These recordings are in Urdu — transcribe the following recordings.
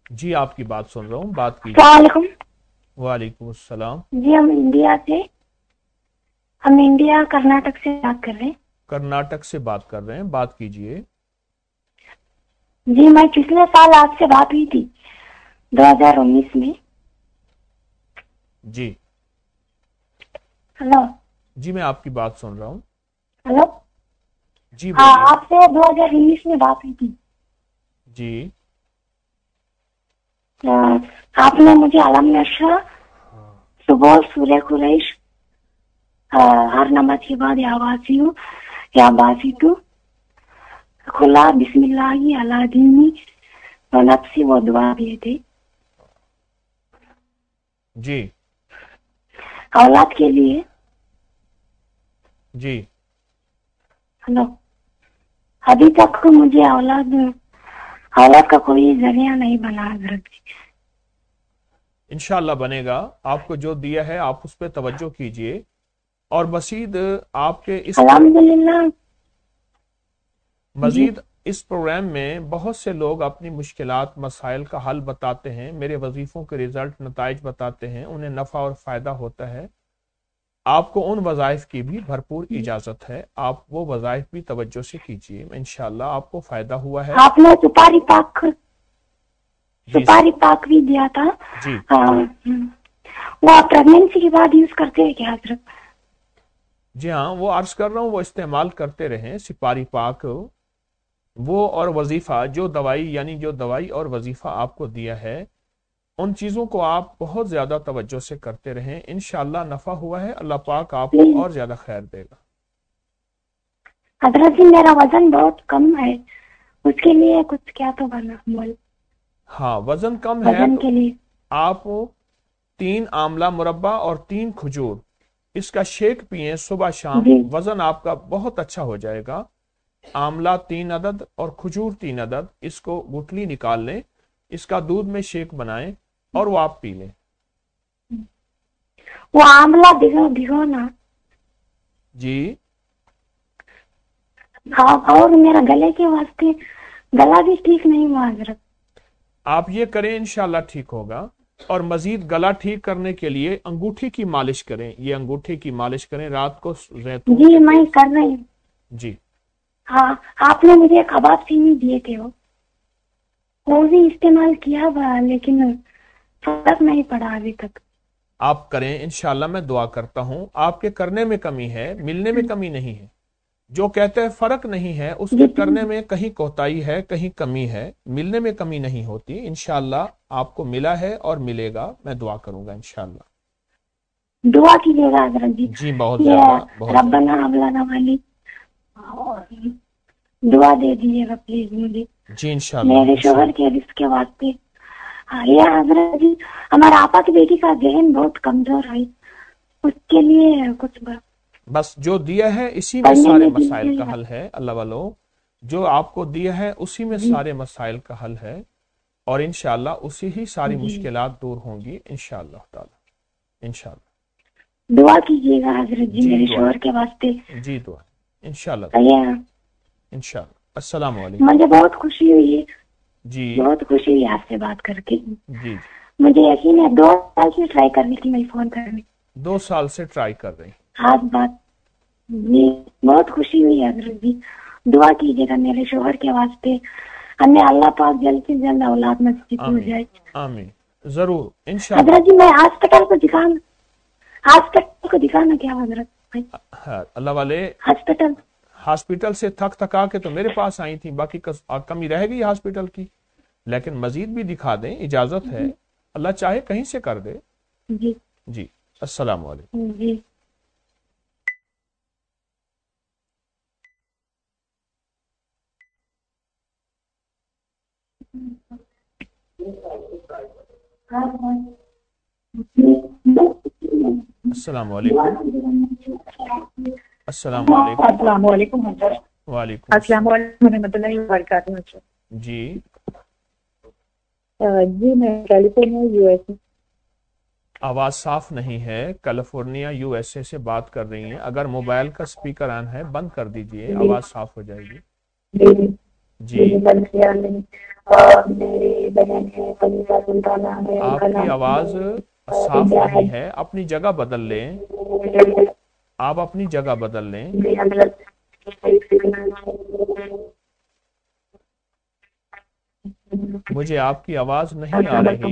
جی آپ کی بات سن رہا ہوں، بات کیجیے۔ السلام علیکم۔ وعلیکم السلام۔ جی ہم انڈیا کرناٹک سے بات کر رہے ہیں۔ کرناٹک سے بات کر رہے ہیں، بات کیجیے۔ جی میں پچھلے سال آپ سے بات ہوئی تھی 2019 میں۔ جی ہلو۔ جی میں آپ کی بات سن رہا ہوں۔ ہلو۔ جی ہاں بولیے۔ آپ سے 2019 میں بات ہوئی تھی۔ جی آپ نے مجھے علم نشہ صبح سورہ قریش ہر نماز کے بعد یا باسی تو کھلا بسم اللہ اللہ دینی و نفسی وہ دعا دیے تھے جی اولاد کے لیے۔ جی ہلو۔ ابھی تک مجھے اولاد کا کوئی ذریعہ نہیں بنا حضرت جی۔ انشاءاللہ بنے گا، آپ کو جو دیا ہے آپ اس پہ توجہ کیجئے، اور آپ کے الحمدللہ۔ جی مزید اس پروگرام میں بہت سے لوگ اپنی مشکلات مسائل کا حل بتاتے ہیں، میرے وظیفوں کے رزلٹ نتائج بتاتے ہیں، انہیں نفع اور فائدہ ہوتا ہے۔ آپ کو ان وظائف کی بھی بھرپور اجازت ہے، آپ وہ وظائف بھی توجہ سے کیجئے، انشاءاللہ آپ کو فائدہ ہوا ہے۔ آپ نے جی سپاری پاک بھی دیا تھا۔ جی وہ آپ پریگنینسی کے بعد یوز کرتے ہیں کیا حضرت؟ جی ہاں، وہ عرض کر رہا ہوں وہ استعمال کرتے رہیں سپاری پاک، وہ اور وظیفہ جو دوائی اور وظیفہ آپ کو دیا ہے، ان چیزوں کو آپ بہت زیادہ توجہ سے کرتے رہیں، انشاءاللہ نفع ہوا ہے، اللہ پاک آپ کو پلیز اور زیادہ خیر دے گا۔ حضرت جی میرا وزن بہت کم ہے، اس کے لیے کچھ کیا تو بنا بول ہاں وزن کم ہے وزن تو کے لیے؟ آپ 3 آملہ مربع اور 3 کھجور اس کا شیک پئیں صبح شام، جی وزن آپ کا بہت اچھا ہو جائے گا۔ آملہ 3 عدد اور کھجور 3 عدد، اس کو گٹلی نکال لیں، اس کا دودھ میں شیک بنائیں اور وہ آپ پی لیں۔ وہ آملہ بھگو نا۔ جی ہاں اور میرا گلے کے واسطے گلا بھی ٹھیک نہیں ہوا حضرت۔ آپ یہ کریں انشاءاللہ ٹھیک ہوگا، اور مزید گلا ٹھیک کرنے کے لیے انگوٹھی کی مالش کریں، یہ انگوٹھی کی مالش کریں رات کو زیتون جی کے میں تیل سے۔ کر رہی ہوں۔ جی ہاں آپ نے مجھے کباب چینی دیے تھے، وہ بھی استعمال کیا ہوا لیکن فرق نہیں پڑا ابھی تک۔ آپ کریں انشاءاللہ، میں دعا کرتا ہوں، آپ کے کرنے میں کمی ہے، ملنے میں کمی نہیں ہے، جو کہتے ہیں فرق نہیں ہے اس کے جی کرنے میں کہیں کوتاہی ہے، کہیں کمی ہے، ملنے میں کمی نہیں ہوتی، انشاءاللہ آپ کو ملا ہے اور ملے گا، میں دعا کروں گا انشاءاللہ۔ دعا کیجیے گا حضرت جی۔ جی بہت زیادہ یہ بہت زیادہ۔ ربنا اولانا والی دعا دے دیجیے گا پلیز مجھے، جی انشاءاللہ میرے شوہر انشاءاللہ۔ کے رزق کے واسطے۔ ہاں یہ حضرت جی ہمارے آپا کی بیٹی کا ذہن بہت کمزور ہے، اس کے لیے کچھ بس جو دیا ہے اسی میں پڑھنے سارے میں دل مسائل نہیں کا حل ہے، اللہ والو جو آپ کو دیا ہے اسی میں جی سارے مسائل کا حل ہے، اور انشاءاللہ اسی ہی ساری جی مشکلات دور ہوں گی انشاءاللہ تعالی، انشاءاللہ۔ دعا کیجیے گا حضرت جی جی میرے دعا، شوہر کے واسطے۔ جی دعا انشاءاللہ تعالی، یہ انشاءاللہ۔ السلام علیکم۔ مجھے بہت خوشی ہوئی، جی بہت خوشی ہوئی آپ سے بات کر کے۔ جی جی مجھے یقین ہے 2 سال سے ٹرائی کرنی تھی میں فون کرنے، 2 سال سے ٹرائی کر رہی آج بات جی بہت خوشی ہوئی حضرت جی۔ دعا کیجیے گا میرے شوہر کے واسطے، ہمیں اللہ پاک جلد سے جلد اولاد نصیب ہو آمین جائے۔ آمین، ضرور انشاءاللہ۔ حضرت جی میں ہاسپٹل کو دکھانا کیا حضرت؟ اللہ والے ہاسپٹل ہاسپٹل سے تھک تھکا کے تو میرے پاس آئی تھی، باقی کمی رہ گئی ہاسپٹل کی، لیکن مزید بھی دکھا دیں، اجازت ہے، اللہ چاہے کہیں سے کر دے۔ جی جی السلام علیکم۔ جی السلام علیکم۔ السلام علیکم۔ السلام علیکم حضرت۔ وعلیکم السلام السلام۔ علیکم و رحمۃ اللہ وبرکاتہ حضرت۔ جی جی میں کیلیفورنیا US میں۔ آواز صاف نہیں ہے، کیلیفورنیا USA سے بات کر رہی ہیں، اگر موبائل کا سپیکر آن ہے بند کر دیجئے، جی آواز صاف ہو جائے گی۔ جی جی اور میری بہن ہے فریضہ سلطانہ ہے، ان کا آپ کی نام آواز صاف انڈیا ہے۔ نہیں ہے، اپنی جگہ بدل لیں، آپ اپنی جگہ بدل لیں۔ مجھے آپ کی آواز نہیں آ رہی۔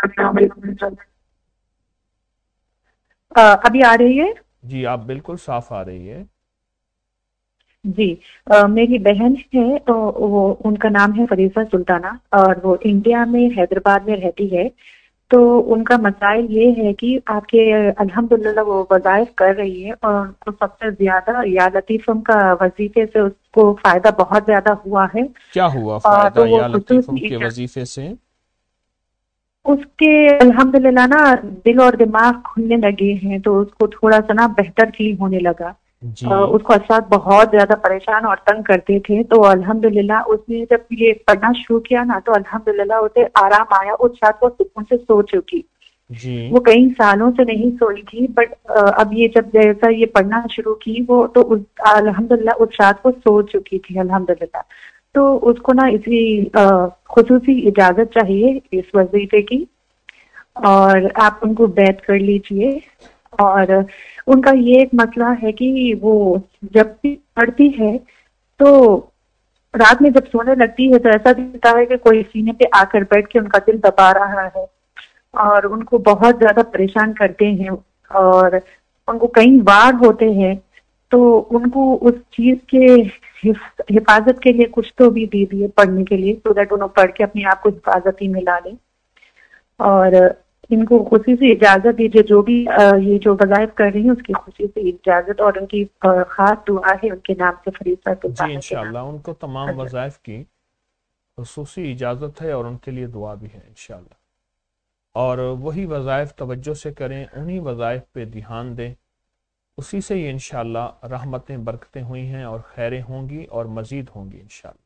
ابھی آ رہی ہے؟ جی آپ بالکل صاف آ رہی ہے۔ جی میری بہن ہے تو وہ ان کا نام ہے فریضہ سلطانہ، اور وہ انڈیا میں حیدرآباد میں رہتی ہے۔ تو ان کا مسائل یہ ہے کہ آپ کے الحمدللہ وہ وظائف کر رہی ہے، اور ان کو سب سے زیادہ یا لطیفم کا وظیفے سے اس کو فائدہ بہت زیادہ ہوا ہے۔ کیا ہوا فائدہ تو وہ یا لطیفم خصوصی کے وظیفے سے؟ اس کے الحمدللہ نا دل اور دماغ کھلنے لگے ہیں، تو اس کو تھوڑا سا نا بہتر فیل ہونے لگا۔ جی اس کو اساتذہ بہت زیادہ پریشان اور تنگ کرتے تھے، تو الحمدللہ اس نے جب یہ پڑھنا شروع کیا نا تو الحمدللہ اسے آرام آیا، اس رات وہ سکون سے سو چکی۔ جی وہ کئی سالوں سے نہیں سوئی تھی، بٹ اب یہ جب جیسا یہ پڑھنا شروع کی وہ تو الحمدللہ اس رات کو سو چکی تھی الحمدللہ۔ تو اس کو نا اسی خصوصی اجازت چاہیے اس وظیفے کی، اور آپ ان کو بیعت کر لیجئے۔ اور ان کا یہ ایک مسئلہ ہے کہ وہ جب بھی پڑھتی ہے تو رات میں جب سونے لگتی ہے تو ایسا دکھتا ہے کہ کوئی سینے پہ آ کر بیٹھ کے ان کا دل دبا رہا ہے، اور ان کو بہت زیادہ پریشان کرتے ہیں، اور ان کو کئی وار ہوتے ہیں۔ تو ان کو اس چیز کے حفاظت کے لیے کچھ تو بھی دے دیے پڑھنے کے لیے، سو دیٹ انہوں پڑھ کے اپنے آپ کو حفاظتی میں لا لیں۔ اور ان کو خصوصی اجازت دیجیے، جو بھی یہ جو وظائف کر رہی ہیں اس کی خصوصی اجازت، اور ان کی خاص دعا ہے ان کے نام سے، فریضہ جی سلطانہ کے انشاءاللہ نام ان کو تمام سے۔ وظائف کی خصوصی اجازت ہے اور ان کے لیے دعا بھی ہے انشاءاللہ۔ اور وہی وظائف توجہ سے کریں، انہی وظائف پہ دھیان دیں، اسی سے ہی انشاءاللہ رحمتیں برکتیں ہوئی ہیں اور خیریں ہوں گی اور مزید ہوں گی انشاءاللہ۔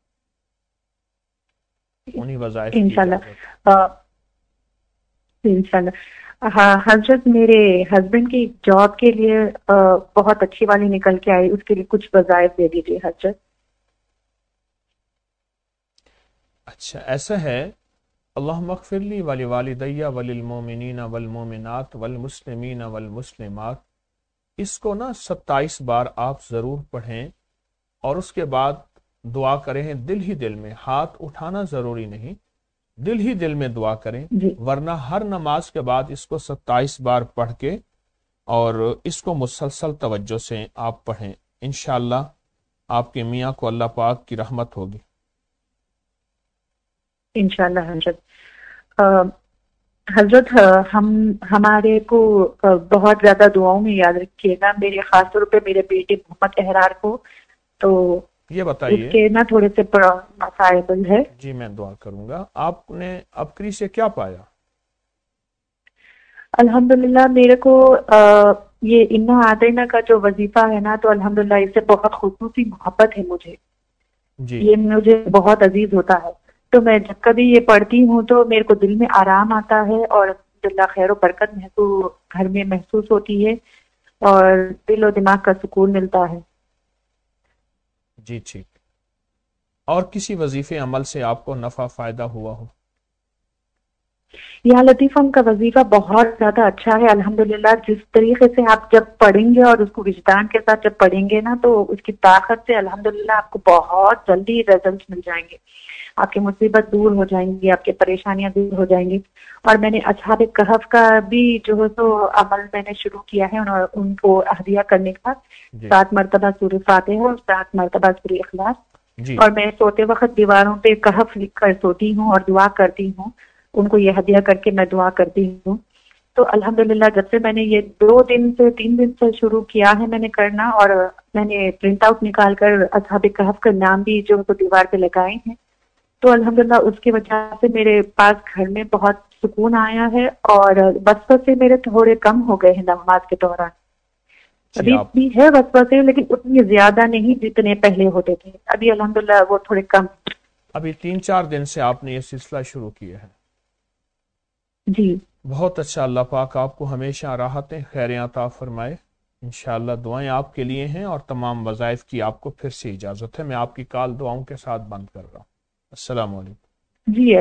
انہی وظائف کی اجازت ہے۔ انشاءاللہ انشاءاللہ۔ ہاں حضرت، میرے ہسبینڈ کی جاب کے لیے بہت اچھی والی نکل کے آئی، اس کے لیے کچھ وظائف دے دیجیے حضرت۔ اچھا ایسا ہے، اللہم اغفر لی ولوالدی وللمؤمنین والمؤمنات والمسلمین والمسلمات، اس کو نا 27 بار آپ ضرور پڑھیں، اور اس کے بعد دعا کریں دل ہی دل میں، ہاتھ اٹھانا ضروری نہیں، دل ہی دل میں دعا کریں، جی ورنہ ہر نماز کے بعد اس کو 27 بار پڑھ کے اور اس کو مسلسل توجہ سے آپ پڑھیں، انشاءاللہ آپ کے میاں کو اللہ پاک کی رحمت ہوگی۔ انشاءاللہ حضرت۔ حضرت ہمارے کو بہت زیادہ دعاؤں میں یاد رکھیے گا، میرے خاص طور پہ میرے بیٹے محمد احرار کو، تو یہ اس بتائیے۔ کے نا تھوڑے سے مسائل ہے۔ جی میں دعا کروں گا۔ آپ نے ابکری سے کیا پایا؟ الحمدللہ میرے کو یہ انا آتینا کا جو وظیفہ ہے نا، تو الحمدللہ اس سے بہت خصوصی محبت ہے مجھے، جی یہ مجھے بہت عزیز ہوتا ہے۔ تو میں جب کبھی یہ پڑھتی ہوں تو میرے کو دل میں آرام آتا ہے، اور الحمدللہ خیر و برکت محسوس گھر میں محسوس ہوتی ہے، اور دل و دماغ کا سکون ملتا ہے۔ جی ٹھیک۔ اور کسی وظیفے عمل سے آپ کو نفع فائدہ ہوا ہو؟ یا لطیفم کا وظیفہ بہت زیادہ اچھا ہے الحمدللہ۔ جس طریقے سے آپ جب پڑھیں گے اور اس کو وجدان کے ساتھ جب پڑھیں گے نا، تو اس کی طاقت سے الحمدللہ آپ کو بہت جلدی رزلٹ مل جائیں گے، آپ کی مصیبت دور ہو جائیں گی، آپ کی پریشانیاں دور ہو جائیں گی۔ اور میں نے اصحاب کہف کا بھی جو ہے تو عمل میں نے شروع کیا ہے، ان کو ہدیہ کرنے کا، جی 7 مرتبہ سورہ فاتحہ اور 7 مرتبہ سورہ اخلاص۔ جی اور میں سوتے وقت دیواروں پہ کہف لکھ کر سوتی ہوں اور دعا کرتی ہوں، ان کو یہ ہدیہ کر کے میں دعا کرتی ہوں۔ تو الحمدللہ جب سے میں نے یہ 3 دن سے شروع کیا ہے میں نے کرنا، اور میں نے پرنٹ آؤٹ نکال کر اصحاب کہف کا نام بھی جو تو دیوار پہ لگائے ہیں، تو الحمدللہ اس کی وجہ سے میرے پاس گھر میں بہت سکون آیا ہے، اور وسوسے میرے تھوڑے کم ہو گئے ہیں نماز کے دوران۔ جی ابھی آپ بھی ہے وسوسے، لیکن اتنی زیادہ نہیں جتنے پہلے ہوتے تھے، ابھی الحمدللہ وہ تھوڑے کم۔ ابھی 3-4 دن سے آپ نے یہ سلسلہ شروع کیا ہے، جی بہت اچھا۔ اللہ پاک آپ کو ہمیشہ راحتیں خیریں عطا فرمائے، انشاءاللہ دعائیں آپ کے لیے ہیں اور تمام وظائف کی آپ کو پھر سے اجازت ہے. میں آپ کی کال دعاؤں کے ساتھ بند کر رہا ہوں. السلام علیکم. جی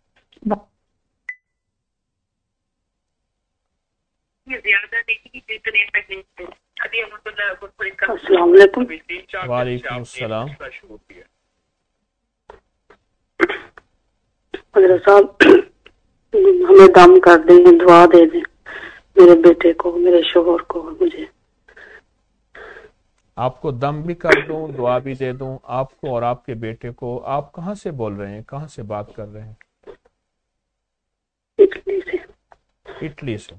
السلام علیکم. وعلیکم السلام. حضرت صاحب ہمیں دم کر دیں، دعا دے دیں میرے بیٹے کو، میرے شوہر کو، مجھے. آپ کو دم بھی کر دوں، دعا بھی دے دوں آپ کو اور آپ کے بیٹے کو. آپ کہاں سے بول رہے ہیں، کہاں سے بات کر رہے ہیں؟ اٹلی سے. اٹلی سے.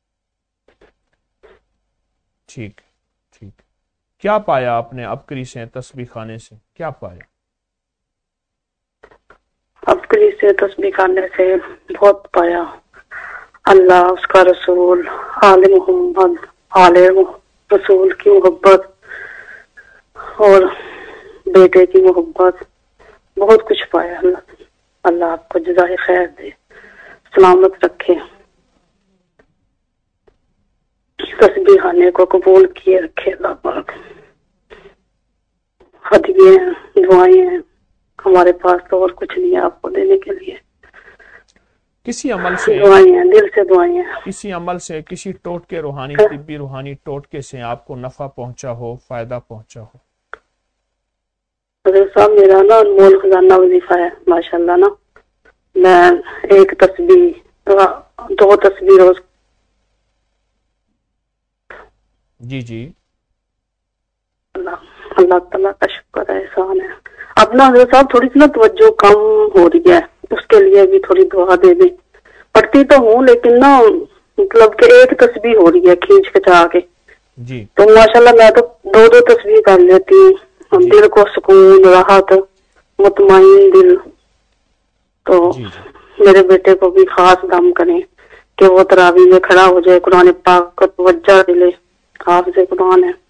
ٹھیک ٹھیک. کیا پایا آپ نے ابکری سے، تسبیح خانے سے کیا پایا؟ ابکری سے، تسبیح خانے سے بہت پایا. اللہ، اس کا رسول، آل محمد، آل رسول کی محبت اور بیٹے کی محبت، بہت کچھ پایا. اللہ آپ کو جزائے خیر دے، سلامت رکھے، تسبیح خانے کو قبول کیے رکھے. اللہ پاک. ہدیے ہیں، دعائیں ہیں، ہمارے پاس تو اور کچھ نہیں ہے آپ کو دینے کے لیے. کسی عمل سے، دعائیں ہیں، دل سے دعائیں ہیں. کسی عمل سے، کسی ٹوٹکے روحانی، طبی روحانی ٹوٹکے سے آپ کو نفع پہنچا ہو، فائدہ پہنچا ہو؟ حضرت صاحب میرا نا انمول خزانہ وظیفہ ہے ماشاءاللہ. نا میں ایک تسبیح، 2 تسبیح روز. جی جی. اللہ تعالیٰ کا شکر ہے، احسان ہے. اپنا حضرت صاحب تھوڑی سی نا توجہ کم ہو رہی ہے، اس کے لیے بھی تھوڑی دعا دے دیں. پڑھتی تو ہوں لیکن نا مطلب کہ ایک تسبیح ہو رہی ہے کھینچ کچا کے. جی. تو ماشاءاللہ میں تو 2 تسبیح کر لیتی ہوں. جی. دل کو سکون، راحت، مطمئن دل. تو جی جی. میرے بیٹے کو بھی خاص دم کریں کہ وہ تراویح میں کھڑا ہو جائے، قرآن پاک کو توجہ دلے، حافظ قرآن ہے.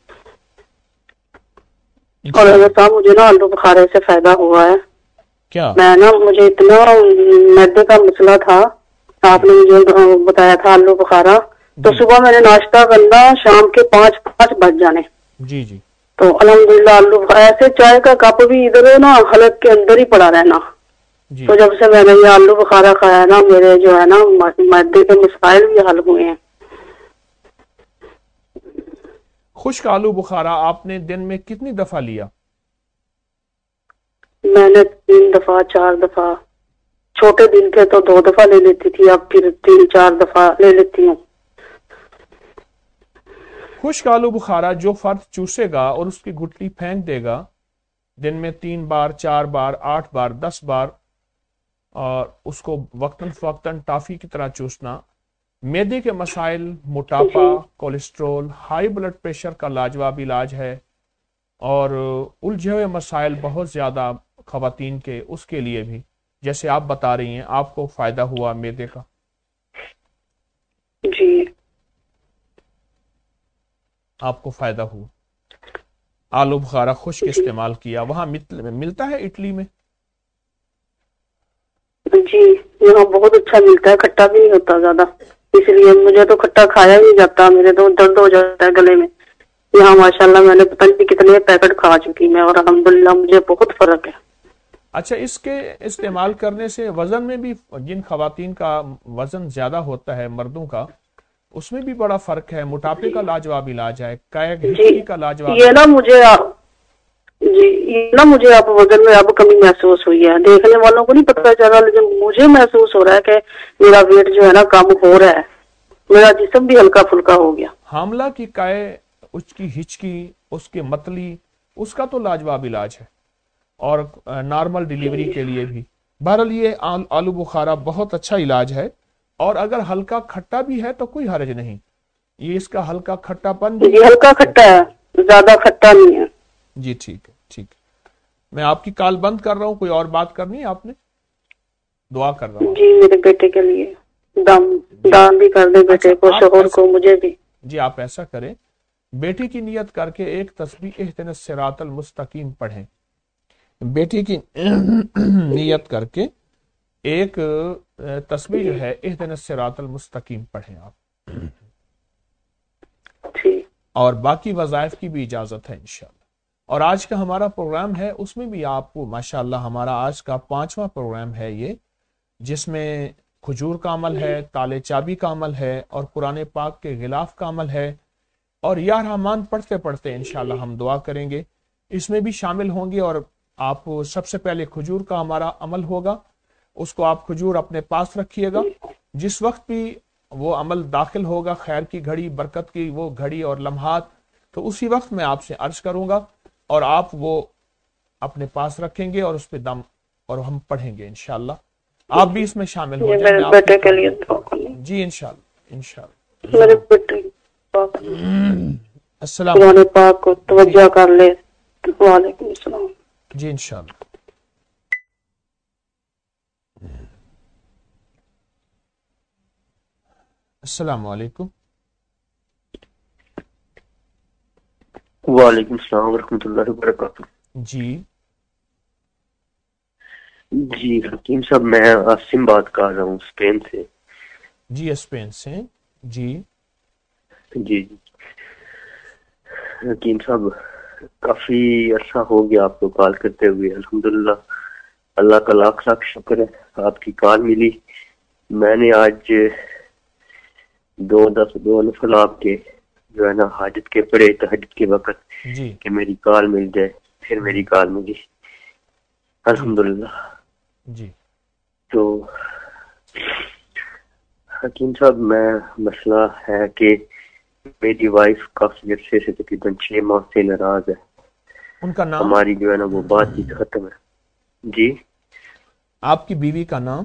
اور حضرت صاحب مجھے نا آلو بخارے سے فائدہ ہوا ہے. کیا؟ میں نا مجھے اتنا میدے کا مسئلہ تھا، آپ نے مجھے بتایا تھا آلو بخارا. تو صبح میں نے ناشتہ کرنا، شام کے 5 بج جانے. جی جی. تو الحمدللہ آلو ایسے چائے کا کپ بھی ادھر نا حلق کے اندر ہی پڑا رہنا. جی. تو جب سے میں نے یہ آلو بخارا کھایا نا، میرے جو ہے نا میدے کے مسائل بھی حل ہوئے ہیں. خشک آلو بخارا آپ نے دن میں کتنی دفعہ لیا؟ میں نے 3 دفعہ 4 دفعہ، چھوٹے دن کے تو 2 دفعہ لے لیتی تھی، اب پھر 3-4 دفعہ لے لیتی ہوں. خشک آلو بخارا جو فرد چوسے گا اور اس کی گٹلی پھینک دے گا دن میں 3 بار، 4 بار، 8 بار، 10 بار، اور اس کو وقتاً فوقتاً ٹافی کی طرح چوسنا، معدے کے مسائل، موٹاپا، کولیسٹرول، ہائی بلڈ پریشر کا لاجواب علاج ہے. اور الجھے ہوئے مسائل بہت زیادہ خواتین کے، اس کے لیے بھی جیسے آپ بتا رہی ہیں آپ کو فائدہ ہوا معدے کا. جی. آپ کو فائدہ ہوا. آلو بخارا خشک استعمال کیا. وہاں ملتا ہے اٹلی میں؟ جی یہاں بہت اچھا ملتا ہے، کھٹا بھی نہیں ہوتا زیادہ، اس لیے مجھے تو کھٹا کھایا ہی نہیں جاتا، میرے تو درد ہو جاتا ہے گلے میں. یہاں ماشاءاللہ میں نے پتہ نہیں کتنے پیکٹ کھا چکی میں، اور الحمدللہ مجھے بہت فرق ہے. اچھا، اس کے استعمال کرنے سے وزن میں بھی، جن خواتین کا وزن زیادہ ہوتا ہے مردوں کا، اس میں بھی بڑا فرق ہے. موٹاپے کا لاجواب علاج ہے، ہچکی کا لاجواب. یہ نا مجھے اب وزن میں اب کمی محسوس ہوئی ہے. دیکھنے والوں کو نہیں پتہ چلا، لیکن مجھے محسوس ہو رہا ہے کہ میرا ویٹ جو ہے نا کم ہو رہا ہے، میرا جسم بھی ہلکا پھلکا ہو گیا. حاملہ کی کائے، اس کی ہچکی، اس کے متلی، اس کا تو لاجواب علاج ہے، اور نارمل ڈیلیوری کے لیے بھی. بہرحال یہ آلو بخارا بہت اچھا علاج ہے، اور اگر ہلکا کھٹا بھی ہے تو کوئی حرج نہیں. یہ اس کا ہلکا کھٹا پن بھی، یہ ہلکا کھٹا ہے، زیادہ کھٹا نہیں ہے. جی ٹھیک ہے ٹھیک ہے. میں آپ کی کال بند کر رہا ہوں. کوئی اور بات کرنی ہے آپ نے؟ دعا کر رہا ہوں. جی میرے بیٹے کے لیے دام بھی کر دے، بیٹے کو، شوہر کو، مجھے بھی. جی آپ ایسا کریں، بیٹی کی نیت کر کے ایک تسبیح اہدنا الصراط المستقیم پڑھیں. بیٹی کی نیت کر کے ایک تسبیح جو ہے اہدنا الصراط المستقیم پڑھیں آپ. اور باقی وظائف کی بھی اجازت ہے انشاءاللہ۔ اور آج کا ہمارا پروگرام ہے اس میں بھی آپ کو ماشاءاللہ ہمارا آج کا 5واں پروگرام ہے یہ، جس میں کھجور کا عمل ہے، تالے چابی کا عمل ہے، اور قرآن پاک کے غلاف کا عمل ہے، اور یا رحمان پڑھتے پڑھتے انشاءاللہ ہم دعا کریں گے، اس میں بھی شامل ہوں گے۔ اور آپ سب سے پہلے کھجور کا ہمارا عمل ہوگا، اس کو آپ کھجور اپنے پاس رکھیے گا، جس وقت بھی وہ عمل داخل ہوگا، خیر کی گھڑی، برکت کی وہ گھڑی اور لمحات، تو اسی وقت میں آپ سے عرض کروں گا اور آپ وہ اپنے پاس رکھیں گے اور اس پہ دم اور ہم پڑھیں گے انشاءاللہ۔ آپ بھی اس میں شامل ہو یہ جائیں، میرے میں آپ بیٹے کی کے لیے تعلیم دعا کروں کریں، گا۔ جی انشاءاللہ انشاءاللہ میرے ضرور۔ بیٹے کی دعا کریں، السلام قرآن علیکم۔ پاک کو جی توجہ کر لے۔ وعلیکم السلام۔ جی انشاءاللہ۔ السلام علیکم۔ وعلیکم السلام ورحمۃ اللہ وبرکاتہ۔ جی جی حکیم صاحب، میں عاصم بات کر رہا ہوں اسپین سے۔ جی اسپین سے۔ جی جی حکیم صاحب، کافی عرصہ ہو گیا آپ کو کال کرتے ہوئے، الحمدللہ اللہ کا لاکھ لاکھ شکر ہے آپ کی کال ملی۔ میں نے آج دو نفل آپ کے جو ہے نا حاجت کے پڑے تہجد کے وقت جی کہ میری کال مل جائے، پھر میری کال ملی الحمدللہ۔ جی تو حکیم صاحب، میں مسئلہ ہے کہ میری وائف کافی عرصے سے تقریباً 6 ماہ سے ناراض ہے، ان کا نام؟ ہماری جو ہے نا وہ بات چیت ختم ہے۔ جی آپ کی بیوی کا نام؟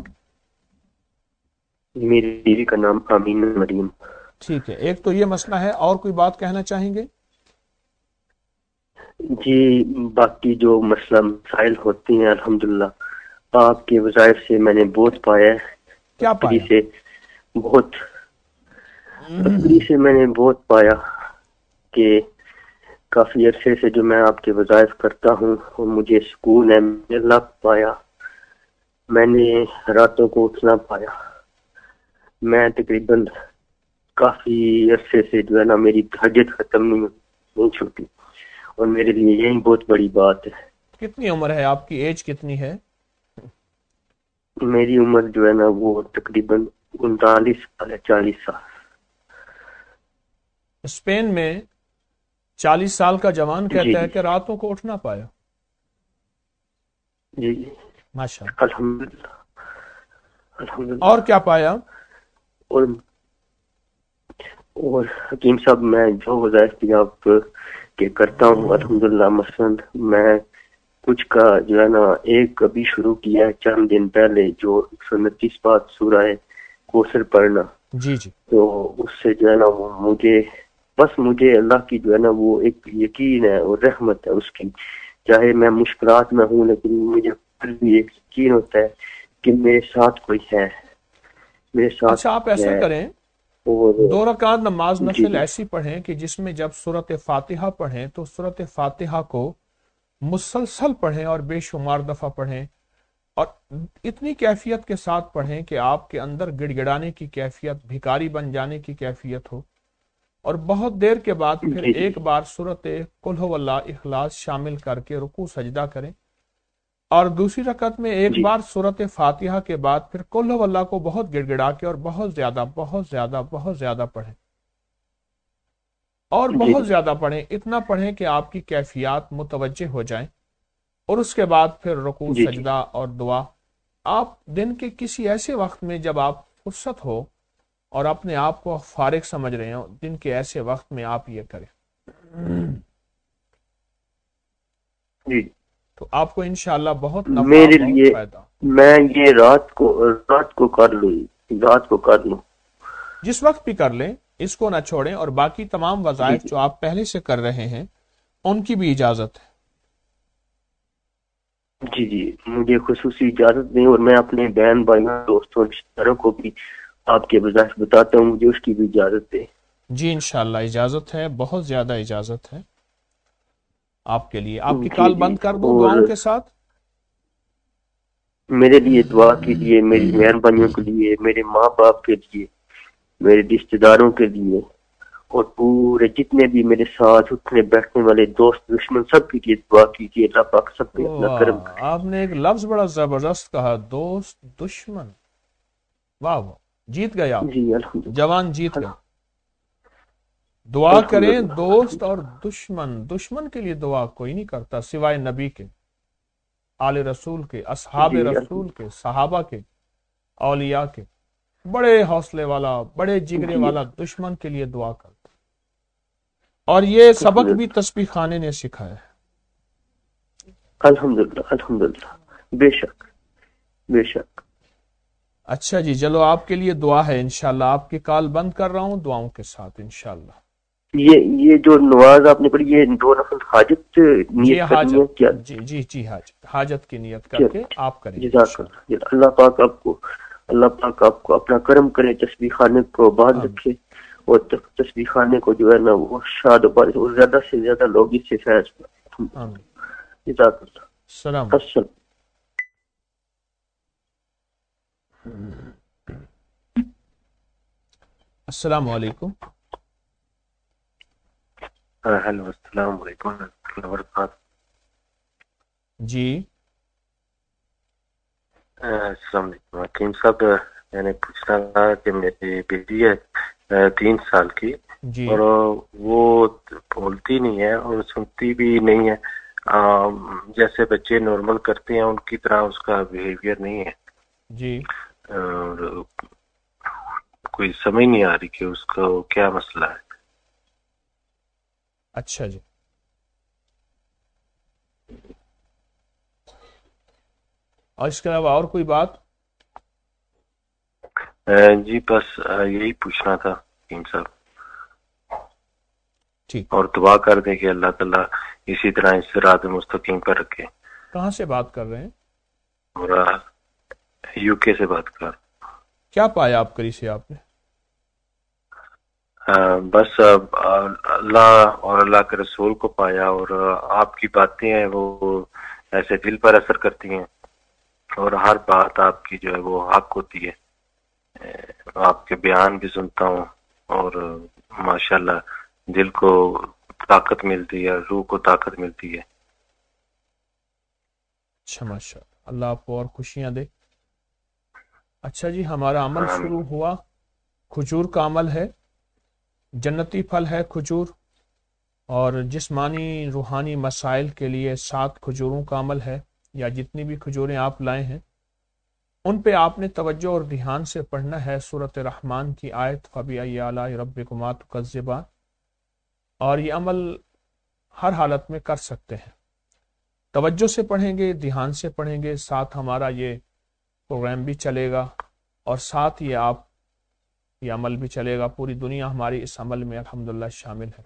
میری بیوی کا نام امین مریم۔ ٹھیک ہے، ایک تو یہ مسئلہ ہے، اور کوئی بات کہنا چاہیں گے؟ جی باقی جو مسئلہ مسائل ہوتے ہیں الحمدللہ آپ کے وظائف سے میں نے بہت پایا ہے، کیا تقری پایا؟ سے میں نے بہت پایا کہ کافی عرصے سے جو میں آپ کے وظائف کرتا ہوں اور مجھے سکون ہے، اللہ پایا، میں نے راتوں کو اٹھنا پایا، میں تقریباً کافی عرصے سے جو ہے نا میری تہجد ختم نہیں چھوٹی، اور میرے لیے یہی بہت بڑی بات ہے۔ کتنی عمر ہے آپ کی؟ ایج کتنی ہے؟ میری عمر جو ہے نا وہ تقریباً 39 سال ہے، 40 سال۔ اسپین میں 40 سال کا جوان جی کہتا ہے جی کہ راتوں کو اٹھنا پایا۔ جی جی ماشاء اللہ۔ الحمدللہ الحمدللہ۔ اور کیا پایا؟ اور حکیم صاحب، میں جو وظائف بھی آپ کے کرتا ہوں الحمدللہ، مثلا میں کچھ کا جو ہے نا ایک ابھی شروع کیا ہے چند دن پہلے، جو 129 بات سورہ کوثر پڑھنا، جی جی تو اس سے جو ہے نا وہ مجھے اللہ کی جو ہے نا وہ ایک یقین ہے اور رحمت ہے اس کی، چاہے میں مشکلات میں ہوں لیکن مجھے پھر بھی ایک یقین ہوتا ہے کہ میرے ساتھ کوئی ہے، میرے ساتھ اچھا آپ ایسا ہے۔ کریں، اور 2 رکعت نماز جی نفل جی ایسی پڑھیں کہ جس میں جب سورۃ فاتحہ پڑھیں تو سورۃ فاتحہ کو مسلسل پڑھیں اور بے شمار دفعہ پڑھیں، اور اتنی کیفیت کے ساتھ پڑھیں کہ آپ کے اندر گڑ گڑانے کی کیفیت، بھکاری بن جانے کی کیفیت ہو، اور بہت دیر کے بعد پھر جی جی ایک بار سورۃ قل هو اللہ اخلاص شامل کر کے رکوع سجدہ کریں، اور دوسری رکعت میں ایک جی بار سورۃ فاتحہ کے بعد پھر قل هو اللہ کو بہت گڑ گڑا کے اور بہت زیادہ بہت زیادہ بہت زیادہ پڑھیں، اور جی بہت زیادہ پڑھیں، اتنا پڑھیں کہ آپ کی کیفیات متوجہ ہو جائیں، اور اس کے بعد پھر رکوع جی جی سجدہ اور دعا۔ آپ دن کے کسی ایسے وقت میں جب آپ فرصت ہو اور اپنے آپ کو فارغ سمجھ رہے ہوں، دن کے ایسے وقت میں آپ یہ کریں، جی تو آپ کو انشاءاللہ بہت نفع، میرے بہت لیے فائدہ۔ میں یہ رات کو کر لوں۔ جس وقت بھی کر لیں، اس کو نہ چھوڑیں، اور باقی تمام جی وظائف جی جو آپ پہلے سے کر رہے ہیں ان کی بھی اجازت ہے۔ جی جی مجھے خصوصی اجازت دیں، اور میں اپنے بہن بھائیوں دوستوں رشتہ داروں کو بھی آپ کے وظائف بتاتا ہوں، مجھے اس کی بھی اجازت دیں۔ جی انشاءاللہ اجازت ہے، بہت زیادہ اجازت ہے آپ کے لیے۔ آپ کی جی کال جی بند کر دوں اور دعاؤں کے ساتھ؟ میرے لیے دعا کیجیے، میری مہربانیوں کے لیے، میرے ماں باپ کے لیے، میرے رشتہ داروں کے لیے، اور پورے جتنے بھی میرے ساتھ اٹھنے بیٹھنے والے دوست دشمن سب کے لیے دعا کیجیے، اللہ پاک سب پہ اپنا کرم کرے۔ آپ نے ایک لفظ بڑا زبردست کہا، دوست دشمن، واہ واہ، جیت گئے آپ، جی الحمدللہ، جوان جیت گئے۔ دعا کریں الحمدللہ۔ دوست اور دشمن کے لیے دعا کوئی نہیں کرتا سوائے نبی کے، آل رسول کے، اصحاب جی رسول کے، صحابہ کے، اولیاء کے۔ بڑے حوصلے والا، بڑے جگرے جی والا دشمن کے لیے دعا کرتا، اور یہ سبق الحمدللہ بھی تسبیح خانے نے سکھایا ہے۔ الحمدللہ الحمدللہ، بے شک بے شک۔ اچھا جی، چلو آپ کے لیے دعا ہے انشاءاللہ۔ آپ کی کال بند کر رہا ہوں دعاؤں کے ساتھ انشاءاللہ۔ یہ جو نماز آپ نے پڑھی، یہ 2 نفل حاجت جی نیت کرنی ہے کیا؟ حاجت، جی حاجت کی نیت کر کے آپ کریں گے جزاک انشاءاللہ۔ اللہ۔ اللہ پاک آپ کو اپنا کرم کرے، تسبیح خانے کو آباد آمین رکھے، اور تسبیح خانے کو جو ہے نا وہ شاد و اور زیادہ سے زیادہ لوگ اس سے فیض پائیں۔ آمین۔ جزاک اللہ۔ السلام السلام۔ السلام علیکم۔ ہیلو، السلام علیکم ورحمۃ اللہ وبرکاتہ۔ جی السلام علیکم حکیم صاحب، میں نے پوچھنا تھا کہ میری بیٹی ہے 3 سال کی، جی اور وہ بولتی نہیں ہے اور سنتی بھی نہیں ہے، جیسے بچے نارمل کرتے ہیں ان کی طرح اس کا بیہیویئر نہیں ہے، جی اور کوئی سمجھ نہیں آ رہی کہ اس کو کیا مسئلہ ہے۔ اچھا جی، اور اس کے علاوہ اور کوئی بات؟ جی بس یہی پوچھنا تھا حکیم صاحب، ٹھیک۔ اور دعا کر دیں کہ اللہ تعالیٰ اسی طرح اس صراط مستقیم پر رکھے۔ کہاں سے بات کر رہے ہیں؟ اور UK سے بات کر، کیا پایا آپ کری سے آپ نے؟ بس اللہ اور اللہ کے رسول کو پایا، اور آپ کی باتیں ہیں وہ ایسے دل پر اثر کرتی ہیں، اور ہر بات آپ کی جو ہے وہ حق ہوتی ہے۔ آپ کے بیان بھی سنتا ہوں اور ماشاءاللہ دل کو طاقت ملتی ہے، روح کو طاقت ملتی ہے۔ اچھا ماشاء اللہ آپ کو اور خوشیاں دے۔ اچھا جی، ہمارا عمل شروع ہوا، کھجور کا عمل ہے، جنتی پھل ہے کھجور، اور جسمانی روحانی مسائل کے لیے 7 کھجوروں کا عمل ہے، یا جتنی بھی کھجوریں آپ لائے ہیں ان پہ آپ نے توجہ اور دھیان سے پڑھنا ہے سورۃ رحمان کی آیت فَبِأَيِّ آلَاءِ رَبِّكُمَا تُكَذِّبَانِ، اور یہ عمل ہر حالت میں کر سکتے ہیں۔ توجہ سے پڑھیں گے، دھیان سے پڑھیں گے، ساتھ ہمارا یہ پروگرام بھی چلے گا، اور ساتھ یہ عمل بھی چلے گا۔ پوری دنیا ہماری اس عمل میں الحمدللہ شامل ہے۔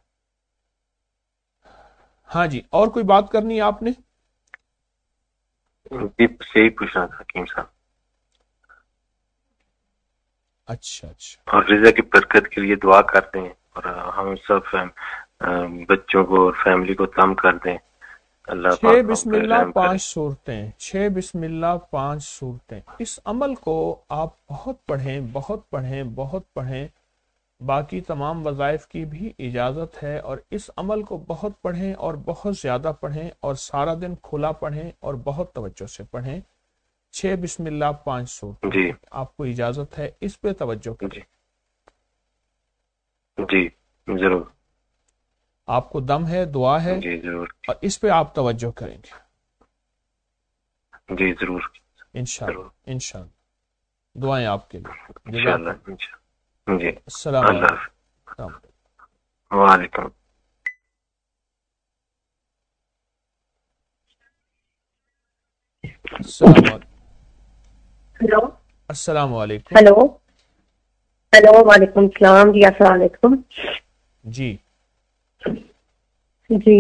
ہاں جی، اور کوئی بات کرنی ہے آپ نے؟ جی بس یہی پوچھنا تھا حکیم صاحب، اچھا اور رضا کی برکت کے لیے دعا کرتے ہیں، اور ہم سب بچوں کو اور فیملی کو تم کر دیں۔ اللہ 6 پاک بسم ہم پہ اللہ رحم 5 کرے۔ صورتیں، 6 بسم اللہ 5 صورتیں، اس عمل کو آپ بہت پڑھیں، بہت پڑھیں، بہت پڑھیں۔ باقی تمام وظائف کی بھی اجازت ہے، اور اس عمل کو بہت پڑھیں اور بہت زیادہ پڑھیں، اور سارا دن کھلا پڑھیں اور بہت توجہ سے پڑھیں۔ 6 بسم اللہ 5 صورتیں جی آپ کو اجازت ہے، اس پہ توجہ کریں۔ جی ضرور، آپ کو دم ہے، دعا ہے، جی ضرور، اور اس پہ آپ توجہ کریں گے جی ضرور، انشاءاللہ۔ انشاءاللہ دعائیں آپ کے لیے۔ انشاءاللہ انشاءاللہ۔ جی السلام اللہ علیکم۔ حافظ۔ السلام علیکم۔ وعلیکم۔ السلام علیکم۔ ہلو السلام علیکم۔ ہلو ہلو، وعلیکم السلام جی، السلام علیکم جی جی۔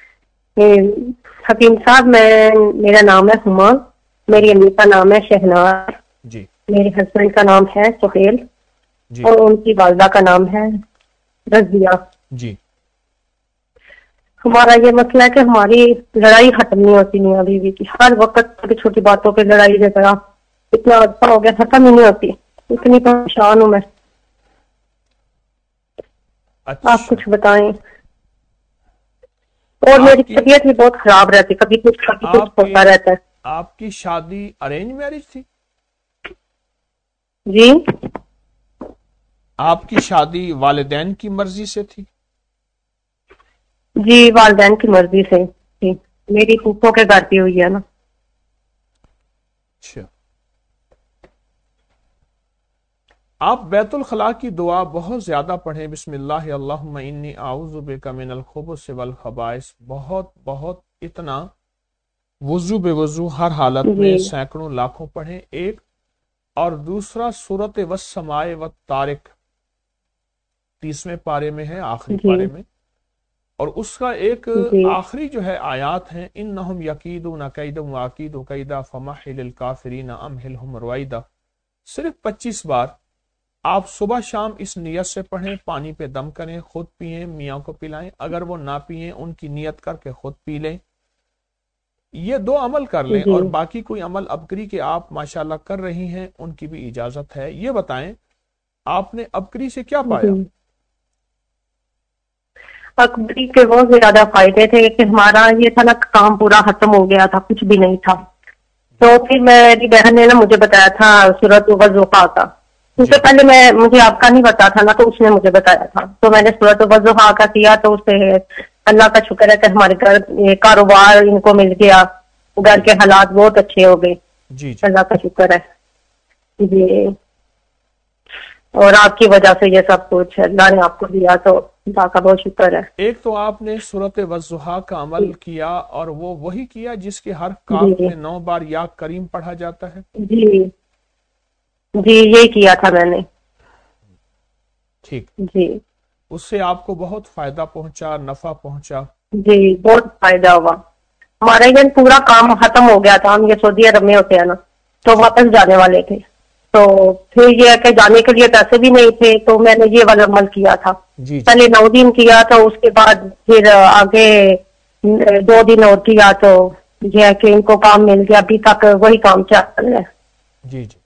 حکیم صاحب، میرا نام ہے ہما، میری امی کا نام ہے شہناز، جی میرے ہسبینڈ کا نام ہے سہیل، جی اور ان کی والدہ کا نام ہے رضیہ۔ جی ہمارا یہ مسئلہ ہے کہ ہماری لڑائی ختم نہیں ہوتی میاں بیوی کی، ہر وقت چھوٹی چھوٹی باتوں پہ لڑائی جھگڑا، اتنا عرصہ ہو گیا ختم ہی نہیں ہوتی، اتنی پریشان ہوں میں۔ اچھا، آپ کچھ بتائیں. اور میری طبیعت بھی بہت خراب رہتی، کبھی کچھ ہوتا رہتا ہے. آپ کی شادی ارینج میرج تھی؟ جی آپ کی شادی والدین کی مرضی سے تھی؟ جی والدین کی مرضی سے جی، میری پھوپھوں کے گھر پہ ہوئی ہے نا. اچھا، آپ بیت الخلاء کی دعا بہت زیادہ پڑھیں. بسم اللہ اللہم انی اعوذ بک من الخبث والخبائث. بہت بہت اتنا وضو بے وضو ہر حالت میں سینکڑوں لاکھوں پڑھیں. ایک اور دوسرا سورۃ والسماء والطارق 30ویں پارے میں ہے، آخری پارے میں، اور اس کا ایک آخری جو ہے آیات ہیں، انہم یکیدون کیدا واکید کیدا فمہل الکافرین امہلہم رویدا. صرف 25 بار آپ صبح شام اس نیت سے پڑھیں. پانی پہ دم کریں، خود پئیں، میاں کو پلائیں، اگر وہ نہ پئیں ان کی نیت کر کے خود پی لیں. یہ 2 عمل کر لیں، اور باقی کوئی عمل ابکری کے آپ ماشاءاللہ کر رہی ہیں ان کی بھی اجازت ہے. یہ بتائیں آپ نے ابکری سے کیا پایا؟ اکبری کے بہت زیادہ فائدے تھے کہ ہمارا یہ تھا نا کام پورا ختم ہو گیا تھا، کچھ بھی نہیں تھا. تو پھر میری بہن نے نا مجھے بتایا تھا سورۃ والضحیٰ کا. اس سے پہلے مجھے آپ کا نہیں پتا تھا نا، تو اس نے مجھے بتایا تھا، تو میں نے سورۃ والضحیٰ کا کیا. تو اس سے اللہ کا شکر ہے کہ ہمارے گھر کاروبار ان کو مل گیا، گھر کے حالات بہت اچھے ہو گئے. اللہ کا شکر ہے جی. اور آپ کی وجہ سے یہ سب کچھ اللہ نے آپ کو دیا، تو اللہ کا بہت شکر ہے. ایک تو آپ نے سورۃ والضحیٰ کا عمل کیا، اور وہ وہی کیا جس کے ہر کاف میں 9 بار یا کریم پڑھا جاتا ہے. جی جی یہی کیا تھا میں نے. ٹھیک جی، اس سے آپ کو بہت فائدہ پہنچا، نفع پہنچا؟ جی بہت فائدہ ہوا. ہمارا یہ پورا کام ختم ہو گیا تھا، ہم یہ سعودی عرب میں ہوتے ہیں نا، تو واپس جانے والے تھے. تو پھر یہ کہ جانے کے لیے پیسے بھی نہیں تھے، تو میں نے یہ والا عمل کیا تھا. پہلے 9 دن کیا تھا، اس کے بعد پھر آگے 2 دن اور کیا. تو یہ ہے کہ ان کو کام مل گیا، ابھی تک وہی کام چل رہا ہے. جی جی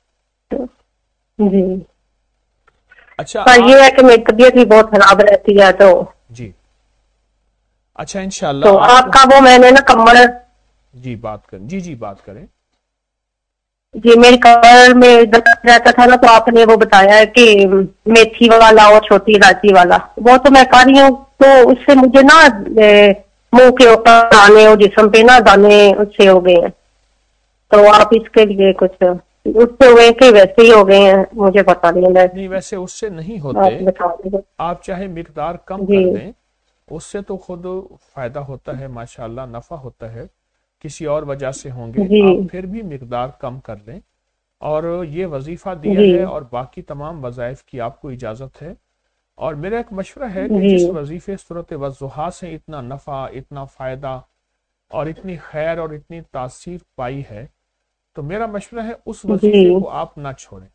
جی اچھا، پر یہ ہے کہ میری طبیعت بھی بہت خراب رہتی ہے. تو جی اچھا انشاءاللہ. تو آپ کا وہ میں نے نا کمر جی بات کریں. جی بات کریں. جی میری کمر میں درد رہتا تھا نا، تو آپ نے وہ بتایا ہے کہ میتھی والا اور چھوٹی الائچی والا، وہ تو میں کر رہی ہوں. تو اس سے مجھے نا منہ کے اوپر دانے اور جسم پہ نا دانے اس سے ہو گئے ہیں. تو آپ اس کے لیے کچھ اس سے ہوئے کہ ویسے ہی ہو گئے ہیں، مجھے پتا نہیں. ویسے اس سے نہیں ہوتے، آپ چاہے مقدار کم کر دیں، اس سے تو خود فائدہ ہوتا ہے، ماشاءاللہ نفع ہوتا ہے. کسی اور وجہ سے ہوں گے، آپ پھر بھی مقدار کم کر لیں. اور یہ وظیفہ دیا ہے، اور باقی تمام وظائف کی آپ کو اجازت ہے. اور میرا ایک مشورہ ہے کہ جس وظیفے سورۃ والضحیٰ سے اتنا نفع، اتنا فائدہ اور اتنی خیر اور اتنی تاثیر پائی ہے، تو میرا مشورہ ہے اس وظیفے کو آپ نہ چھوڑیں.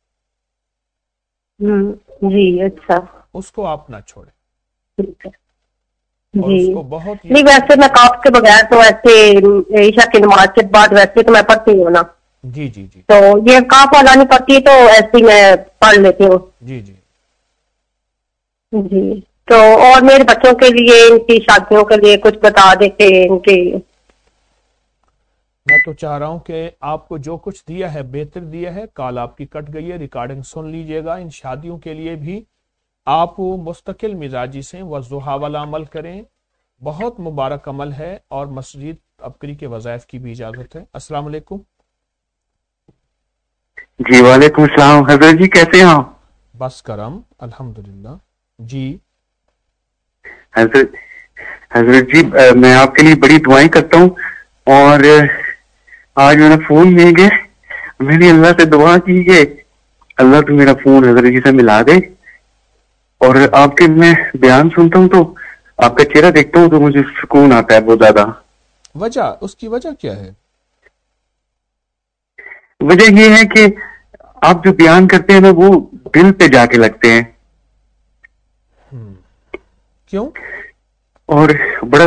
جی اچھا، اس کو آپ نہ چھوڑیں. ٹھیک ہے اور اس کو بہت نہیں، ویسے میں کاف کے بغیر تو ایسے عشاء کی نماز کے بعد ویسے تو میں پڑھتی ہوں نا. جی تو یہ کاف والا نہیں پڑھتی، تو ایسے میں پڑھ لیتی ہوں. جی تو اور میرے بچوں کے لیے، ان کی شادیوں کے لیے کچھ بتا دیتے ان کے. میں تو چاہ رہا ہوں کہ آپ کو جو کچھ دیا ہے بہتر دیا ہے. کال آپ کی کٹ گئی ہے، ریکارڈنگ سن لیجئے گا. ان شادیوں کے لیے بھی آپ مستقل مزاجی سے والضحیٰ والا عمل کریں، بہت مبارک عمل ہے، اور مسجد ابکری کے وظائف کی بھی اجازت ہے. السلام علیکم. جی وعلیکم السلام. حضرت جی کیسے ہیں؟ بس کرم الحمدللہ. جی حضرت جی میں آپ کے لیے بڑی دعائیں کرتا ہوں، اور آج میرا فون مل گیا. میں نے اللہ سے دعا کی کہ اللہ تو میرا فون حضرت جی سے ملا دے. اور آپ کے میں بیان سنتا ہوں تو آپ کا چہرہ دیکھتا ہوں تو مجھے سکون آتا ہے بہت زیادہ. اس کی وجہ کیا ہے؟ وجہ یہ ہے کہ آپ جو بیان کرتے ہیں نا وہ دل پہ جا کے لگتے ہیں. کیوں؟ اور بڑا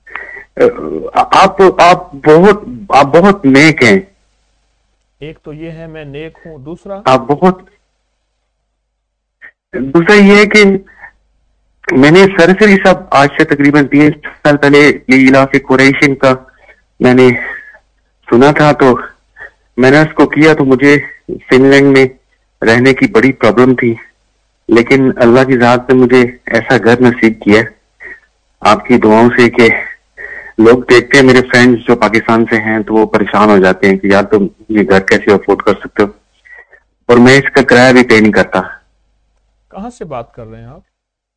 آپ بہت نیک ہیں. ایک تو یہ ہے میں نیک ہوں، دوسرا یہ ہے کہ میں نے سرسری صاحب آج سے تقریباً 3 سال پہلے لیلاف قریشین کا میں نے سنا تھا، تو میں نے اس کو کیا تو مجھے فن لینڈ میں رہنے کی بڑی پرابلم تھی، لیکن اللہ کی ذات نے مجھے ایسا گھر نصیب کیا آپ کی دعاؤں سے کہ لوگ دیکھتے ہیں میرے فرینڈز جو پاکستان سے ہیں تو وہ پریشان ہو جاتے ہیں کہ یار تم یہ گھر کیسے افورڈ کر سکتے ہو، اور میں اس کا کرایہ بھی پے نہیں کرتا۔ کہاں سے بات کر رہے ہیں آپ؟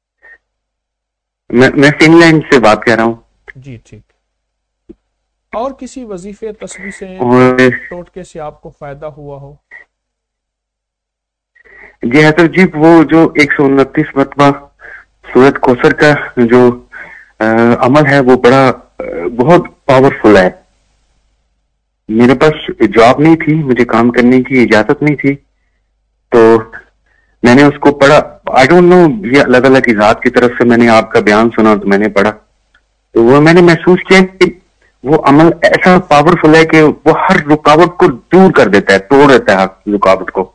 میں فن لینڈ سے بات کر رہا ہوں۔ جی ٹھیک۔ اور کسی وظیفے تسبیح سے اور ٹوٹکے سے آپ کو فائدہ ہوا ہو؟ جی حضرت جی، وہ جو 129 مرتبہ سورت کوثر کا جو عمل ہے وہ بہت پاورفل ہے۔ میرے پاس جاب نہیں تھی، مجھے کام کرنے کی اجازت نہیں تھی، تو میں نے اس کو پڑھا۔ آئی ڈونٹ نو، یہ الگ الگ ذات کی طرف سے میں نے آپ کا بیان سنا تو میں نے پڑھا، تو وہ میں نے محسوس کیا کہ وہ عمل ایسا پاورفل ہے کہ وہ ہر رکاوٹ کو دور کر دیتا ہے، توڑ دیتا ہے ہر رکاوٹ کو۔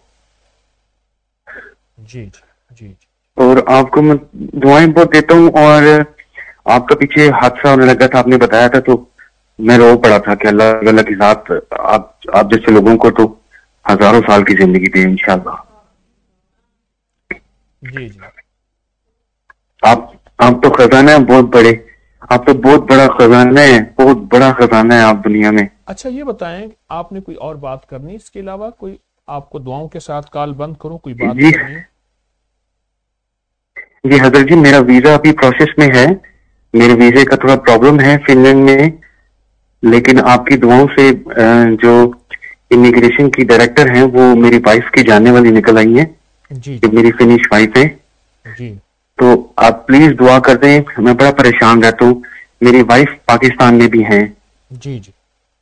جی جی جی جی۔ اور آپ کو میں دعائیں بہت دیتا ہوں، اور آپ کا پیچھے حادثہ ہونے لگا تھا، آپ نے بتایا تھا تو میں رو پڑا تھا کہ اللہ کی ذات آپ جیسے لوگوں کو تو ہزاروں سال کی زندگی دے انشاءاللہ۔ جی جی۔ آپ تو خزانہ ہیں بہت بڑے، آپ تو بہت بڑا خزانہ ہے، بہت بڑا خزانہ ہے آپ دنیا میں۔ اچھا یہ بتائیں، آپ نے کوئی اور بات کرنی اس کے علاوہ؟ کوئی آپ کو دعاؤں کے ساتھ کال بند کروں، کوئی بات کرنی ہے؟ جی حضرت جی، میرا ویزا ابھی پروسیس میں ہے، میرے ویزے کا تھوڑا پرابلم ہے فن لینڈ میں، لیکن آپ کی دعاؤں سے جو امیگریشن کی ڈائریکٹر ہیں وہ میری وائف کی جاننے والی نکل آئی ہیں، جی جو میری فنش وائف ہے، جی۔ تو آپ پلیز دعا کر دیں، میں بڑا پریشان رہتا ہوں، میری وائف پاکستان میں بھی ہیں۔ جی جی۔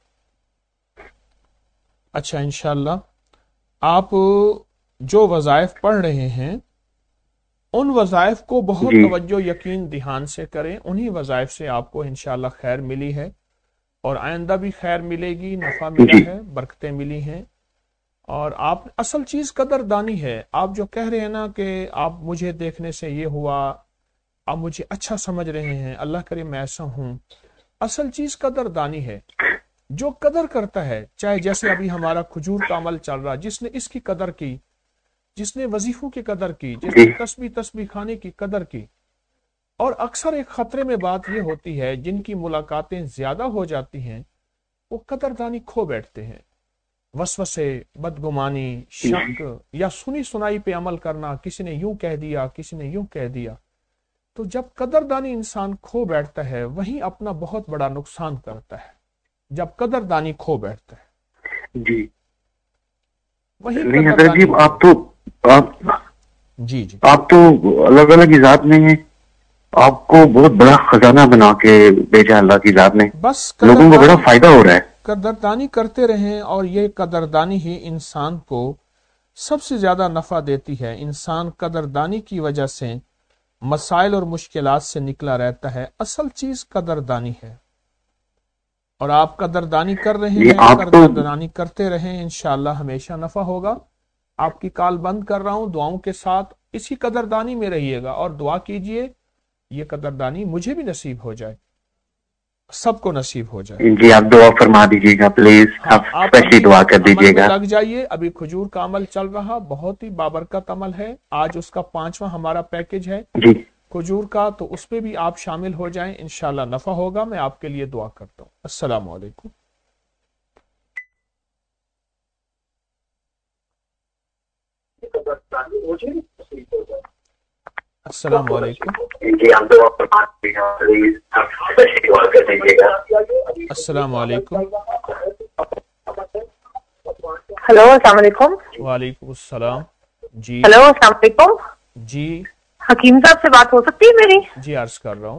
اچھا انشاءاللہ آپ جو وظائف پڑھ رہے ہیں ان وظائف کو بہت توجہ یقین دھیان سے کریں، انہی وظائف سے آپ کو انشاءاللہ خیر ملی ہے، اور آئندہ بھی خیر ملے گی، نفع ملا ہے، برکتیں ملی ہیں۔ اور آپ اصل چیز قدردانی ہے۔ آپ جو کہہ رہے ہیں نا کہ آپ مجھے دیکھنے سے یہ ہوا، آپ مجھے اچھا سمجھ رہے ہیں، اللہ کرے میں ایسا ہوں، اصل چیز قدردانی ہے۔ جو قدر کرتا ہے، چاہے جیسے ابھی ہمارا کھجور کا عمل چل رہا، جس نے اس کی قدر کی، جس نے وظیفوں کی قدر کی، جس نے تسبیح کھانے کی قدر کی۔ اور اکثر ایک خطرے میں بات یہ ہوتی ہے، جن کی ملاقاتیں زیادہ ہو جاتی ہیں وہ قدردانی کھو بیٹھتے ہیں۔ وسوسے، بدگمانی، شک یا سنی سنائی پہ عمل کرنا، کسی نے یوں کہہ دیا، کسی نے یوں کہہ دیا، تو جب قدردانی انسان کھو بیٹھتا ہے وہیں اپنا بہت بڑا نقصان کرتا ہے۔ جب قدردانی کھو بیٹھتا ہے جی وہی نہیں حضرت جی، جی جی، آپ تو الگ الگ ذات میں ہیں، آپ کو بہت بڑا خزانہ بنا کے بھیجا اللہ کی ذات نے، بس لوگوں کو بڑا فائدہ ہو رہا ہے۔ قدردانی کرتے رہیں، اور یہ قدردانی ہی انسان کو سب سے زیادہ نفع دیتی ہے۔ انسان قدردانی کی وجہ سے مسائل اور مشکلات سے نکلا رہتا ہے۔ اصل چیز قدردانی ہے، اور آپ قدردانی کر رہے ہیں، قدردانی کرتے رہیں، انشاءاللہ ہمیشہ نفع ہوگا۔ آپ کی کال بند کر رہا ہوں، دعاؤں کے ساتھ اسی قدردانی میں رہیے گا، اور دعا کیجئے یہ قدردانی مجھے بھی نصیب ہو جائے، سب کو نصیب ہو جائے۔ جی آپ دعا فرما دیجیے گا پلیز، آپ اسپیشلی دعا کر دیجیے گا۔ لگ جائیے، ابھی کھجور کا عمل چل رہا، بہت ہی بابرکت عمل ہے، آج اس کا 5واں ہمارا پیکج ہے جی کھجور کا، تو اس پہ بھی آپ شامل ہو جائیں، انشاءاللہ نفع ہوگا۔ میں آپ کے لیے دعا کرتا ہوں۔ السلام علیکم۔ السلام علیکم۔ السلام علیکم۔ ہلو السلام علیکم۔ وعلیکم السلام۔ جی ہلو السلام علیکم۔ جی حکیم صاحب سے بات ہو سکتی ہے میری؟ جی عرض کر رہا ہوں۔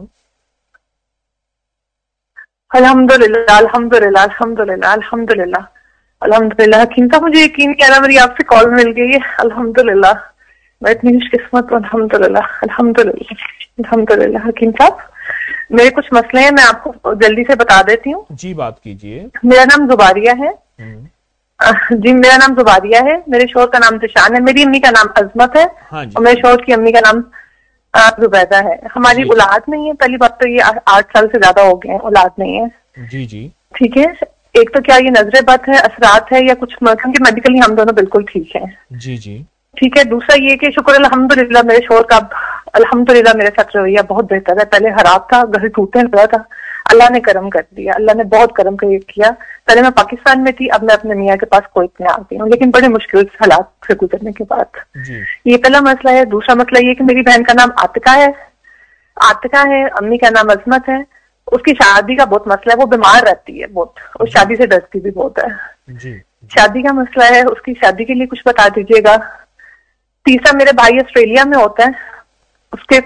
الحمدللہ الحمدللہ الحمدللہ الحمدللہ الحمدللہ۔ حکیم صاحب مجھے یقین کیا نا میری آپ سے کال مل گئی ہے، الحمدللہ، میں اتنی خوش قسمت ہوں، الحمدللہ الحمدللہ الحمدللہ۔ حکیم صاحب میرے کچھ مسئلے ہیں، میں آپ کو جلدی سے بتا دیتی ہوں۔ جی بات کیجئے۔ میرا نام زباریہ ہے۔ جی میرا نام زباریہ ہے، میرے شوہر کا نام ذیشان ہے، میری امی کا نام عظمت ہے، اور میرے شوہر کی امی کا نام زبیدہ ہے. ہماری اولاد نہیں ہے. پہلی بات تو یہ 8 سال سے زیادہ ہو گئے ہیں, اولاد نہیں ہے. جی جی ٹھیک ہے. ایک تو کیا یہ نظر بد ہے, اثرات ہے, یا کچھ کیونکہ میڈیکلی ہم دونوں بالکل ٹھیک ہیں. جی جی ٹھیک ہے. دوسرا یہ کہ شکر الحمدللہ میرے شوہر کا الحمدللہ میرے ساتھ رویہ بہت بہتر ہے. پہلے خراب تھا, گھر ٹوٹنے لگا تھا, اللہ نے کرم کر دیا, اللہ نے بہت کرم کیا. پہلے میں پاکستان میں تھی, اب میں اپنے میاں کے پاس کویت میں آ گئی ہوں, لیکن بڑے مشکل حالات سے گزرنے کے بعد. یہ پہلا مسئلہ ہے. دوسرا مسئلہ یہ کہ میری بہن کا نام عاتقہ ہے, امی کا نام عظمت ہے. اس کی شادی کا بہت مسئلہ ہے, وہ بیمار رہتی ہے بہت, اور شادی سے ڈرتی بھی بہت ہے. شادی کا مسئلہ ہے, اس کی شادی کے لیے کچھ بتا دیجیے گا. تیسرا میرے بھائی آسٹریلیا میں ہوتا ہے, اس کے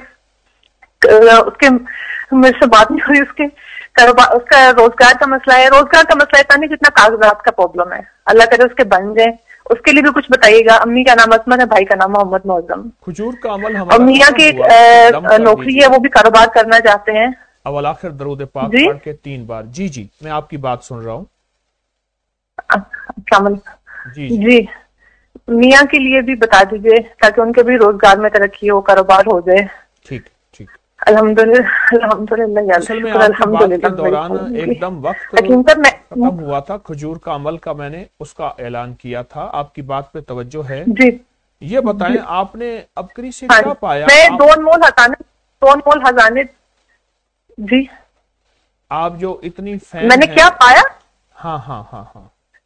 میرے سے بات نہیں ہوئی. اس کا روزگار کا مسئلہ ہے. روزگار کا مسئلہ ہے, نہیں کتنا کاغذات کا پرابلم ہے. اللہ کرے اس کے بن جائیں. اس کے لیے بھی کچھ بتائیے گا. امی کا نام عصمت ہے, بھائی کا نام محمد معظم. کھجور کا عمل اور میاں کی نوکری ہے, وہ بھی کاروبار کرنا چاہتے ہیں. اول آخر درود پاک پڑھ کے 3 بار. جی جی میں آپ کی بات سن رہا ہوں. السلام علیکم. جی میاں کے لیے بھی بتا دیجیے تاکہ ان کے بھی روزگار میں ترقی ہو, کاروبار ہو جائے. ٹھیک ٹھیک. الحمدللہ. اصل میں آپ کی بات کے دوران ایک دم وقت ختم ہوا تھا. کھجور کا عمل کا میں نے اس کا اعلان کیا تھا. آپ کی بات پہ توجہ ہے. جی یہ بتائیں آپ نے ابکری سے کیا پایا؟ میں 2 مول ہزانے. جی آپ جو اتنی فین میں نے کیا پایا؟ ہاں ہاں ہاں ہاں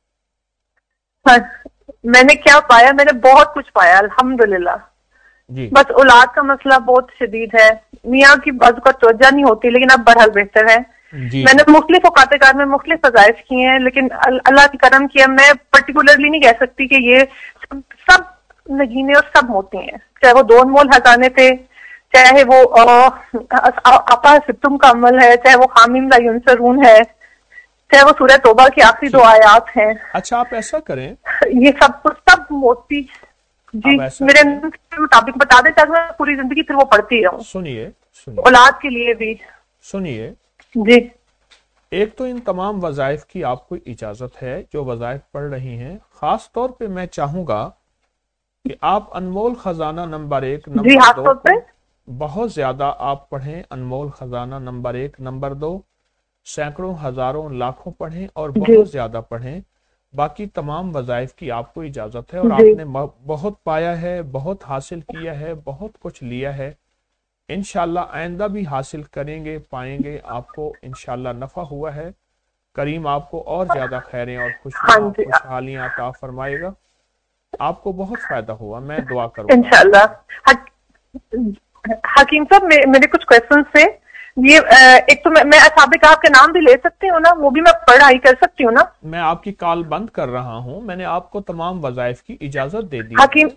میں نے کیا پایا؟ میں نے بہت کچھ پایا الحمدللہ. بس اولاد کا مسئلہ بہت شدید ہے. میاں کی بازو کا توجہ نہیں ہوتی, لیکن اب بہرحال بہتر ہے. میں نے مختلف اوقات کار میں مختلف وظائف کیے ہیں, لیکن اللہ کی کرم کیا. میں پرٹیکولرلی نہیں کہہ سکتی کہ یہ سب نگینے اور سب موتی ہیں, چاہے وہ 2 مول ہزانے تھے, چاہے وہ اپا ستم کا عمل ہے, چاہے وہ خامین لا ینصرون ہے, چاہے وہ سورہ توبہ کی آخری 2 آیات ہیں. اچھا آپ ایسا کریں, یہ سب کچھ سب موتی. جی میرے مطابق بتا دیں تاکہ میں پوری زندگی پھر وہ پڑھتی رہوں. سنیے اولاد کے لیے بھی. سنیے جی. ایک تو ان تمام وظائف کی آپ کو اجازت ہے جو وظائف پڑھ رہی ہیں. خاص طور پہ میں چاہوں گا کہ آپ انمول خزانہ نمبر 1 نمبر 2 بہت زیادہ آپ پڑھیں. انمول خزانہ نمبر 1 نمبر 2 سینکڑوں ہزاروں لاکھوں پڑھیں اور بہت زیادہ پڑھیں. باقی تمام وظائف کی آپ کو اجازت ہے, اور آپ نے بہت پایا ہے, بہت حاصل کیا ہے, بہت کچھ لیا ہے. انشاءاللہ آئندہ بھی حاصل کریں گے, پائیں گے. آپ کو انشاءاللہ نفع ہوا ہے. کریم آپ کو اور زیادہ خیریں اور خوشحالیاں عطا فرمائے گا. آپ کو بہت فائدہ ہوا. میں دعا کروں گا انشاءاللہ. حکیم صاحب میرے کچھ کویسچنز تھے. یہ ایک تو میں سابق آپ کے نام بھی لے سکتی ہوں نا, وہ بھی میں پڑھائی کر سکتی ہوں نا؟ میں آپ کی کال بند کر رہا ہوں. میں نے آپ کو تمام وظائف کی اجازت دے دی حکیم.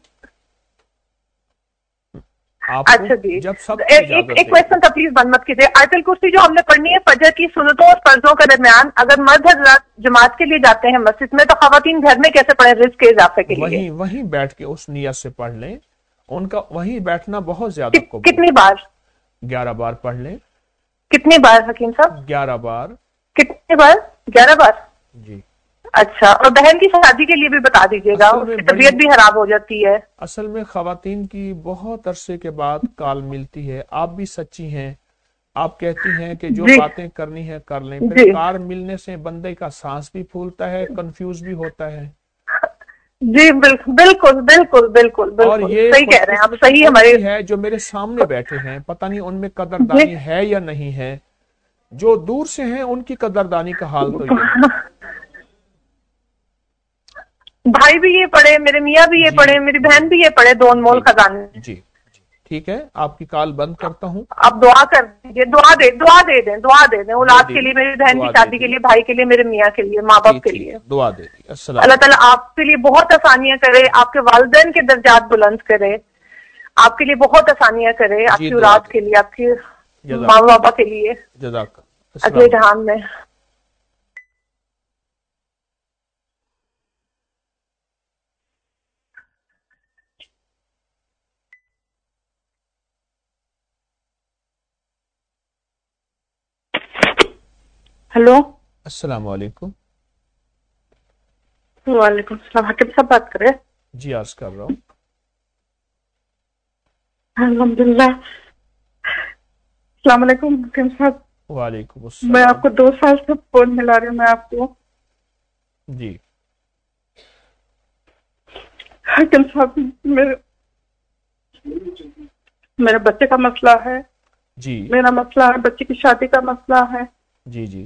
اچھا جی, ایک کویسچن تھا, پلیز بند مت کیجیے. آیت الکرسی جو ہم نے پڑھنی ہے فجر کی سنتوں اور فرضوں کے درمیان, اگر مرد حضرات جماعت کے لیے جاتے ہیں مسجد میں, تو خواتین گھر میں کیسے پڑھیں رزق کے اضافے کے لیے؟ وہیں بیٹھ کے اس نیت سے پڑھ لیں. ان کا وہیں بیٹھنا بہت زیادہ. کتنی بار؟ 11 بار پڑھ لیں. کتنی بار حکیم صاحب؟ 11 بار. کتنی بار؟ 11 بار. جی اچھا. اور بہن کی شادی کے لیے بھی بتا دیجیے گا, اس کی طبیعت بھی خراب ہو جاتی ہے. اصل میں خواتین کی بہت عرصے کے بعد کال ملتی ہے. آپ بھی سچی ہیں, آپ کہتی ہیں کہ جو باتیں کرنی ہے کر لیں. پھر کار ملنے سے بندے کا سانس بھی پھولتا ہے, کنفیوز بھی ہوتا ہے. جی بالکل بالکل بالکل اور یہ صحیح کہہ رہے ہیں آپ. صحیح ہماری ہے جو میرے سامنے بیٹھے ہیں, پتہ نہیں ان میں قدردانی ہے یا نہیں ہے. جو دور سے ہیں ان کی قدردانی کا حال تو یہ بھائی بھی یہ پڑھے, میرے میاں بھی یہ پڑھے, میری بہن بھی یہ پڑھے 2 انمول خزانے. جی ٹھیک ہے, آپ کی کال بند کرتا ہوں. آپ دعا کر دیجیے, دعا دے دیں اولاد کے لیے, میری بہن کی شادی کے لیے, بھائی کے لیے, میرے میاں کے لیے, ماں باپ کے لیے. دعا دے دی. اللہ تعالیٰ آپ کے لیے بہت آسانیاں کرے, آپ کے والدین کے درجات بلند کرے, آپ کے لیے بہت آسانیاں کرے, آپ کی اولاد کے لیے, آپ کے ماں بابا کے لیے اگلے جہان میں. ہیلو السلام علیکم. وعلیکم السلام. حکیم صاحب بات کرے؟ جی عرض کر رہا ہوں. الحمدللہ. السلام علیکم حکیم صاحب. وعلیکم میں السلام. آپ کو 2 سال سے فون ملا رہی ہوں. میں آپ کو جی حکیم صاحب میرے بچے کا مسئلہ ہے. جی میرا مسئلہ ہے بچے کی شادی کا مسئلہ ہے. جی جی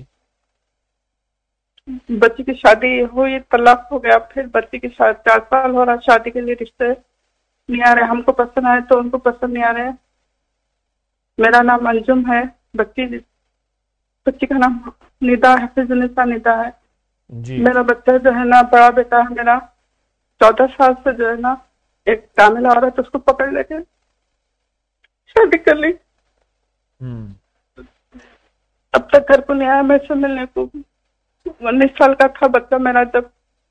بچی کی شادی ہوئی طلاق ہو گیا. پھر بچی کی 4 سال ہو رہا شادی کے لیے رشتے نہیں آ رہے. ہم کو پسند آئے تو ان کو پسند نہیں آ رہے. میرا نام انجم ہے. بچی کا نام ندا ہے. حفظ النساء ندا ہے. جی میرا بچہ جو ہے نا بڑا بیٹا ہے میرا 14 سال سے جو ہے نا ایک کامل عورت اس کو پکڑ لے کے شادی کر لی. اب تک گھر کو نہیں آیا میرے سے ملنے کو. 19 سال کا تھا بچہ میرا جب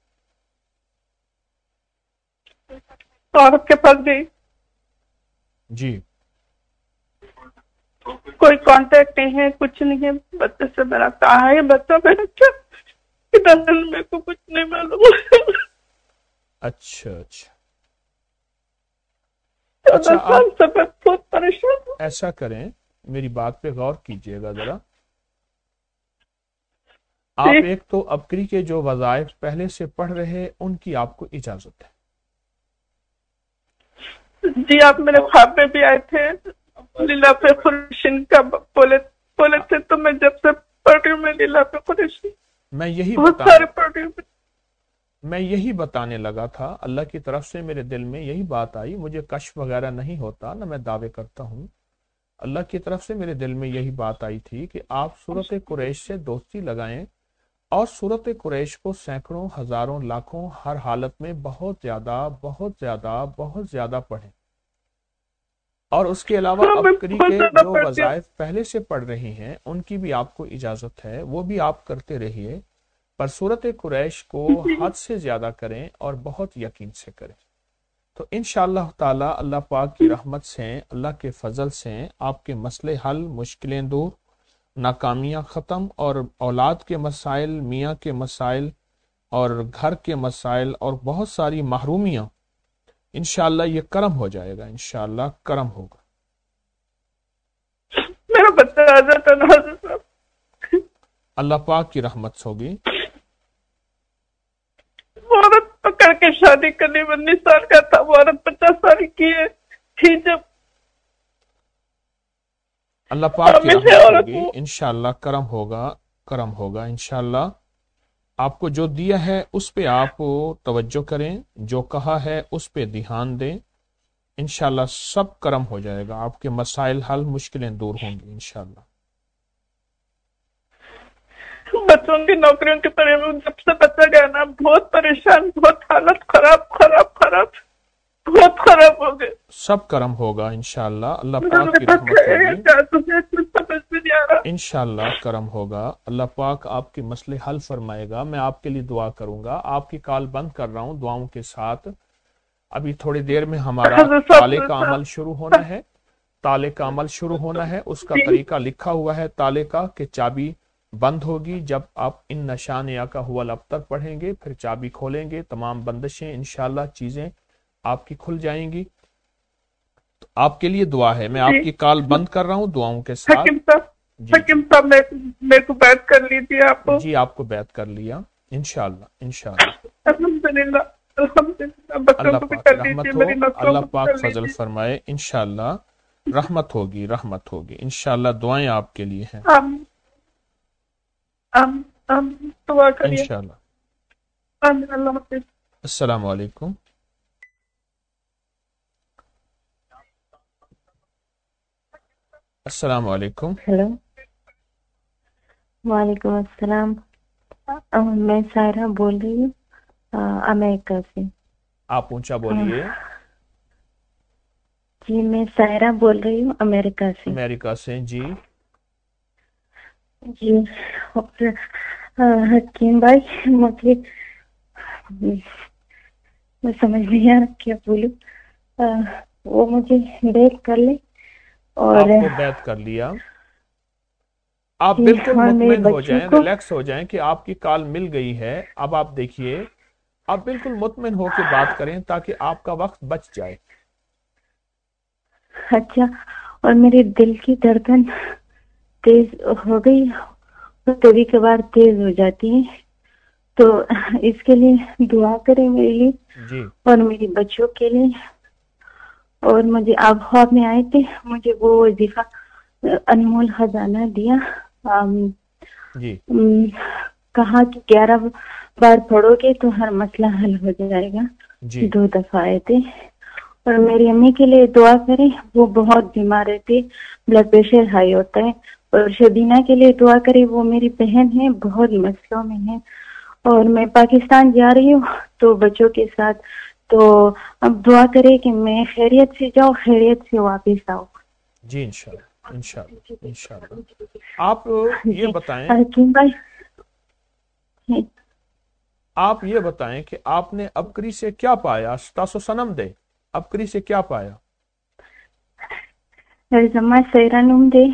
عورت کے پاس گئی. جی کوئی کانٹیکٹ نہیں ہے کچھ نہیں ہے. بچے سے میرا کہاں ہے بچہ میرا کیا میرے کو کچھ نہیں معلوم. اچھا اچھا آپ بہت پریشان ہوں. ایسا کریں میری بات پہ غور کیجئے گا ذرا. آپ ایک تو ابکری کے جو وظائف پہلے سے پڑھ رہے ان کی آپ کو اجازت ہے. جی آپ میرے خواب میں بھی آئے تھے. لیلا پہ خورشین کا بولے تھے تو میں جب سے پڑھ رہی ہوں میں لیلا پہ خورشین میں یہی بتانے لگا تھا. اللہ کی طرف سے میرے دل میں یہی بات آئی. مجھے کشف وغیرہ نہیں ہوتا نہ میں دعوے کرتا ہوں. اللہ کی طرف سے میرے دل میں یہی بات آئی تھی کہ آپ سورت قریش سے دوستی لگائیں اور سورت قریش کو سینکڑوں ہزاروں لاکھوں ہر حالت میں بہت زیادہ پڑھیں. اور اس کے علاوہ ابکری کے جو وظائف پہلے سے پڑھ رہی ہیں ان کی بھی آپ کو اجازت ہے. وہ بھی آپ کرتے رہیے پر سورت قریش کو حد سے زیادہ کریں اور بہت یقین سے کریں. تو انشاءاللہ تعالی اللہ پاک کی رحمت سے اللہ کے فضل سے آپ کے مسئلے حل، مشکلیں دور، ناکامیاں ختم اور اولاد کے مسائل، میاں کے مسائل اور گھر کے مسائل اور بہت ساری محرومیاں انشاءاللہ یہ کرم ہو جائے گا. انشاءاللہ کرم ہوگا. میرا بچہ آ جاتا نا اللہ پاک کی رحمت ہوگی. عورت پکڑ کے شادی کرنی 19 سال کا تھا. وہ عورت 50 سال کی تھی جب اللہ پاک کی رحمت ہوگی. انشاءاللہ کرم ہوگا انشاءاللہ. آپ کو جو دیا ہے اس پہ آپ توجہ کریں، جو کہا ہے اس پہ دھیان دیں. انشاءاللہ سب کرم ہو جائے گا. آپ کے مسائل حل، مشکلیں دور ہوں گی انشاءاللہ. بچوں کی نوکریوں کے پڑے ہوئے جب سے بچہ گیا نا بہت پریشان، بہت حالت خراب بہت خراب ہو گئے. سب کرم ہوگا انشاءاللہ. اللہ پاک کی رحمت ہوگی. انشاءاللہ کرم ہوگا. اللہ پاک آپ کے مسئلے حل فرمائے گا. میں آپ کے لیے دعا کروں گا. آپ کی کال بند کر رہا ہوں دعاؤں کے ساتھ. ابھی تھوڑی دیر میں ہمارا تالے کا عمل شروع ہونا ہے. اس کا طریقہ لکھا ہوا ہے تالے کا کہ چابی بند ہوگی جب آپ ان نشان یا کا ہوا الابتر پڑھیں گے، پھر چابی کھولیں گے، تمام بندشیں انشاءاللہ چیزیں آپ کی کھل جائیں گی. تو آپ کے لیے دعا ہے. میں آپ کی کال بند کر رہا ہوں دعاؤں کے ساتھ. حکیم صاحب میرے کو بیعت کر لیجیے آپ کو. جی آپ کو بیعت کر لیا انشاءاللہ. الحمدللہ اللہ پاک رحمت ہو. اللہ پاک فضل فرمائے. انشاءاللہ رحمت ہوگی انشاءاللہ. دعائیں آپ کے لیے ہیں انشاءاللہ. السلام علیکم. السلام علیکم. ہیلو وعلیکم السلام. میں سائرہ بول رہی ہوں امریکہ سے. آپ اونچا بولیے. جی میں سائرہ بول رہی ہوں امریکہ سے. جی جی حکیم بھائی مجھے میں سمجھ نہیں آ رہا کیا بولوں. وہ مجھے بیعت کر لے اور آپ کو بیعت کر لیا. آپ بالکل مطمئن ہو جائیں، ریلیکس ہو جائیں کہ آپ کی کال مل گئی ہے. اب آپ دیکھیے آپ بالکل مطمئن ہو کے بات کریں تاکہ آپ کا وقت بچ جائے. اچھا. اور میرے دل کی دھڑکن تیز ہو گئی، کبھی کبھار تیز ہو جاتی ہے، تو اس کے لیے دعا کریں میرے لیے جی اور میری بچوں کے لیے. اور مجھے آپ خواب میں آئے تھے، مجھے وہ وظیفہ انمول خزانہ دیا. جی کہا کہ 11 بار پڑھو گے تو ہر مسئلہ حل ہو جائے گا. جی 2 دفعہ آئے تھے. اور میری امی کے لیے دعا کریں، وہ بہت بیمار رہتی، بلڈ پریشر ہائی ہوتا ہے. اور شبینہ کے لیے دعا کریں، وہ میری بہن ہے، بہت مسئلوں میں ہے. اور میں پاکستان جا رہی ہوں تو بچوں کے ساتھ، تو اب دعا کرے کہ میں خیریت سے جاؤں، خیریت سے واپس آؤں. جی انشاءاللہ انشاءاللہ انشاءاللہ. آپ یہ جی بتائیں، حکیم بھائی، آپ یہ بتائیں کہ آپ نے ابکری سے کیا پایا؟ تاسو سنم دے ابکری سے کیا پایا؟ زما سیرانوم دے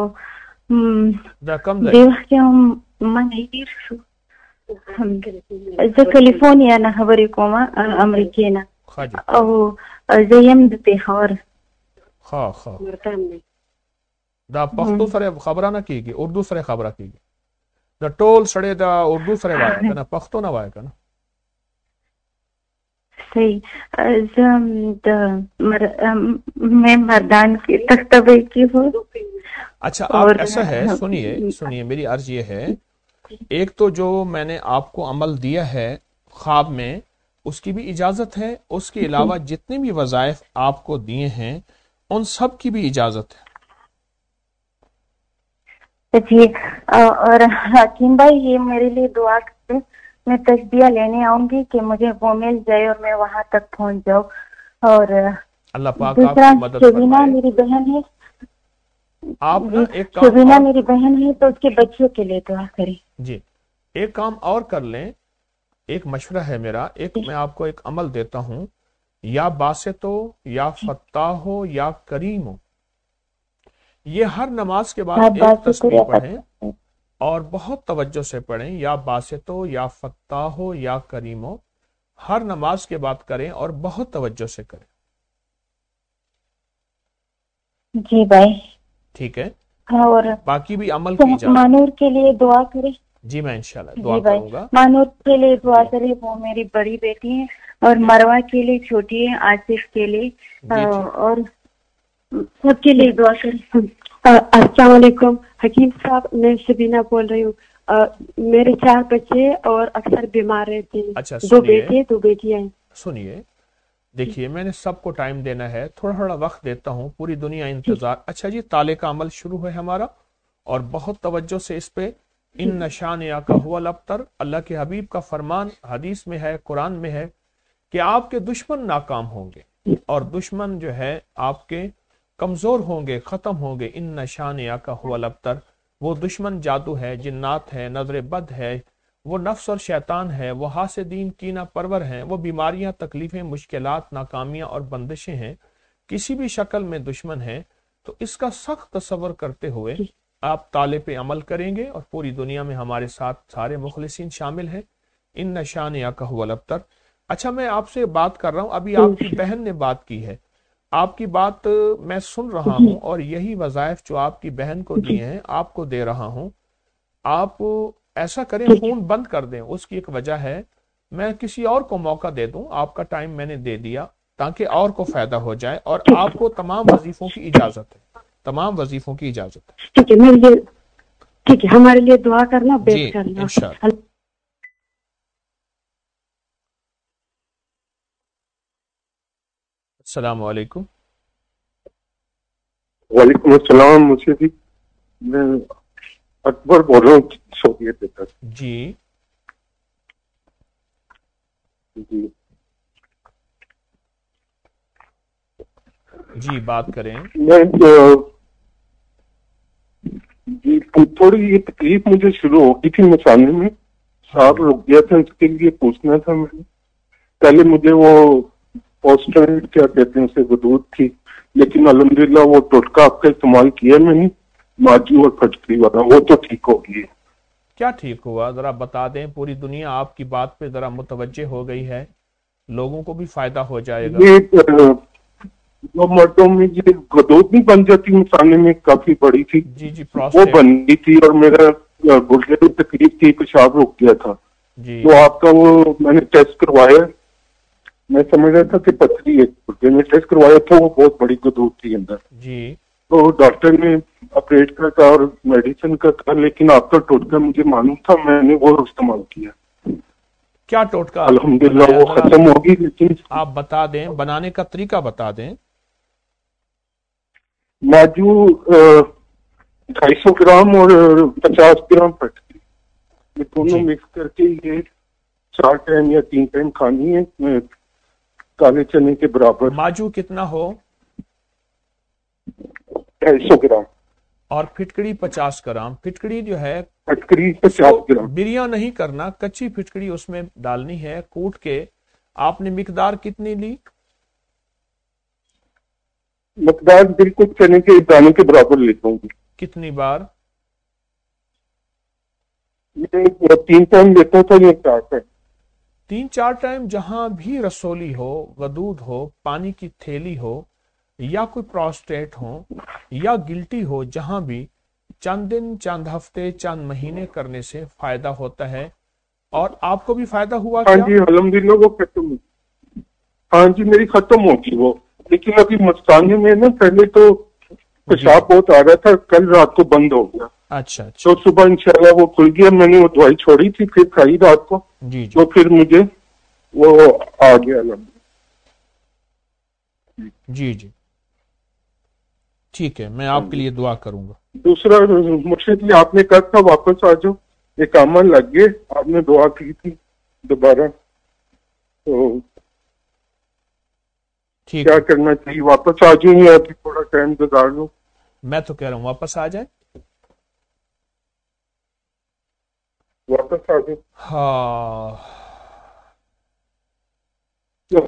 دا کم دے دیوه کې هم ما نه ډیر شو. زه کلیفورنیا نه خبرې کوم، امریکې نه، خاجی او زه یم د پېښور. خا دا پښتو سره خبره نه کیږي، اردو سره خبره کیږي. دا ټول سړی دا اردو سره وایي کنه، پښتو نه وایي کنه. صحیح. زه میں مردان کی تختبے کی ہوں. اچھا آپ ایسا ہے، سنیے میری عرض یہ ہے، ایک تو جو میں نے آپ کو عمل دیا ہے خواب میں، اس کی بھی اجازت ہے، اس کے علاوہ جتنے بھی وظائف آپ کو دیے ہیں ان سب کی بھی اجازت ہے. جی. اور حکیم بھائی یہ میرے لیے دعا کریں، میں تشبیہ لینے آؤں گی کہ مجھے وہ مل جائے اور میں وہاں تک پہنچ جاؤں. اور اللہ پاک آپ دوسرا کی مدد شبینہ فرمائے. میری بہن ہے، آپ نا ایک کام شبینہ اور، میری بہن ہے، تو اس کے بچوں کے لیے دعا کریں. جی ایک کام اور کر لیں، ایک مشورہ ہے میرا، ایک میں آپ کو ایک عمل دیتا ہوں، یا باسط ہو یا فتاح ہو یا کریم ہو، یہ ہر نماز کے بعد ایک تسبیح پڑھیں اور بہت توجہ سے پڑھیں. یا باسط ہو یا فتاح ہو یا کریم ہو، ہر نماز کے بعد کریں اور بہت توجہ سے کریں. جی بھائی ٹھیک ہے؟ اور باقی بھی عمل کی اجازت. مانور کے لیے دعا کریں. جی میں انشاءاللہ دعا جی بھائی کروں گا. مانور کے لیے دعا کریں، وہ میری بڑی بیٹی ہے. اور مروہ کے لیے چھوٹی ہے، آصف کے لیے، اور سب کے لیے دعا کریں. السلام علیکم حکیم صاحب، میں شبینہ بول رہی ہوں. میرے 4 بچے اور اکثر بیمار رہتے ہیں. اچھا 2 بیٹے 2 بیٹیاں ہیں. سنیے، دیکھیے میں نے سب کو ٹائم دینا ہے، تھوڑا تھوڑا وقت دیتا ہوں، پوری دنیا انتظار. اچھا جی، تالے کا عمل شروع ہے ہمارا، اور بہت توجہ سے اس پہ. ان نشان یا کا هو الابتر، اللہ کے حبیب کا فرمان حدیث میں ہے، قرآن میں ہے کہ آپ کے دشمن ناکام ہوں گے اور دشمن جو ہے آپ کے کمزور ہوں گے، ختم ہوں گے. ان نشان یا کا هو الابتر، وہ دشمن جادو ہے، جنات ہے، نظر بد ہے، وہ نفس اور شیطان ہے، وہ حاسدین کینہ پرور ہیں، وہ بیماریاں، تکلیفیں، مشکلات، ناکامیاں اور بندشیں ہیں، کسی بھی شکل میں دشمن ہیں. تو اس کا سخت تصور کرتے ہوئے آپ تالے پہ عمل کریں گے، اور پوری دنیا میں ہمارے ساتھ سارے مخلصین شامل ہیں. ان نشان یا کا هو الابتر. اچھا میں آپ سے بات کر رہا ہوں، ابھی آپ کی بہن نے بات کی ہے، آپ کی بات میں سن رہا ہوں، اور یہی وظائف جو آپ کی بہن کو دیے ہیں آپ کو دے رہا ہوں. آپ ایسا کریں، فون بند کر دیں. اس کی ایک وجہ ہے، میں کسی اور کو موقع دے دوں، آپ کا ٹائم میں نے دے دیا تاکہ اور کو فائدہ ہو جائے. اور آپ کو تمام وظیفوں کی اجازت ہے، تمام وظیفوں کی اجازت ہے. ٹھیک ہے، میرے لیے ٹھیک ہے، ہمارے لیے دعا کرنا، جی بیٹھ کرنا. انشاءاللہ. السلام علیکم. وعلیکم السلام. مجھے بھی، میں اکبر بول رہا ہوں سعودیہ سے. جی جی جی بات کریں. میں جی تھوڑی یہ تکلیف مجھے شروع ہو گئی تھی مسانے میں، صاحب رک گیا تھا، اس کے لیے پوچھنا تھا. میں پہلے مجھے وہ پوسٹر کیا کہتے ہیں اسے، غدود تھی، لیکن الحمدللہ وہ ٹوٹکا آپ کا استعمال کیا میں نے، ماجو اور پھٹکری والا، وہ تو ٹھیک ہو گئی. کیا ٹھیک ہوا ذرا بتا دیں، پوری دنیا آپ کی بات پہ ذرا متوجہ ہو گئی ہے، لوگوں کو بھی فائدہ ہو جائے گا. जो मर्दों में ये गदोद नहीं बन जाती, मसाने में काफी बड़ी थी, जी जी, वो प्रोस्टेट। बन गई थी और मेरा गुर्दे में तकलीफ थी, पेशाब रुक गया था। जी तो आपका वो मैंने टेस्ट करवाया, मैं समझ रहा था कि पथरी है गुर्दे में, टेस्ट करवाया तो वो बहुत बड़ी गदोद थी अंदर। जी, तो डॉक्टर ने ऑपरेट का था और मेडिसिन का था, लेकिन आपका टोटका मुझे मालूम था, मैंने वो इस्तेमाल किया। क्या टोटका अल्हम्दुलिल्लाह बनाया? वो खत्म होगी, लेकिन आप बता दें, बनाने का तरीका बता दें। माजू 250 ग्राम और 50 ग्राम पटकी, ये दोनों मिक्स करके ये 4 टाइम या 3 टाइम खानी है, काले चने के बराबर। माजू कितना हो? 250 ग्राम और फिटकड़ी 50 ग्राम। फिटकड़ी जो है, फटकरी 50 ग्राम। बिरिया नहीं करना, कच्ची फिटकड़ी उसमें डालनी है कूट के। आपने मिकदार कितनी ली? मकदार बिल्कुल चने के दाने के बराबर लेता हूँ। कितनी बार? ये 3 टाइम लेता था, ये 4 टाइम। 3-4 टाइम। जहां भी रसोली हो, गदूद हो, पानी की थैली हो, या कोई प्रोस्टेट हो, या गिल्टी हो, जहां भी चंद दिन, चंद हफ्ते, चंद महीने करने से फायदा होता है। और आपको भी फायदा हुआ हाँ क्या? जी अल्हम्दुलिल्लाह वो खत्म हुई। हाँ जी मेरी खत्म होगी वो, लेकिन अभी मस्ताने में ना पहले तो पेशाब बहुत आ रहा था, कल रात को बंद हो गया। अच्छा अच्छा, तो सुबह इंशाल्लाह वो खुल गया, मैंने वो दवाई छोड़ी थी फिर खाई रात को, जी जी तो फिर मुझे वो आ गया अल्हम्दुलिल्लाह। जी जी, ठीक है, मैं आपके लिए दुआ करूंगा। दूसरा मुझसे जी आपने कहा था वापस आ जाओ, ये काम लग गए, आपने दुआ की थी दोबारा, तो ठीक क्या है, करना चाहिए? वापस आ जाऊं या अभी थोड़ा टाइम गुजार लूं? मैं तो कह रहा हूं वापस आ जाए। वापस आ जाऊं? हाँ, क्यों?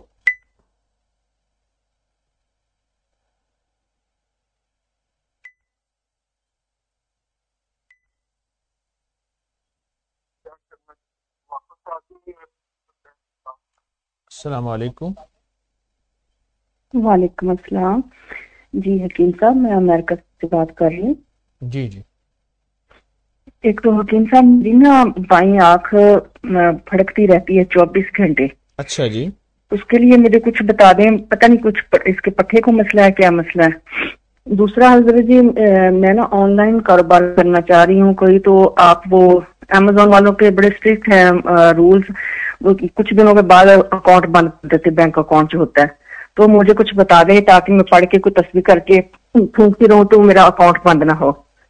अस्सलाम वालेकुम। वालेकुम अस्सलाम। जी हकीम साहब, मैं अमेरिका से बात कर रही हूँ। जी जी, एक तो हकीम साहब मेरी ना बाईं आंख फड़कती रहती है 24 घंटे। अच्छा जी, उसके लिए मुझे कुछ बता दें, पता नहीं कुछ इसके पट्टे को मसला है, क्या मसला है। दूसरा हजरत जी, मैं ना ऑनलाइन कारोबार करना चाह रही हूँ कोई, तो आप वो अमेजोन वालों के बड़े स्ट्रिक्ट हैं रूल्स, वो कुछ दिनों के बाद अकाउंट बंद कर देते, बैंक अकाउंट जो होता है। तो मुझे कुछ बता दें ताकि मैं पढ़ के कोई तस्वीर करके फूंकती रहूं तो मेरा अकाउंट बंद ना हो।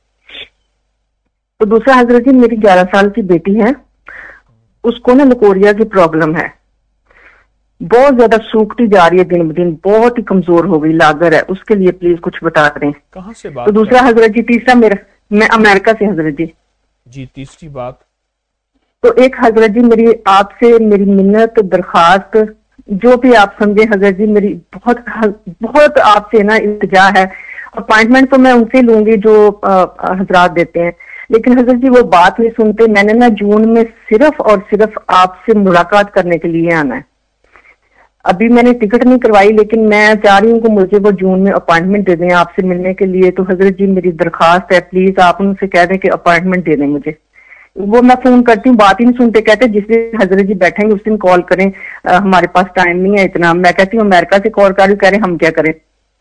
तो दूसरा हजरत जी, मेरी 11 साल की बेटी है, उसको ना लकोरिया की प्रॉब्लम है, बहुत ज्यादा सूखती जा रही है दिन ब दिन, बहुत ही कमजोर हो गई, लागर है, उसके लिए प्लीज कुछ बता दें। कहाँ से बात तो दूसरा कर? हजरत जी, तीसरा मेरा, मैं अमेरिका से हजरत जी। जी, तीसरी बात। तो एक हजरत जी मेरी आपसे मेरी मिन्नत दरखास्त जो भी आप समझे हजरत जी, मेरी बहुत बहुत आपसे ना इल्तिजा है। अपॉइंटमेंट तो मैं उनसे लूंगी जो हजरात देते हैं, लेकिन हजरत जी वो बात नहीं सुनते। मैंने ना जून में सिर्फ और सिर्फ आपसे मुलाकात करने के लिए आना है। अभी मैंने टिकट नहीं करवाई, लेकिन मैं चाह रही हूँ कि मुझे वो जून में अपॉइंटमेंट दे दें आपसे मिलने के लिए। तो हजरत जी मेरी दरखास्त है, प्लीज आप उनसे कह दें कि अपॉइंटमेंट दे दें मुझे। वो मैं फोन करती हूँ, बात ही नहीं सुनते, कहते जिस दिन हजरत जी बैठेंगे उस दिन कॉल करें, हमारे पास टाइम नहीं है इतना। मैं कहती हूँ अमेरिका से कॉल कर रही हूँ, कह रहे हम क्या करें।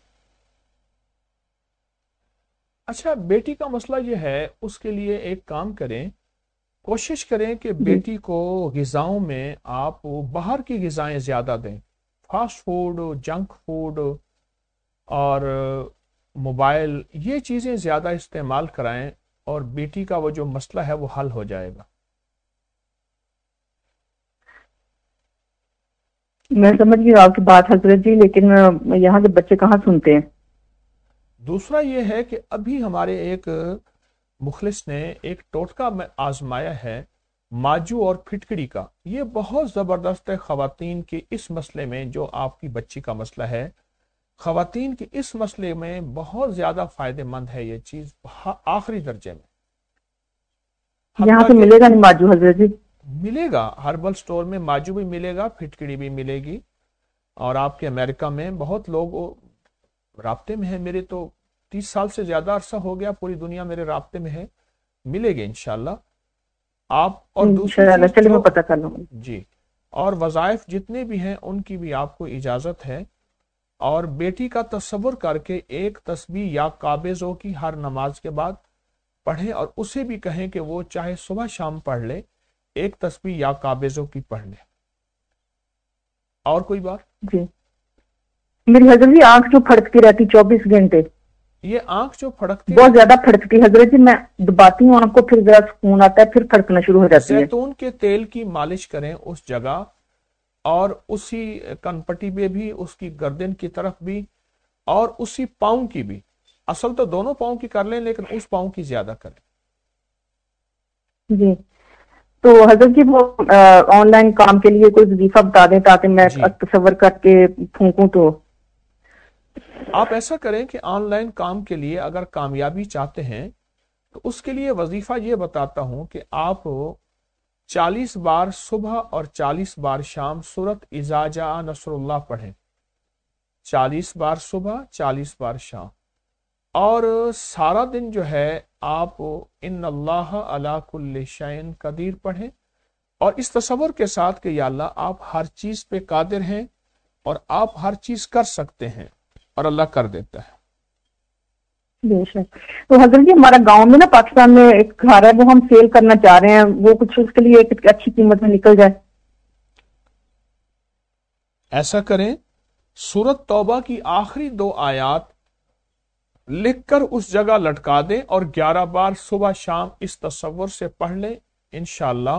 अच्छा, बेटी का मसला ये है, उसके लिए एक काम करें, कोशिश करें कि बेटी को ग़िज़ाओं में आप बाहर की ग़िज़ाएं ज़्यादा दें। फास्ट फूड, जंक फूड और मोबाइल, ये चीज़ें ज़्यादा इस्तेमाल कराएं और बेटी का वो जो मसला है वो हल हो जाएगा। मैं समझ गई आपकी बात हजरत जी, लेकिन यहाँ के बच्चे कहाँ सुनते हैं। दूसरा ये है कि अभी हमारे एक मुखलिस ने एक टोटका में आजमाया है माजू और फिटकड़ी का। ये बहुत ज़बरदस्त है ख़वातीन के इस मसले में, जो आपकी बच्ची का मसला है, ख़वातीन के इस मसले में बहुत ज़्यादा फ़ायदेमंद है ये चीज़, आखिरी दर्जे में। यहाँ पे मिलेगा नहीं माजू हजरत जी? मिलेगा, हर्बल स्टोर में माजू भी मिलेगा, फिटकड़ी भी मिलेगी। और आपके अमेरिका में बहुत लोग रابते में है, मेरे तो 30 साल से ज्यादा अरसा हो गया, पूरी दुनिया मेरे राब्ते में है, मिलेंगे इंशाल्लाह आप। और दूसरी चीज मैं पता कर लूंगा जी, और वज़ाइफ जितने भी हैं उनकी भी आपको इजाजत है। और बेटी का तसव्वुर करके एक तस्बीह या काबिज़ों की हर नमाज के बाद पढ़े, और उसे भी कहें कि वो चाहे सुबह शाम पढ़ ले, एक तस्बीह या काबिज़ों की पढ़ ले। और कोई बात? जी, मेरी हजरत जी आंख जो फड़कती रहती 24 घंटे, ये आंख जो फड़कती बहुत ज्यादा फड़कती हजरत जी, मैं दबाती हूँ आंख को, फिर जरा सुकून आता है, फिर फड़कना शुरू हो जाती है। जैतून के तेल की मालिश करें उस जगह, और उसी कनपट्टी पे भी, उसकी गर्दन की तरफ भी, और उसी पाँव की भी। असल तो दोनों पाँव की कर लें, लेकिन उस पाँव की ज्यादा करें। जी, तो हजरत जी वो ऑनलाइन काम के लिए कोई वजीफा बता दें ताकि मैं तसव्वुर करके फूंकूं। तो आप ऐसा करें कि ऑनलाइन काम के लिए अगर कामयाबी चाहते हैं तो उसके लिए वजीफा ये बताता हूं कि आप 40 बार सुबह और 40 बार शाम सूरत इज़ा जा नसरुल्लाह पढ़ें। 40 बार सुबह, 40 बार शाम, और सारा दिन जो है आप इन्नल्लाह अला कुल्लि शैइन कदीर पढ़ें, और इस तसव्वुर के साथ कि या अल्लाह आप हर चीज पे कादिर हैं और आप हर चीज कर सकते हैं, और अल्लाह कर देता है। बेशक। तो हजरत जी हमारा गांव में ना पाकिस्तान में एक घर है, वो हम सेल करना चाह रहे हैं, वो कुछ उसके लिए एक अच्छी कीमत में निकल जाए। ऐसा करें, सूरत तौबा की आखिरी 2 आयात लिखकर उस जगह लटका दें और 11 बार सुबह शाम इस तसव्वुर से पढ़ लें, इंशाअल्लाह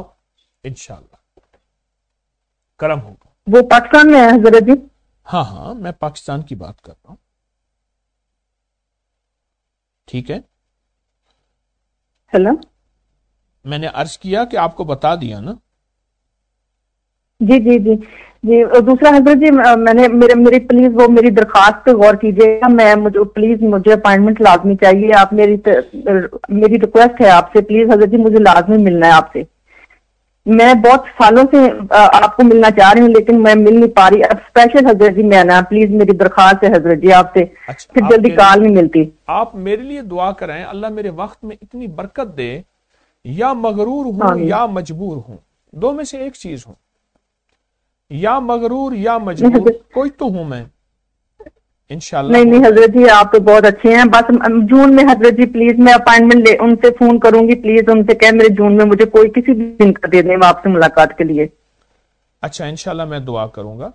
करम होगा। वो पाकिस्तान में है हजरत जी? हाँ हाँ, मैं पाकिस्तान की बात कर रहा हूं। ठीक है, हेलो, मैंने अर्ज किया कि आपको बता दिया ना। जी जी जी जी। और दूसरा हजरत जी मैंने मेरी प्लीज वो मेरी दरखास्त पे गौर कीजिएगा, मुझे अपॉइंटमेंट लाजमी चाहिए। आप मेरी रिक्वेस्ट है आपसे, प्लीज हजरत जी मुझे लाजमी मिलना है आपसे। मैं बहुत सालों से आपको मिलना चाह रही हूँ, लेकिन मैं मिल नहीं पा रही। अब स्पेशल हजरत जी मैं ना, प्लीज मेरी दरखास्त है हजरत जी आपसे। अच्छा, फिर जल्दी कॉल नहीं मिलती। आप मेरे लिए दुआ करें, अल्लाह मेरे वक्त में इतनी बरकत दे, या मगरूर हूं या मजबूर हूं, दो में से एक चीज हूं, या मगरूर या मजबूर, कोई तो हूं मैं इंशाल्लाह। नहीं हजरत जी आप तो बहुत अच्छे हैं। बस जून में हजरत जी प्लीज मैं अपॉइंटमेंट ले उनसे फोन करूंगी, प्लीज उनसे कह मेरे जून में मुझे कोई किसी भी दिन का दे दें आपसे मुलाकात के लिए। अच्छा, इंशाल्लाह मैं दुआ करूंगा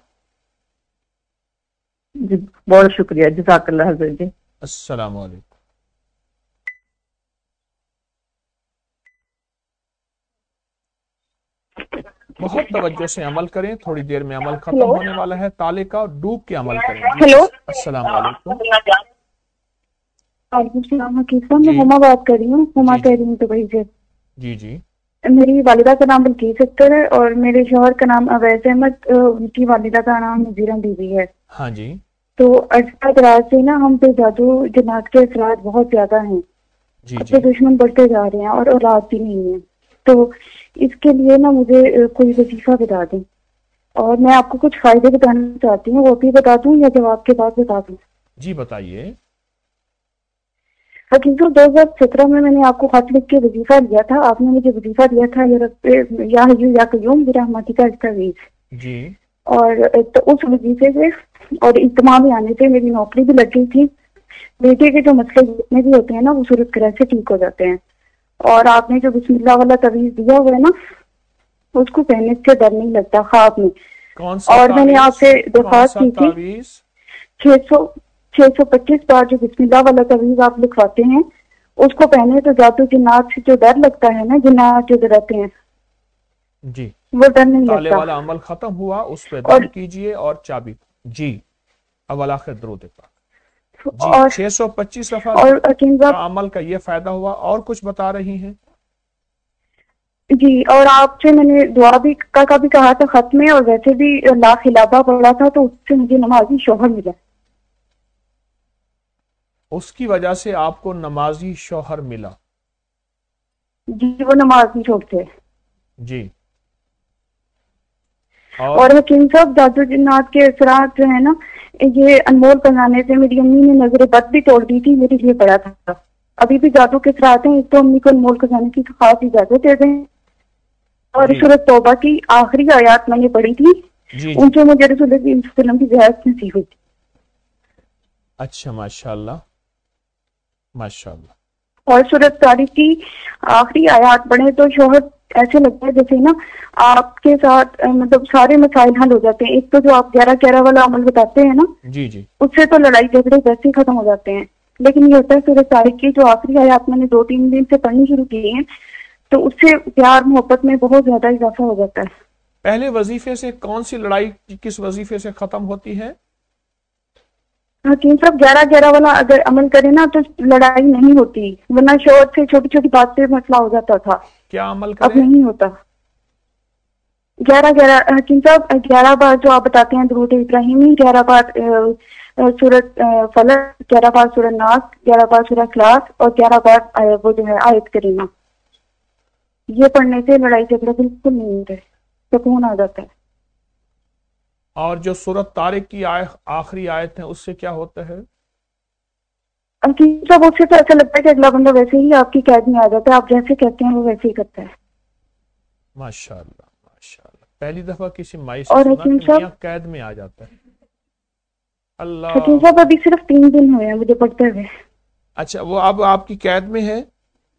जी। बहुत शुक्रिया, जज़ाकल्लाह हजरत जी। अस्सलाम वालेकुम। बहुत तवज्जो से अमल करें, थोड़ी देर में अमल खत्म होने वाला है। ताले का डूब के अमल करें। हेलो, अस्सलाम वालेकुम। मैं हुमा बात कर रही हूँ, हुमा तहरीन दुबई से। जी जी। मेरी वालिदा का नाम बल्कीस अख्तर है और मेरे शौहर का नाम अवैस अहमद, उनकी वालिदा का नाम नजीरा बीवी है। हाँ जी। तो अरसा दराज से ना हम पे जादू जन्नात के असरात बहुत ज्यादा हैं, अपने दुश्मन बढ़ते जा रहे हैं और औलाद भी नहीं है। तो इसके लिए ना मुझे कोई वजीफा बता दें, और मैं आपको कुछ फायदे बताना चाहती हूँ, वो भी बता दूं या जवाब के बाद बता दूं? जी बताइए। हकीकत 2017 में मैंने आपको खत लिख के वजीफा दिया था, आपने मुझे वजीफा दिया था या हय्यू या कय्यूम बिरहमतिक का इस्तगीथ जी। और तो उस वजीफे से और इज्तिमा आने से मेरी नौकरी भी लग गई थी। बेटे के जो मसले जितने भी होते हैं ना वो सूरत करार से ठीक हो जाते हैं। और आपने जो बिस्मिल्लाह वाला तवीज दिया हुआ है ना, उसको पहनने से डर नहीं लगता ख्वाब में। कौन सा और मैंने आपसे दरख्वास्त की थी 625 बार जो बिस्मिल्लाह वाला तवीज आप लिखवाते हैं उसको पहने तो जादू जिन्नात से जो डर लगता है ना, जिन्नात जो डरते हैं जी, वो डर नहीं ताले लगता। वाला अमल खत्म हुआ, उस पे दम कीजिए और चाबी जी अवल आखिर दरूद पाक जी। 625 दफा और अमल का ये फायदा हुआ। और कुछ बता रही हैं? जी, और आपसे मैंने दुआ भी का भी कहा था खत में, और वैसे भी ला खिलाफा पढ़ा था, तो उससे मुझे नमाजी शौहर मिला। उसकी वजह से आपको नमाजी शौहर मिला? जी, वो नमाज नहीं छोड़ते जी। और हकीम साहब जादू जिन्नात के असरात जो है ना, یہ انمول خزانے سے میری امی نے نظر بد بھی توڑ دی تھی، میرے لیے پڑا تھا. ابھی بھی جادو کے اثرات ہیں. ایک تو امی کو انمول خزانے کی خاص اجازت دے دیں، اور سورۃ توبہ کی آخری آیات میں نے پڑھی تھی، ان سے مجھے رسول اللہ صلی اللہ علیہ وسلم کی زیارت نصیب ہوئی تھی. اچھا، ماشاء اللہ ماشاء اللہ. اور سورۃ طارق کی آخری آیات پڑھیں تو شوہر ایسے لگتا ہے جیسے نا آپ کے ساتھ مطلب سارے مسائل حل ہو جاتے ہیں. ایک تو جو آپ 11 والا عمل بتاتے ہیں نا، جی جی، اس سے تو لڑائی جھگڑے ویسے ہی ختم ہو جاتے ہیں. لیکن یہ ہوتا ہے سورۃ طارق کی جو آخری آیات میں نے 2-3 دن سے پڑھنی شروع کی ہیں، تو اس سے پیار محبت میں بہت زیادہ اضافہ ہو جاتا ہے. پہلے وظیفے سے کون سی لڑائی کس وظیفے سے ختم ہوتی ہے؟ حکیم صاحب 11 والا اگر عمل کرے نا تو لڑائی نہیں ہوتی، ورنہ شوہر سے چھوٹی چھوٹی بات پہ مسئلہ ہو جاتا تھا. کیا عمل اب کرے؟ نہیں ہوتا. 11 حکیم صاحب 11 بار جو آپ بتاتے ہیں درود ابراہیمی، 11 بار سورۃ فلق، 11 بار سورۃ ناس، 11 بار سورۃ اخلاص، اور 11 بار وہ جو ہے آیت کریمہ. یہ پڑھنے سے لڑائی جھگڑے بالکل نہیں ہوتے، سکون آ جاتا ہے. اور جو سورۃ طارق کی آخری آیت ہے اس سے کیا ہوتا ہے؟ سب اس سے تو ایسا لگتا ہے کہ اگلا بندہ ویسے ہی آپ کی قید میں آ جاتا ہے، آپ جیسے کہتے ہیں وہ ویسے ہی کرتا ہے. ماشاء اللہ ماشاء اللہ. پہلی دفعہ کسی مائی سے سنا کہ میاں قید میں آ جاتا ہے. اللہ. حکیم صاحب ابھی صرف 3 دن ہوئے ہیں مجھے پڑھتے ہوئے. اچھا، وہ اب آپ کی قید میں ہے؟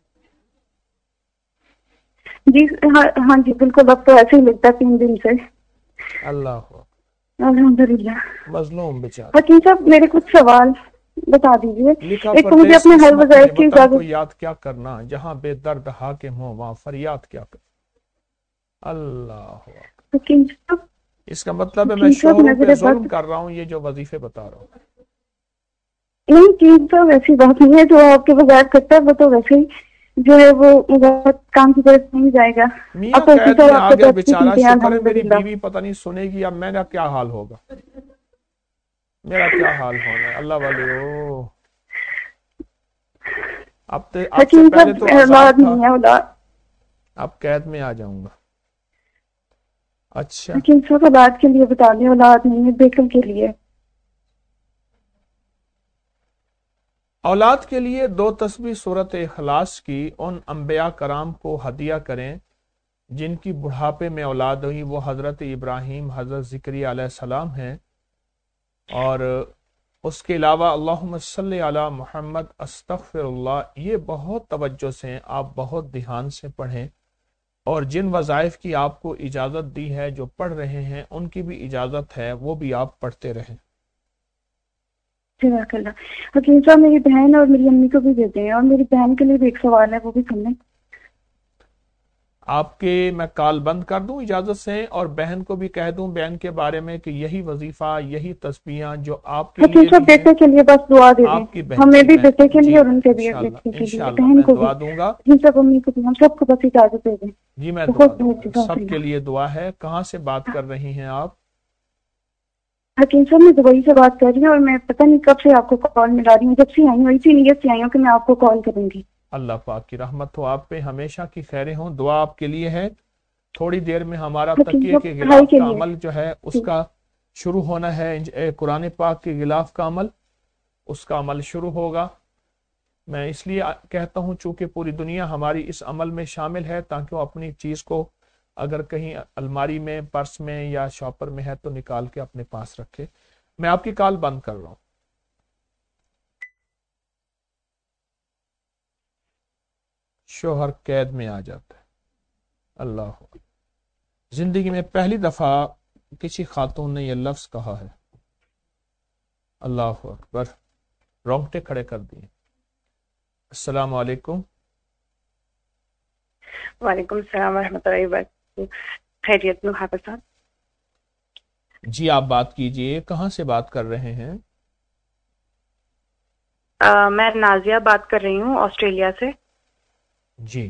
جی ہاں جی بالکل، اب تو ایسے ہی لگتا ہے 3 دن سے. اللہ الحمدللہ. مظلوم بیچارہ. حکیم صاحب میرے کچھ سوال بتا دیجیے. لکھا ایک تو مجھے اپنے ہر وظائف کی وطن کو یاد کیا کرنا، جہاں بے درد حاکم ہو وہاں فریاد کیا کرنا. اللہ. حکیم صاحب اس کا مطلب ہے میں شوہروں پہ ظلم کر رہا ہوں، یہ جو وظیفے بتا رہا ہوں. نہیں حکیم صاحب ایسی بات نہیں ہے، جو آپ کے وظائف کرتا ہے وہ تو ویسے ہی جو ہے وہ کام کی طرف نہیں جائے گا. میاں قید میں آ گیا بیچارہ، شکر ہے میری بیوی پتہ نہیں سنے گی، اب میرا کیا حال ہوگا، میرا کیا حال ہونا ہے. اللہ والے او اب سے پہلے تو آزاد تھا، اب قید میں آ جاؤں گا. اچھا حکیم صاحب اولاد کے لیے بتا دیں، اولاد نہیں ہے بیٹوں کے لیے. اولاد کے لیے 2 تسبیح سورۃ اخلاص کی ان انبیاء کرام کو ہدیہ کریں جن کی بڑھاپے میں اولاد ہوئی. وہ حضرت ابراہیم، حضرت زکریا علیہ السلام ہیں. اور اس کے علاوہ اللہم صلی علی محمد استغفر اللہ، یہ بہت توجہ سے آپ بہت دھیان سے پڑھیں. اور جن وظائف کی آپ کو اجازت دی ہے جو پڑھ رہے ہیں ان کی بھی اجازت ہے، وہ بھی آپ پڑھتے رہیں. جزاک اللہ. حکیم صاحب میری بہن اور میری امی کو بھی دیتے ہیں، اور میری بہن کے لیے بھی ایک سوال ہے، وہ بھی سن لیں. آپ کے میں کال بند کر دوں اجازت سے، اور بہن کو بھی کہہ دوں بہن کے بارے میں کہ یہی وظیفہ، یہی تسبیحاں جو آپ کے لیے بھی بیٹے کے لیے بس دعا دے دیں، ہمیں بھی بیٹے کے لیے اور ان کے بھی بہن کو دعا دوں گا. جی سب امی کو بھی، ہم سب کو بس اجازت دے دیں. جی میں دعا دوں گا، سب کے لیے دعا ہے. کہاں سے بات کر رہی ہیں آپ؟ حکیم صاحب میں دبئی سے بات کر رہی ہوں، اور میں پتہ نہیں کب سے آپ کو کال ملا رہی ہوں، جب سے آئی ہوں اسی نیت سے آئی ہوں کہ میں آپ کو کال کروں گی. اللہ پاک کی رحمت ہو آپ پہ، ہمیشہ کی خیریں ہوں. دعا آپ کے لیے ہے. تھوڑی دیر میں ہمارا تکیے کے غلاف کا عمل جو ہے اس کا شروع ہونا ہے. قرآن پاک کے غلاف کا عمل، اس کا عمل شروع ہوگا. میں اس لیے کہتا ہوں چونکہ پوری دنیا ہماری اس عمل میں شامل ہے، تاکہ وہ اپنی چیز کو اگر کہیں الماری میں، پرس میں یا شاپر میں ہے تو نکال کے اپنے پاس رکھے. میں آپ کی کال بند کر رہا ہوں. شوہر قید میں آ جاتا ہے. اللہ زندگی میں پہلی دفعہ کسی خاتون نے یہ لفظ کہا ہے. اللہ اکبر، رونگٹے کھڑے کر دیے. السلام علیکم. وعلیکم السلام ورحمۃ اللہ وبرکاتہ. خیریت میں حافظ صاحب؟ جی آپ بات کیجئے، کہاں سے بات کر رہے ہیں؟ میں نازیہ بات کر رہی ہوں آسٹریلیا سے. جی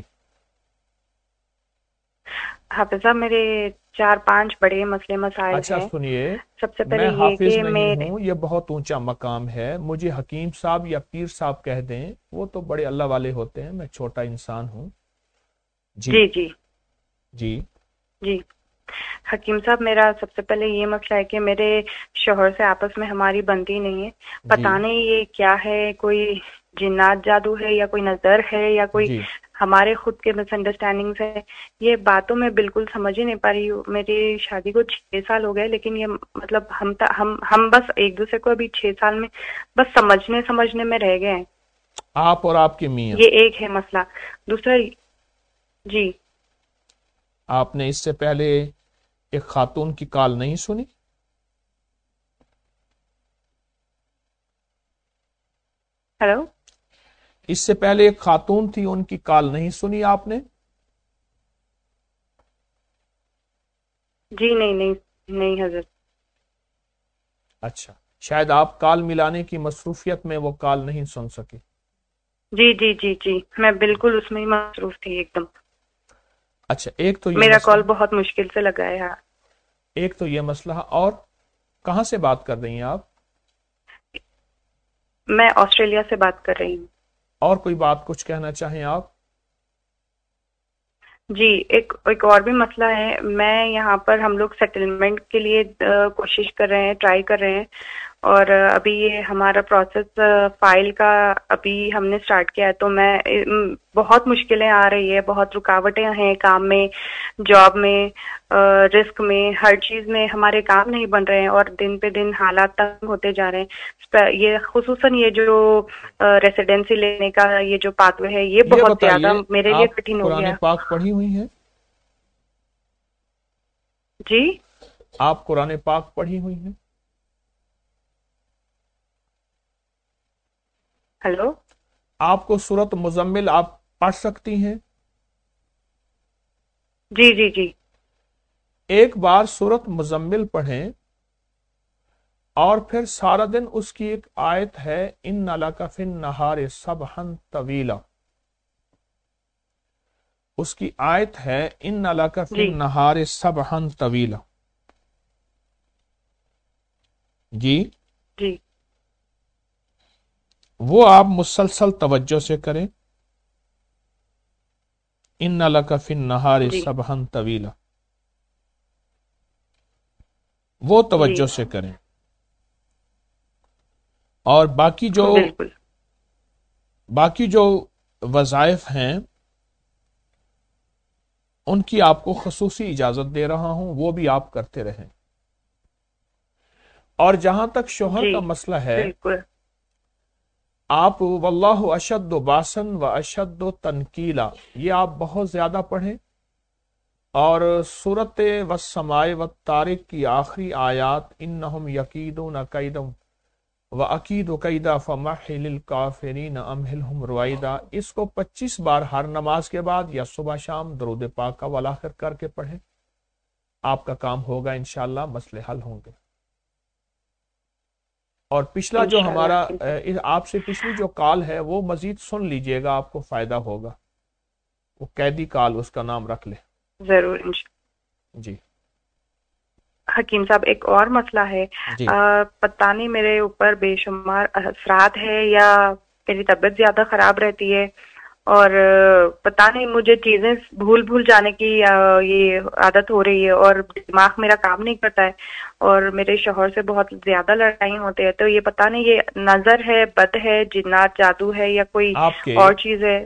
حافظ صاحب میرے 4-5 بڑے مسئلے مسائل ہیں. اچھا سنیے، سب سے پہلے میں حافظ یہ کہ نہیں ہوں، یہ بہت اونچا مقام ہے. مجھے حکیم صاحب یا پیر صاحب کہہ دیں، وہ تو بڑے اللہ والے ہوتے ہیں، میں چھوٹا انسان ہوں. جی جی جی جی حکیم صاحب میرا سب سے پہلے یہ مسئلہ ہے کہ میرے شوہر سے آپس میں ہماری بنتی نہیں ہے. پتہ نہیں یہ کیا ہے، کوئی جنات جادو ہے یا کوئی نظر ہے یا کوئی ہمارے خود کے مس انڈرسٹینڈنگز ہے. یہ باتوں میں بالکل سمجھ ہی نہیں پا رہی ہوں. میری شادی کو 6 سال ہو گئے، لیکن یہ مطلب ہم بس ایک دوسرے کو ابھی 6 سال میں بس سمجھنے میں رہ گئے ہیں. آپ اور آپ کے میاں؟ یہ ایک ہے مسئلہ. دوسرا جی، آپ نے اس سے پہلے ایک خاتون کی کال نہیں سنی؟ ہیلو، اس سے پہلے ایک خاتون تھی، ان کی کال نہیں سنی آپ نے؟ جی نہیں حضرت. اچھا، شاید آپ کال ملانے کی مصروفیت میں وہ کال نہیں سن سکے. جی میں بالکل اس میں ہی مصروف تھی ایک دم. اچھا، ایک تو یہ میرا کال بہت مشکل سے لگا ہے. ہاں، ایک تو یہ مسئلہ. اور کہاں سے بات کر رہی ہیں آپ؟ میں آسٹریلیا سے بات کر رہی ہوں. اور کوئی بات کچھ کہنا چاہیں آپ؟ جی، ایک اور بھی مسئلہ ہے. میں یہاں پر ہم لوگ سیٹلمنٹ کے لیے کوشش کر رہے ہیں، ٹرائی کر رہے ہیں، اور ابھی یہ ہمارا پروسیس فائل کا ابھی ہم نے سٹارٹ کیا ہے. تو میں بہت مشکلیں آ رہی ہے، بہت رکاوٹیں ہیں کام میں، جاب میں، رسک میں، ہر چیز میں ہمارے کام نہیں بن رہے ہیں اور دن پہ دن حالات تنگ ہوتے جا رہے ہیں. یہ خصوصاً یہ جو ریسیڈنسی لینے کا یہ جو پاتوے ہے یہ بہت زیادہ میرے لیے کٹھن ہو گیا. قرآن پاک پڑھی ہوئی ہیں؟ جی، آپ قرآن پاک پڑھی ہوئی ہیں؟ ہیلو، آپ کو سورۃ مزمل آپ پڑھ سکتی ہیں؟ جی. ایک بار سورۃ مزمل پڑھیں اور پھر سارا دن اس کی ایک آیت ہے، ان لک فی النہار سبحا طویلا. اس کی آیت ہے ان لک فی النہار سبحا طویلا. جی، وہ آپ مسلسل توجہ سے کریں. ان لک فی النہار سبحا طویلا، وہ توجہ سے کریں. اور باقی جو وظائف ہیں ان کی آپ کو خصوصی اجازت دے رہا ہوں، وہ بھی آپ کرتے رہیں. اور جہاں تک شوہر کا مسئلہ ہے، آپ واللہ اشد باسن و اشد تنکیلا یہ آپ بہت زیادہ پڑھیں. اور سورۃ والسماء والطارق کی آخری آیات انہم یکیدون کیدا وَأَكِيدُ كَيْدًا فَمَحِّلِ الْكَافِرِينَ أَمْهِلْهُمْ رُوَيْدًا، اس کو 25 بار ہر نماز کے بعد یا صبح شام درود پاک کا والآخر کر کے پڑھیں. آپ کا کام ہوگا، انشاءاللہ مسئلے حل ہوں گے. اور پچھلا جو ہمارا آپ سے پچھلی جو کال ہے وہ مزید سن لیجئے گا، آپ کو فائدہ ہوگا. وہ قیدی کال اس کا نام رکھ لیں. ضرور. جی حکیم صاحب، ایک اور مسئلہ ہے. پتہ نہیں میرے اوپر بے شمار اثرات ہے یا میری طبیعت زیادہ خراب رہتی ہے، اور پتہ نہیں مجھے چیزیں بھول جانے کی یہ عادت ہو رہی ہے، اور دماغ میرا کام نہیں کرتا ہے، اور میرے شوہر سے بہت زیادہ لڑائی ہوتے ہیں. تو یہ پتہ نہیں یہ نظر ہے، بد ہے، جنات جادو ہے یا کوئی اور چیز ہے.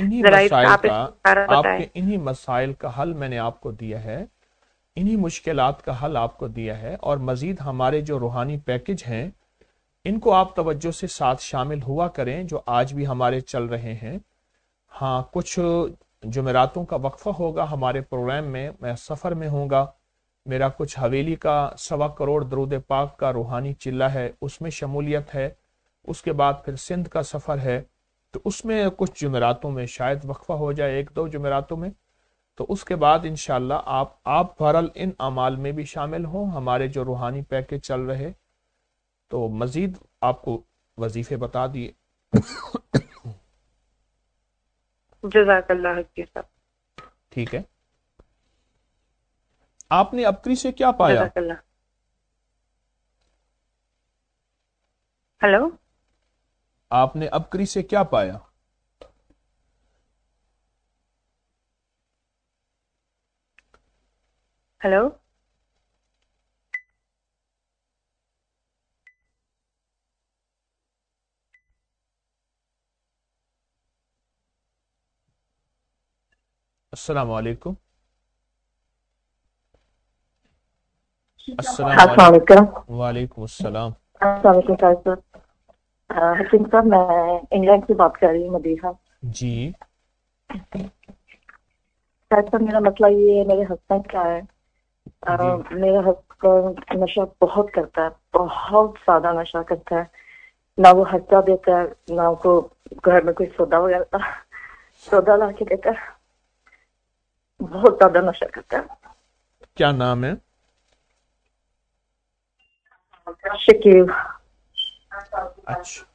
آپ کے انہی مسائل کا حل میں نے آپ کو دیا ہے، انہی مشکلات کا حل آپ کو دیا ہے. اور مزید ہمارے جو روحانی پیکج ہیں ان کو آپ توجہ سے ساتھ شامل ہوا کریں، جو آج بھی ہمارے چل رہے ہیں. ہاں، کچھ جمعراتوں کا وقفہ ہوگا ہمارے پروگرام میں سفر میں ہوں گا. میرا کچھ حویلی کا 1.25 کروڑ درود پاک کا روحانی چلہ ہے، اس میں شمولیت ہے. اس کے بعد پھر سندھ کا سفر ہے، تو اس میں کچھ جمعراتوں میں شاید وقفہ ہو جائے، 1-2 جمعراتوں میں. تو اس کے بعد انشاءاللہ آپ بہرحال ان اعمال میں بھی شامل ہوں، ہمارے جو روحانی پیکج چل رہے. تو مزید آپ کو وظیفے بتا دیے. جزاک اللہ حکیم صاحب. ٹھیک ہے. آپ نے ابکری سے کیا پایا؟ جزاک اللہ. ہیلو، آپ نے ابکری سے کیا پایا؟ हेलो। अस्सलाम वालेकुम। वालेकुम अस्सलाम। हकीम साहब, मैं इंग्लैंड से बात कर रही हूँ, मदीहा जी। सर, मेरा मसला ये है, मेरे हस्बैंड का है। मेरा हस्बैंड नशा बहुत करता है, बहुत ज्यादा नशा करता है। ना वो हस्ता देता है, ना उसको घर में कोई सौदा ला के देता है। बहुत ज्यादा नशा करता है। क्या नाम है? शकील। अच्छा,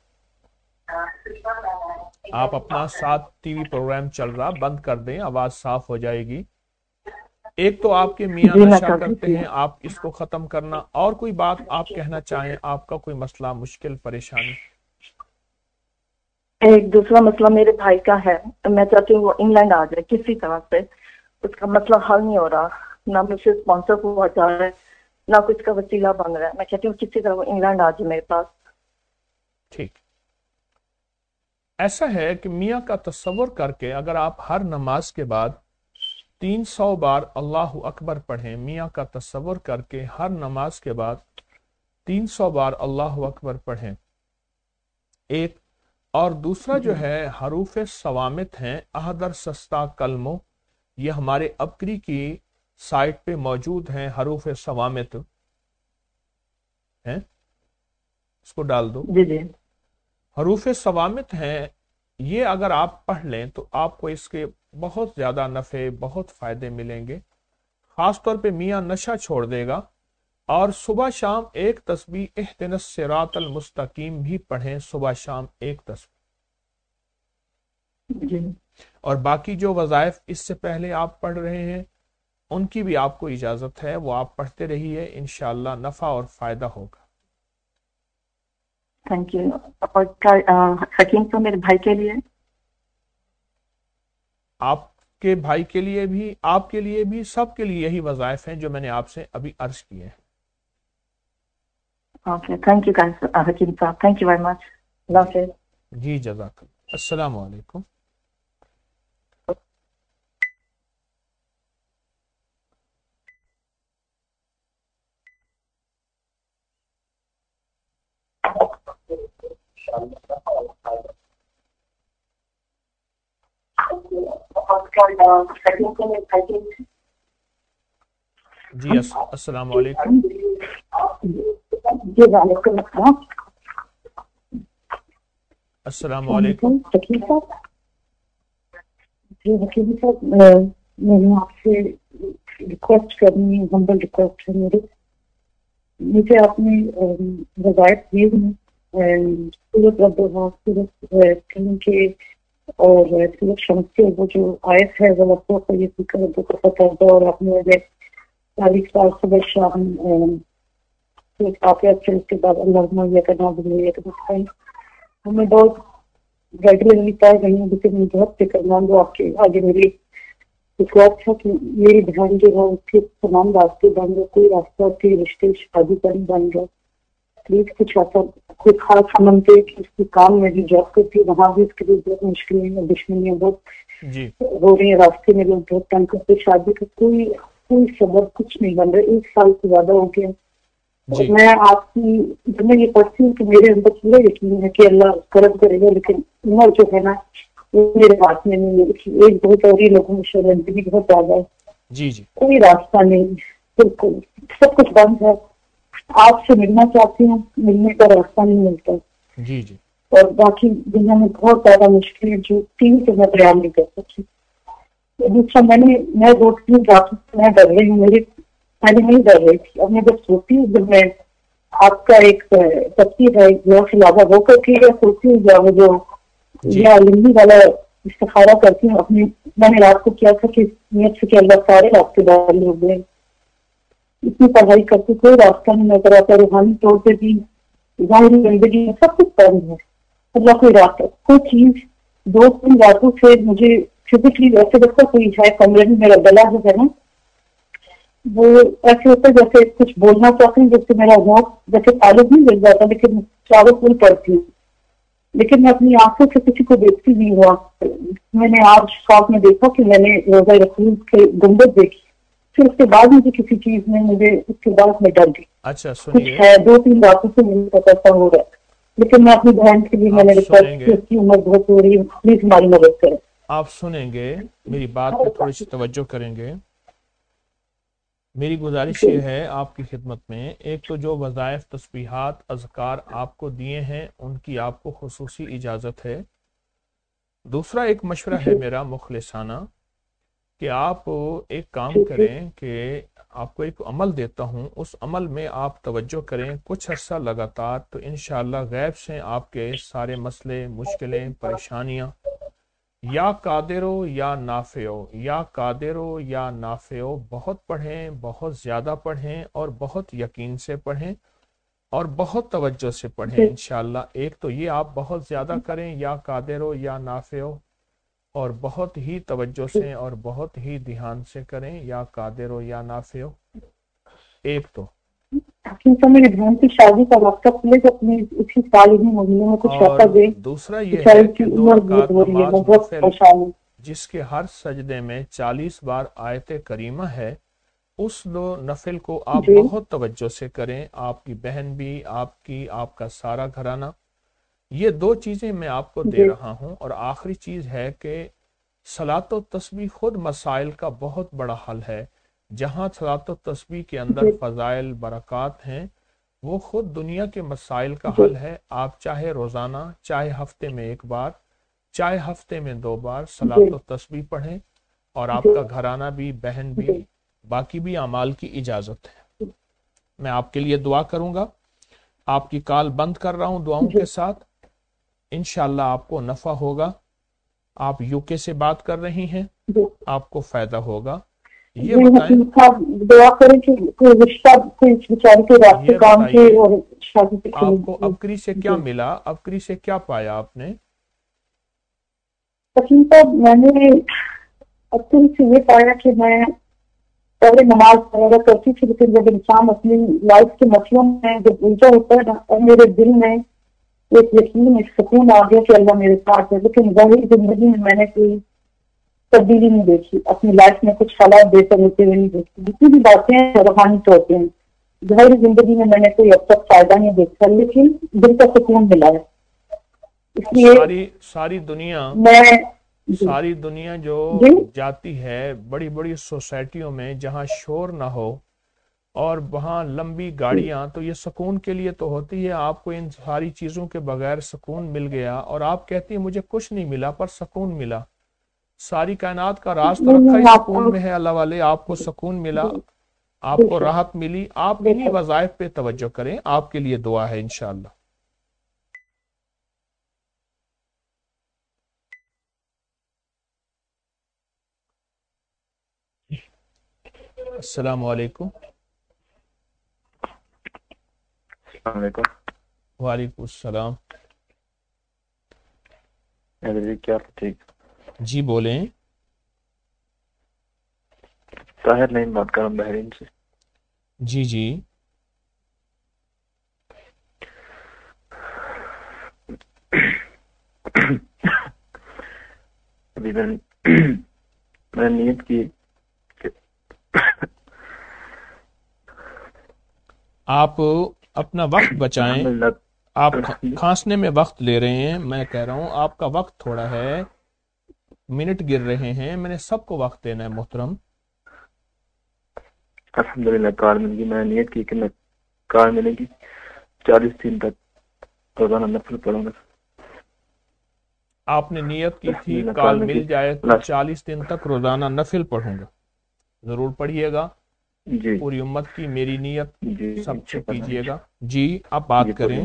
आप अपना साथ टीवी प्रोग्राम चल रहा बंद कर दें, आवाज साफ हो जाएगी। एक तो आपके मियाँ नशा करते हैं, आप इसको खत्म करना। और कोई बात आप कहना चाहें, आपका कोई मसला, मुश्किल, परेशानी? एक दूसरा मसला मेरे भाई का है, तो मैं चाहती हूँ वो इंग्लैंड आ जाए किसी तरह से। उसका मसला हल नहीं हो रहा, ना मुझसे स्पॉन्सर हुआ जा रहा है, ना कुछ का वसीला बन रहा है। मैं चाहती हूँ किसी तरह वो इंग्लैंड आ जाए मेरे पास। ठीक, ऐसा है कि मियाँ का तस्वर करके अगर आप हर नमाज के बाद 300 बार अल्लाह अकबर पढ़ें, मियाँ का तस्वर करके हर नमाज के बाद 300 बार अल्लाह अकबर पढ़ें, एक। और दूसरा जो है हरूफ सवामित हैं, अहदर सस्ता कलमो, ये हमारे अबकरी की साइट पे मौजूद हैं। हरूफ सवामित हैं, इसको डाल दो। जी जी। हरूफ सवामित हैं, ये अगर आप पढ़ लें तो आपको इसके बहुत ज्यादा नफे, बहुत फायदे मिलेंगे। खास तौर पे मियाँ नशा छोड़ देगा। और सुबह शाम एक तस्बीह इहदिनस सिरातल मुस्तकीम भी पढ़ें, सुबह शाम एक तस्बीह। और बाकी जो वज़ाइफ इससे पहले आप पढ़ रहे हैं उनकी भी आपको इजाजत है, वो आप पढ़ते रहिए, इंशाअल्लाह नफा और फायदा होगा। Thank you. और हकीम तो मेरे भाई के लिए, आपके भाई के लिए भी, आपके लिए भी, सबके लिए यही वज़ाइफ हैं जो मैंने आपसे अभी अर्ज किए हैं। ओके, थैंक यू हकीम साहब, थैंक यू वेरी मच। अल्लाह हाफ़िज़। जी जज़ाकल्लाह। अस्सलाम वालेकुम। जी अस्सलाम वालेकुम। जी वालेकुम अस्सलाम। अस्सलाम वालेकुम। हकीम साहब, जी हकीम साहब, मैंने आपसे रिक्वेस्ट करनी है, हम्बल रिक्वेस्ट है मेरी। मुझे आपने वज़ाइफ दी हुई सूरत रब्बुहा, सूरत कलम के और सूरत शम्स के वो जो आयत है वो रब्बो को ये फिक्र रब्बो को पता है। और आपने मुझे 40 साल सुबह शाम उसके बाद अल्लाह ये करना ये करना। हमें बहुत रेगुलरली पाए गई हूँ, लेकिन मैं बहुत फिक्रमंद हूँ। आपके आगे मेरी रिक्वेस्ट है कि मेरी बहन जो है उसके तमाम रास्ते बन गए, कोई रास्ता के रिश्ते शादी करने बन गए। प्लीज कुछ ऐसा कोई खास अमन पे कि उसके काम में भी जॉब करती, वहाँ भी उसके लिए बहुत मुश्किलें दुश्मनियाँ बहुत हो रही है। रास्ते में लोग बहुत तंग करते, शादी का कोई सबब कुछ नहीं बन रहा। 1 साल से ज्यादा हो गया। तो मैं आपकी मैं ये पढ़ती हूँ कि मेरे अंदर पूरा यकीन है कि अल्लाह करम करेगा, लेकिन उम्र जो है ना वो मेरे हाथ में नहीं है। एक बहुत और ही लोगों में शर्मिंदगी बहुत ज्यादा है। जी जी। कोई रास्ता नहीं, बिल्कुल सब कुछ बंद है। आपसे मिलना चाहती हूँ, मिलने का रास्ता नहीं मिलता। जी जी। और बाकी दुनिया में बहुत ज्यादा मुश्किल है जो 3 से मैं बयान नहीं कर सकती। दूसरा मैं 2-3 रात मैं डर रही हूँ, मेरी पहले नहीं डर रही थी। अब मैं जब सोती हूँ, जब मैं आपका एक तस्वीर है खिलाफा वो करती है सोती हूँ, या वो जो या लिंगी वाला इस्तिखारा करती हूँ अपनी। मैंने रात को किया था कि नियत से कि अल्लाह सारे रास्ते डाल हो गए। इतनी पढ़ाई करती कोई रास्ता नहीं नजर आता। रूहानी तौर पर भी, ज़ाहिरी जिंदगी में सब कुछ बंद है। अल्लाह कोई रास्ता, कोई चीज 2-3 रातों से मुझे फिजिकली ऐसे लगता कोई है कमरे में मेरा गला जो है ना وہ ایسے ہوتا ہے جیسے کچھ بولنا چاہتی ہوں جس سے میرا ذوق جیسے تعلق نہیں مل جاتا، لیکن چاروں پھول پڑتی ہوں، لیکن میں اپنی آنکھوں سے کسی کو دیکھتی نہیں ہوا۔ میں نے آج خواب میں دیکھا کہ میں نے روزہ رسول کے گنبد دیکھی، پھر اس کے بعد مجھے کسی چیز میں مجھے اس کے بعد میں ڈر گئی۔ اچھا کچھ سنیے، ہے 2-3 راتوں سے مجھے پتا ایسا ہو رہا ہے، لیکن میں اپنی بہن کے لیے میں نے ریکویسٹ کی، اس کی عمر بہت ہو رہی ہے، پلیز ہماری مدد کریں۔ آپ سنیں گے، میری بات پہ تھوڑی سی توجہ کریں گے۔ میری گزارش یہ ہے آپ کی خدمت میں، ایک تو جو وظائف تسبیحات اذکار آپ کو دیے ہیں ان کی آپ کو خصوصی اجازت ہے۔ دوسرا ایک مشورہ ہے میرا مخلصانہ کہ آپ ایک کام کریں کہ آپ کو ایک عمل دیتا ہوں، اس عمل میں آپ توجہ کریں کچھ عرصہ لگاتار، تو انشاءاللہ غیب سے آپ کے سارے مسئلے، مشکلیں، پریشانیاں یا قادر ہو یا نافع ہو، یا قادر ہو یا نافع ہو، بہت پڑھیں، بہت زیادہ پڑھیں، اور بہت یقین سے پڑھیں اور بہت توجہ سے پڑھیں انشاءاللہ۔ ایک تو یہ آپ بہت زیادہ کریں، یا قادر ہو یا نافع ہو، اور بہت ہی توجہ سے اور بہت ہی دھیان سے کریں، یا قادر ہو یا نافع ہو۔ ایک تو میری بہن کی شادی کا وقت پلیز اپنی اسی سال ہی مہینے میں کچھ اور ایسا دے، دوسرا یہ ہے کہ 2 رکعت ہو رہی ہے، نماز میں بہت نفل پریشان ہوں۔ جس کے ہر سجدے میں 40 بار آیت کریمہ ہے، اس 2 نفل کو آپ بہت توجہ سے کریں، آپ کی بہن بھی، آپ کا سارا گھرانہ۔ یہ 2 چیزیں میں آپ کو دے رہا ہوں۔ اور آخری چیز ہے کہ صلاۃ و تسبیح خود مسائل کا بہت بڑا حل ہے۔ جہاں صلاۃ و تسبیح کے اندر فضائل برکات ہیں، وہ خود دنیا کے مسائل کا حل ہے۔ آپ چاہے روزانہ، چاہے ہفتے میں 1 بار، چاہے ہفتے میں 2 بار صلاۃ و تسبیح پڑھیں، اور آپ کا گھرانہ بھی، بہن بھی، باقی بھی اعمال کی اجازت ہے۔ میں آپ کے لیے دعا کروں گا۔ آپ کی کال بند کر رہا ہوں دعاؤں کے ساتھ، انشاءاللہ آپ کو نفع ہوگا۔ آپ یو کے سے بات کر رہی ہیں، آپ کو فائدہ ہوگا۔ یہ بتائیں، دعا کریں کہ کوئی رشتہ کوئی بیچارے کے راستے کام کے اور شادی سے آپ کو ابکری سے کیا ملا؟ ابکری سے کیا پایا آپ نے؟ حکیم صاحب، میں نے ابکری سے یہ پایا کہ میں پہلے نماز وغیرہ کرتی تھی، لیکن جب انسان اپنی لائف کے مسئلوں میں جب الجھا ہوتا ہے نا، اور میرے دل میں ایک یقین، ایک سکون آ گیا کہ اللہ میرے ساتھ ہے، لیکن ظاہری زندگی میں نے کوئی تبدیلی نہیں دیکھی، اپنی لائف میں کچھ حالات بہتر ہوتے ہوئے نہیں دیکھی، جتنی بھی باتیں روحانی طور پہ ہیں ظاہری زندگی میں نے کوئی اب تک فائدہ نہیں دیکھا، لیکن دل کا سکون ملا ہے۔ اس لیے ساری دنیا جو جاتی ہے بڑی بڑی سوسائٹیوں میں جہاں شور نہ ہو اور وہاں لمبی گاڑیاں، تو یہ سکون کے لیے تو ہوتی ہے۔ آپ کو ان ساری چیزوں کے بغیر سکون مل گیا، اور آپ کہتی ہیں مجھے کچھ نہیں ملا پر سکون ملا۔ ساری کائنات کا راز تو رکھا ہی سکون میں ہے اللہ والے۔ آپ کو سکون ملا، آپ کو راحت ملی۔ آپ انہی وظائف پہ توجہ کریں، آپ کے لیے دعا ہے انشاءاللہ۔ السلام علیکم۔ السلام علیکم۔ وعلیکم السلام۔ کیا ٹھیک؟ جی بولیں۔ طاہر نہیں بات کر رہا ہوں بحرین سے۔ جی جی ابھی میں نیت کی آپ اپنا وقت بچائیں۔ آپ کھانسنے میں وقت لے رہے ہیں، میں کہہ رہا ہوں آپ کا وقت تھوڑا ہے، منٹ گر رہے ہیں، میں نے سب کو وقت دینا ہے محترم۔ الحمدللہ کار مل گئی، میں نیت کی کہ میں کار ملے گی 40 دن تک روزانہ نفل پڑھوں گا۔ آپ نے نیت کی تھی کال مل جائے تو 40 دن تک روزانہ نفل پڑھوں گا، ضرور پڑھیے گا۔ جی پوری امت کی میری نیت جی سب سے کیجیے گا۔ جی آپ بات کریں۔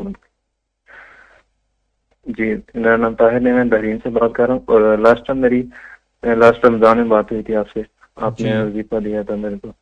جی میرا نام طاہر ہے، میں بحرین سے بات کر رہا ہوں، اور لاسٹ رمضان میں بات ہوئی تھی آپ سے، آپ نے وظیفہ دیا تھا میرے کو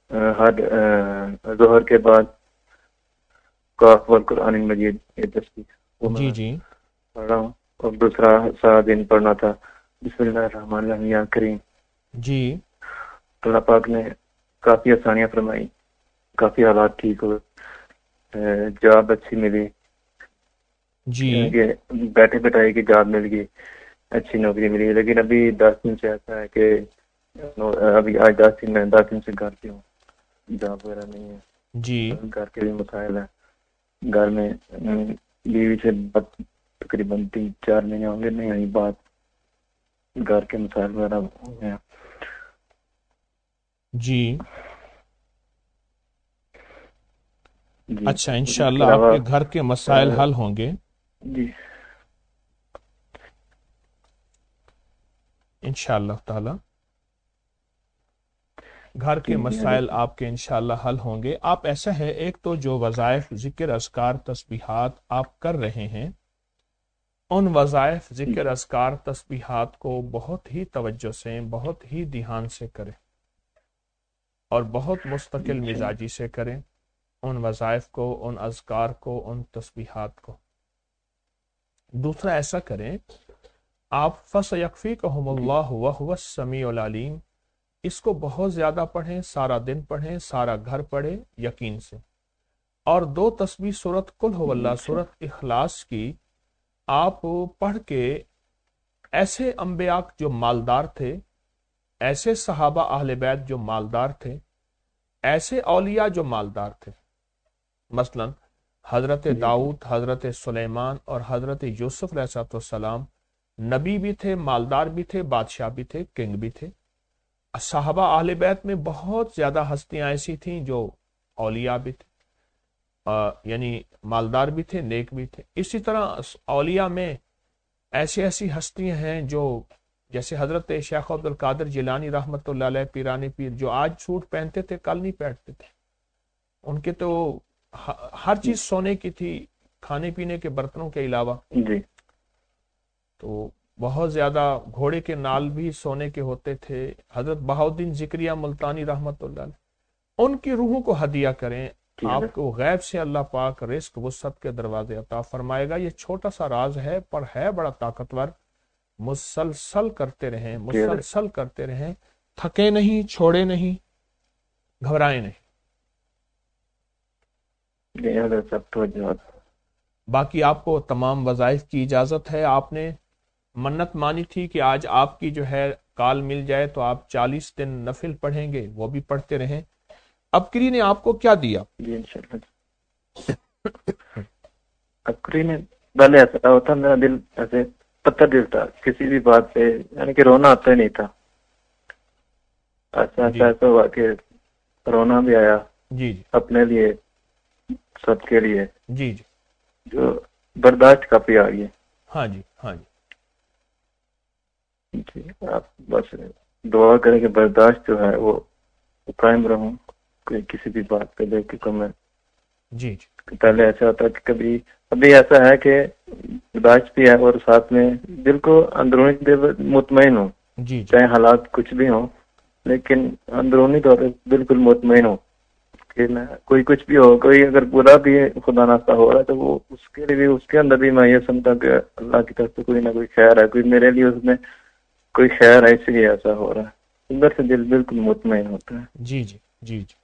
ہر ظہر کے بعد قاف والقرآن المجید یہ تسبیح جی جی پڑھ رہا ہوں، اور دوسرا سارا دن پڑھنا تھا بسم اللہ الرحمن الرحیم یا کریم۔ جی اللہ پاک نے کافی آسانیاں فرمائی, کافی حالات ٹھیک ہوئے, جاب اچھی ملی جی کہ بیٹھے بٹھائی کی جاب مل گئی, اچھی نوکری ملی. لیکن ابھی 10 دن سے ایسا ہے کہ ابھی آج 10 دن سے گھر پہ ہوں, جاب وغیرہ نہیں ہے. جی گھر کے بھی مسائل ہیں, گھر میں بیوی سے بات تقریباً 3-4 مہینے ہوں گے نہیں ہوئی بات, گھر کے مسائل وغیرہ ہیں. جی جی اچھا اس انشاءاللہ کے آپ علاوہ کے گھر کے مسائل حل ہوں گے جی انشاءاللہ تعالی. گھر کے مسائل آپ کے انشاءاللہ حل ہوں گے. آپ ایسا ہے, ایک تو جو وظائف ذکر اذکار تسبیحات آپ کر رہے ہیں, ان وظائف ذکر اذکار تسبیحات کو بہت ہی توجہ سے, بہت ہی دھیان سے کریں اور بہت مستقل مزاجی سے کریں ان وظائف کو, ان اذکار کو, ان تسبیحات کو. دوسرا ایسا کریں آپ فَسَيَكْفِيكَهُمُ اللَّهُ وَهُوَ السَّمِيعُ الْعَلِيمُ, اس کو بہت زیادہ پڑھیں, سارا دن پڑھیں, سارا گھر پڑھیں یقین سے. اور 2 تسبیح سورت قل هو اللہ, سورت اخلاص کی آپ پڑھ کے ایسے انبیاء جو مالدار تھے, ایسے صحابہ اہل بیت جو مالدار تھے, ایسے اولیاء جو مالدار تھے, مثلا حضرت داؤد, حضرت سلیمان اور حضرت یوسف علیہ السلام نبی بھی تھے, مالدار بھی تھے, بادشاہ بھی تھے, کنگ بھی تھے. صحابہ اہل بیت میں بہت زیادہ ہستیاں ایسی تھیں جو اولیاء بھی تھے, یعنی مالدار بھی تھے, نیک بھی تھے. اسی طرح اولیاء میں ایسی ہستیاں ہیں جو جیسے حضرت شیخ عبد القادر جیلانی رحمۃ اللہ علیہ, پیرانی پیر, جو آج سوٹ پہنتے تھے کل نہیں پہنتے تھے. ان کے تو ہر چیز سونے کی تھی, کھانے پینے کے برتنوں کے علاوہ. جی تو بہت زیادہ گھوڑے کے نال بھی سونے کے ہوتے تھے. حضرت بہاؤالدین ذکریہ ملتانی رحمۃ اللہ علیہ, ان کی روحوں کو ہدیہ کریں, آپ کو غیب سے اللہ پاک رزق وسعت کے دروازے عطا فرمائے گا. یہ چھوٹا سا راز ہے پر ہے بڑا طاقتور. مسلسل کرتے رہیں, مسلسل کرتے رہیں, تھکے نہیں, چھوڑے نہیں, گھبرائیں نہیں. باقی آپ کو تمام وظائف کی اجازت ہے. آپ نے منت مانی تھی کہ آج آپ کی جو ہے کال مل جائے تو آپ 40 دن نفل پڑھیں گے, وہ بھی پڑھتے رہیں. ابکری نے آپ کو کیا دیا؟ جی انشاءاللہ. ابکری نے پہلے ایسا ہوتا, میرا دل ایسے پتھر دل تھا, کسی بھی بات پہ یعنی کہ رونا آتا ہی نہیں تھا. ایسا ہوا کہ رونا بھی آیا جی اپنے لیے, سب کے لیے, جی جی, جو برداشت کافی آ گئی ہے. ہاں جی ہاں جی جی. آپ بس دعا کریں کہ برداشت جو ہے وہ قائم رہوں, کوئی کسی بھی بات پہ لے کے کم ہے. جی جی. پہلے ایسا ہوتا کہ کبھی ابھی ایسا ہے کہ برداشت بھی ہے اور ساتھ میں دل کو اندرونی دل مطمئن ہوں, جی چاہے حالات کچھ بھی ہوں, لیکن اندرونی طور پہ بالکل مطمئن ہوں کہ میں کوئی کچھ بھی ہو, کوئی اگر برا بھی خدا ناخواستہ ہو رہا ہے تو وہ اس کے لیے بھی, اس کے اندر بھی میں یہ سمجھتا کہ اللہ کی طرف سے کوئی نہ کوئی خیر ہے, کوئی میرے لیے اس میں کوئی خیر ہے, اس لیے ایسا ہو رہا ہے. اندر سے دل بالکل مطمئن ہوتا ہے. جی جی جی جی.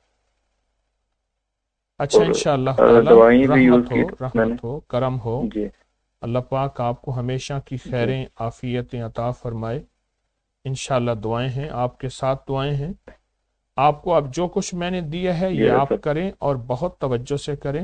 اچھا انشاءاللہ دعائیں بھی یوز کی رحمت ہو, کرم ہو. جی. اللہ پاک آپ کو ہمیشہ کی خیریں عافیتیں عطا فرمائے. انشاءاللہ دعائیں ہیں آپ کے ساتھ, دعائیں ہیں آپ کو. اب جو کچھ میں نے دیا ہے یہ آپ کریں اور بہت توجہ سے کریں,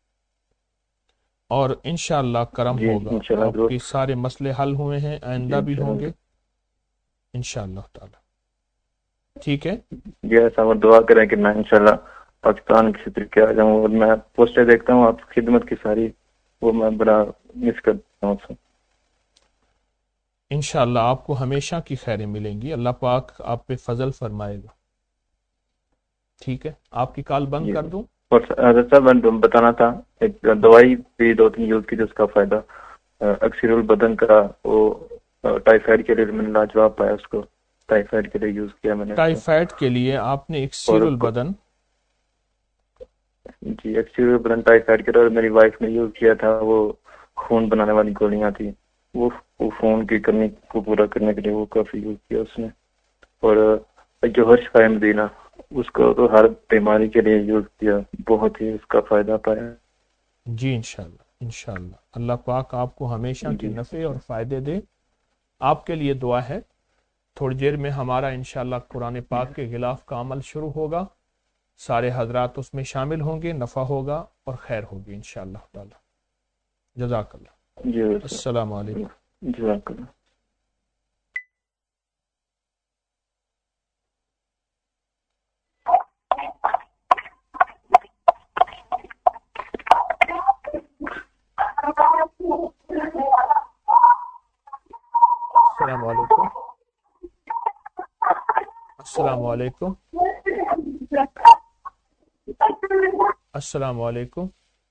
اور انشاءاللہ کرم ہوگا. آپ کے سارے مسئلے حل ہوئے ہیں, آئندہ بھی ہوں گے انشاءاللہ تعالی. ٹھیک ہے جی. ایسا وہ دعا کریں کہ میں انشاءاللہ پاکستان کی طرف آ جاؤں, اور میں پوسٹیں دیکھتا ہوں آپ کی خدمت کی ساری, وہ میں بڑا مس کرتا ہوں. انشاءاللہ آپ کو ہمیشہ کی خیریں ملیں گی, اللہ پاک آپ پہ فضل فرمائے گا. ٹھیک ہے, آپ کی کال بند کر دوں. اور حضرت صاحب میں بتانا تھا, ایک دوائی بھی 2-3 یوز کی جس کا فائدہ اکثر البدن کا, وہ ٹائیفائڈ کے لیے میں نے لاجواب پایا, اس کو ٹائیفائڈ کے لیے یوز کیا میں نے. ٹائیفائڈ کے لیے آپ نے اکسیر البدن؟ جی اکثر البدن ٹائیفائڈ کے لیے, اور میری وائف نے یوز کیا تھا وہ خون بنانے والی گولیاں تھی, وہ خون کی کمی کو پورا کرنے کے لیے وہ کافی یوز کیا اس نے. اور جوہر شفائے مدینہ उसको तो हर बीमारी के लिए यूज किया, बहुत ही उसका फायदा पाया। जी इंशाल्लाह इंशाल्लाह अल्लाह पाक आपको हमेशा के नफ़े और फ़ायदे दे। आपके लिए दुआ है। थोड़ी देर में हमारा इंशाल्लाह कुरान पाक के गिलाफ का अमल शुरू होगा, सारे हजरात उसमें शामिल होंगे, नफ़ा होगा और खैर होगी इंशाल्लाह ताला। जज़ाकल्लाह। अस्सलाम वालेकुम। जज़ाकल्लाह। अस्सलाम वालेकुम। अस्सलाम वालेकुम। अस्सलाम वालेकुम।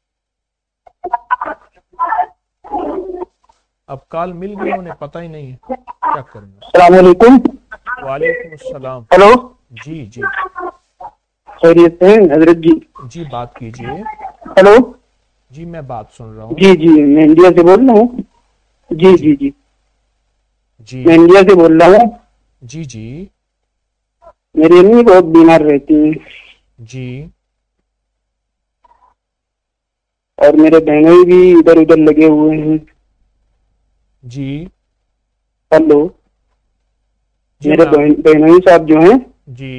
अब कॉल मिल गई, उन्हें पता ही नहीं है क्या करना। अस्सलाम वालेकुम। वालेकुम अस्सलाम। हेलो। जी जी खैरियत है हजरत जी? जी बात कीजिए। हेलो। जी मैं बात सुन रहा हूँ। जी जी मैं इंडिया से बोल रहा हूँ। जी जी जी जी मैं इंडिया से बोल रहा हूँ। जी जी मेरी अम्मी बहुत बीमार रहती हैं जी और मेरे बहनोई भी इधर उधर लगे हुए हैं। जी हेलो। मेरे बहनोई साहब जो हैं जी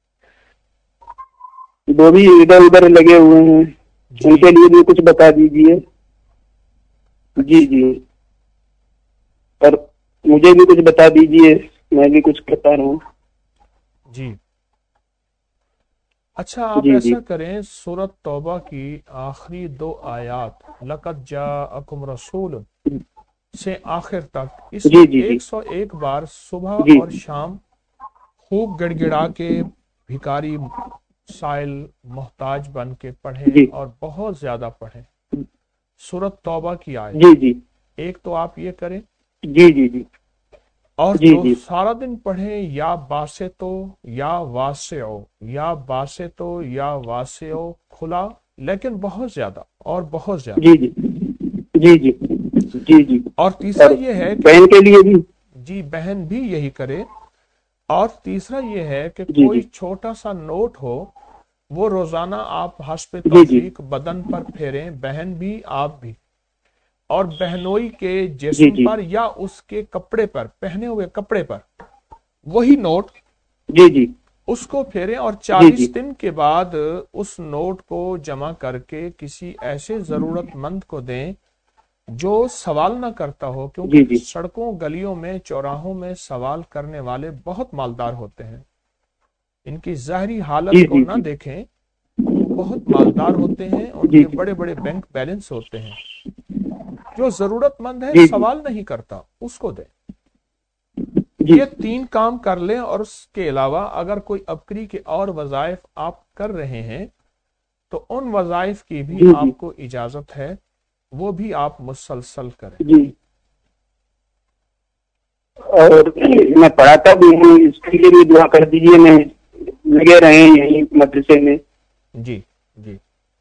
वो भी इधर उधर लगे हुए हैं, उनके लिए भी कुछ बता दीजिए। जी जी और मुझे भी कुछ बता दीजिए, मैं भी कुछ बता रहा हूँ। जी अच्छा आप जी, ऐसा जी। करें, सूरत तौबा की आखिरी 2 आयात लक़द जाअकुम रसूल से आखिर तक, इसमें 101 बार सुबह और शाम खूब गिड़गिड़ा के भिखारी साइल मोहताज बन के पढ़ें और बहुत ज्यादा पढ़ें। सूरत तौबा की आयत। जी जी एक तो आप ये करें। जी जी जी और जी, जो जी। सारा दिन पढ़ें या बासे तो या वासेओ या बासे तो या वासेओ, खुला लेकिन बहुत ज्यादा और बहुत ज्यादा। जी जी जी जी जी जी और तीसरा ये है कि बहन के लिए भी। जी बहन भी यही करे। और तीसरा ये है कि जी, कोई जी। छोटा सा नोट हो, वो रोजाना आप हस्ब जी, जी। तौफीक बदन पर फेरें, बहन भी आप भी। और बहनोई के जी, जिस्म जी। पर या उसके कपड़े पर, पहने हुए कपड़े पर वही नोट जी जी उसको फेरें और जी, 40 जी। दिन के बाद उस नोट को जमा करके किसी ऐसे जरूरतमंद को दें जो सवाल ना करता हो, जी, क्योंकि जी। सड़कों गलियों में चौराहों में सवाल करने वाले बहुत मालदार होते हैं। इनकी ज़ाहरी हालत जी, को जी, ना जी। देखें, वो बहुत मालदार होते हैं, जी, उनके जी। बड़े बड़े बैंक बैलेंस होते हैं। जो जरूरतमंद है जी, जी। सवाल नहीं करता, उसको दें। जी। ये 3 काम कर लें। और उसके अलावा अगर कोई अबकरी के और वज़ाइफ आप कर रहे हैं तो उन वज़ाइफ की भी जी, जी। आपको इजाजत है, वो भी आप मुसलसल करें। जी और मैं पढ़ाता भी हूँ, इसके लिए भी दुआ कर दीजिए। मैं लगे रहे हैं यही मदरसे में। जी जी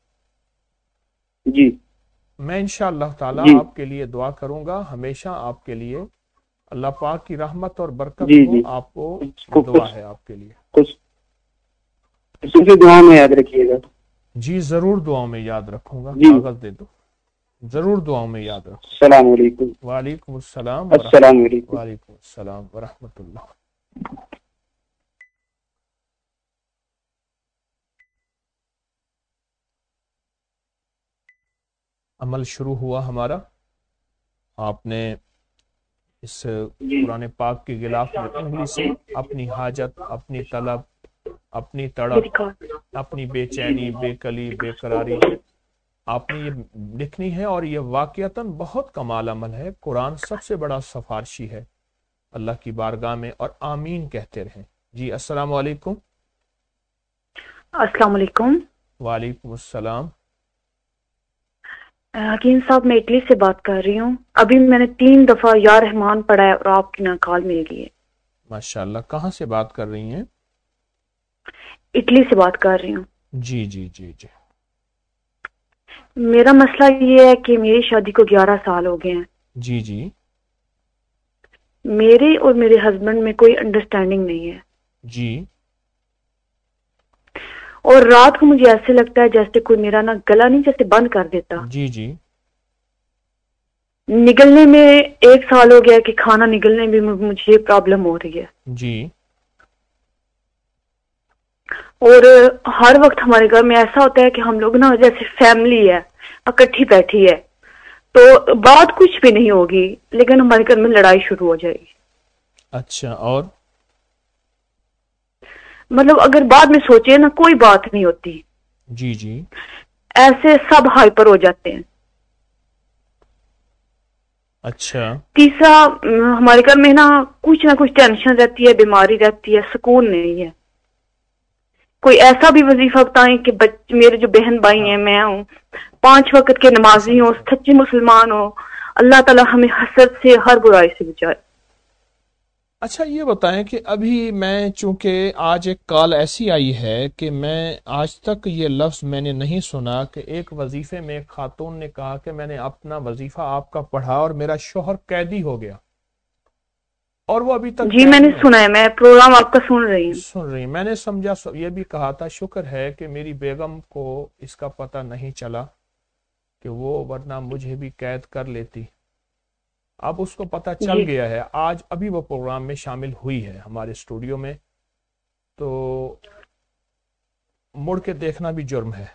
जी मैं इंशाअल्लाह ताला जी आपके लिए दुआ करूंगा, हमेशा आपके लिए। अल्लाह पाक की रहमत और बरकत जी हो, जी आपको दुआ है आपके लिए। कुछ से दुआ में याद रखिएगा। जी जरूर दुआओं में याद रखूंगा। जी। कागज दे दो, जरूर दुआओं में याद रखूंगा। अस्सलाम वालेकुम। वालेकुम अस्सलाम अस्सलाम वालेकुम। वालेकुम अस्सलाम व रहमतुल्लाह। अमल शुरू हुआ हमारा। आपने इस कुरान पाक के गिलाफ में उंगली से अपनी हाजत, अपनी तलब, अपनी तड़प, अपनी बेचैनी, बेकली, बेकरारी आपने ये लिखनी है। और ये वाकईतन बहुत कमाल अमल है। कुरान सबसे बड़ा सफारशी है अल्लाह की बारगाह में। और आमीन कहते रहें। जी अस्सलाम वालेकुम। अस्सलाम वालेकुम। वालेकुम अस्सलाम। हकीम साहब मैं इटली से बात कर रही हूँ। अभी मैंने 3 दफा या रहमान पढ़ा है और आपकी ना कॉल मिल गई है। माशाल्लाह। कहाँ से बात कर रही हैं? इटली से बात कर रही हूँ। जी जी जी जी मेरा मसला ये है कि मेरी शादी को 11 साल हो गए हैं। जी जी मेरे और मेरे हस्बैंड में कोई अंडरस्टैंडिंग नहीं है। जी اور رات کو مجھے ایسے لگتا ہے جیسے کوئی میرا نا گلا نہیں جیسے بند کر دیتا. جی جی. نگلنے میں 1 سال ہو گیا کہ کھانا نگلنے میں مجھے پرابلم ہو رہی ہے. جی. اور ہر وقت ہمارے گھر میں ایسا ہوتا ہے کہ ہم لوگ نا جیسے فیملی ہے اکٹھی بیٹھی ہے تو بات کچھ بھی نہیں ہوگی لیکن ہمارے گھر میں لڑائی شروع ہو جائے گی. اچھا. اور مطلب اگر بعد میں سوچے نا کوئی بات نہیں ہوتی. جی جی. ایسے سب ہائپر ہو جاتے ہیں. اچھا. تیسرا ہمارے گھر میں نا کچھ نہ کچھ ٹینشن رہتی ہے, بیماری رہتی ہے, سکون نہیں ہے. کوئی ایسا بھی وظیفہ بتائیں کہ میرے جو بہن بھائی ہیں, میں ہوں, 5 وقت کے نمازی ہوں, سچے مسلمان ہوں, اللہ تعالی ہمیں حسد سے ہر برائی سے بچائے. اچھا یہ بتائیں کہ ابھی میں چونکہ آج ایک کال ایسی آئی ہے کہ میں آج تک یہ لفظ میں نے نہیں سنا کہ ایک وظیفے میں ایک خاتون نے کہا کہ میں نے اپنا وظیفہ آپ کا پڑھا اور میرا شوہر قیدی ہو گیا, اور وہ ابھی تک. جی میں نے سنا ہے, میں پروگرام آپ کا سن رہی ہوں. میں نے سمجھا یہ بھی کہا تھا شکر ہے کہ میری بیگم کو اس کا پتہ نہیں چلا کہ وہ ورنہ مجھے بھی قید کر لیتی. اب اس کو پتہ چل گیا ہے. آج ابھی وہ پروگرام میں شامل ہوئی ہے ہمارے اسٹوڈیو میں, تو مڑ کے دیکھنا بھی جرم ہے.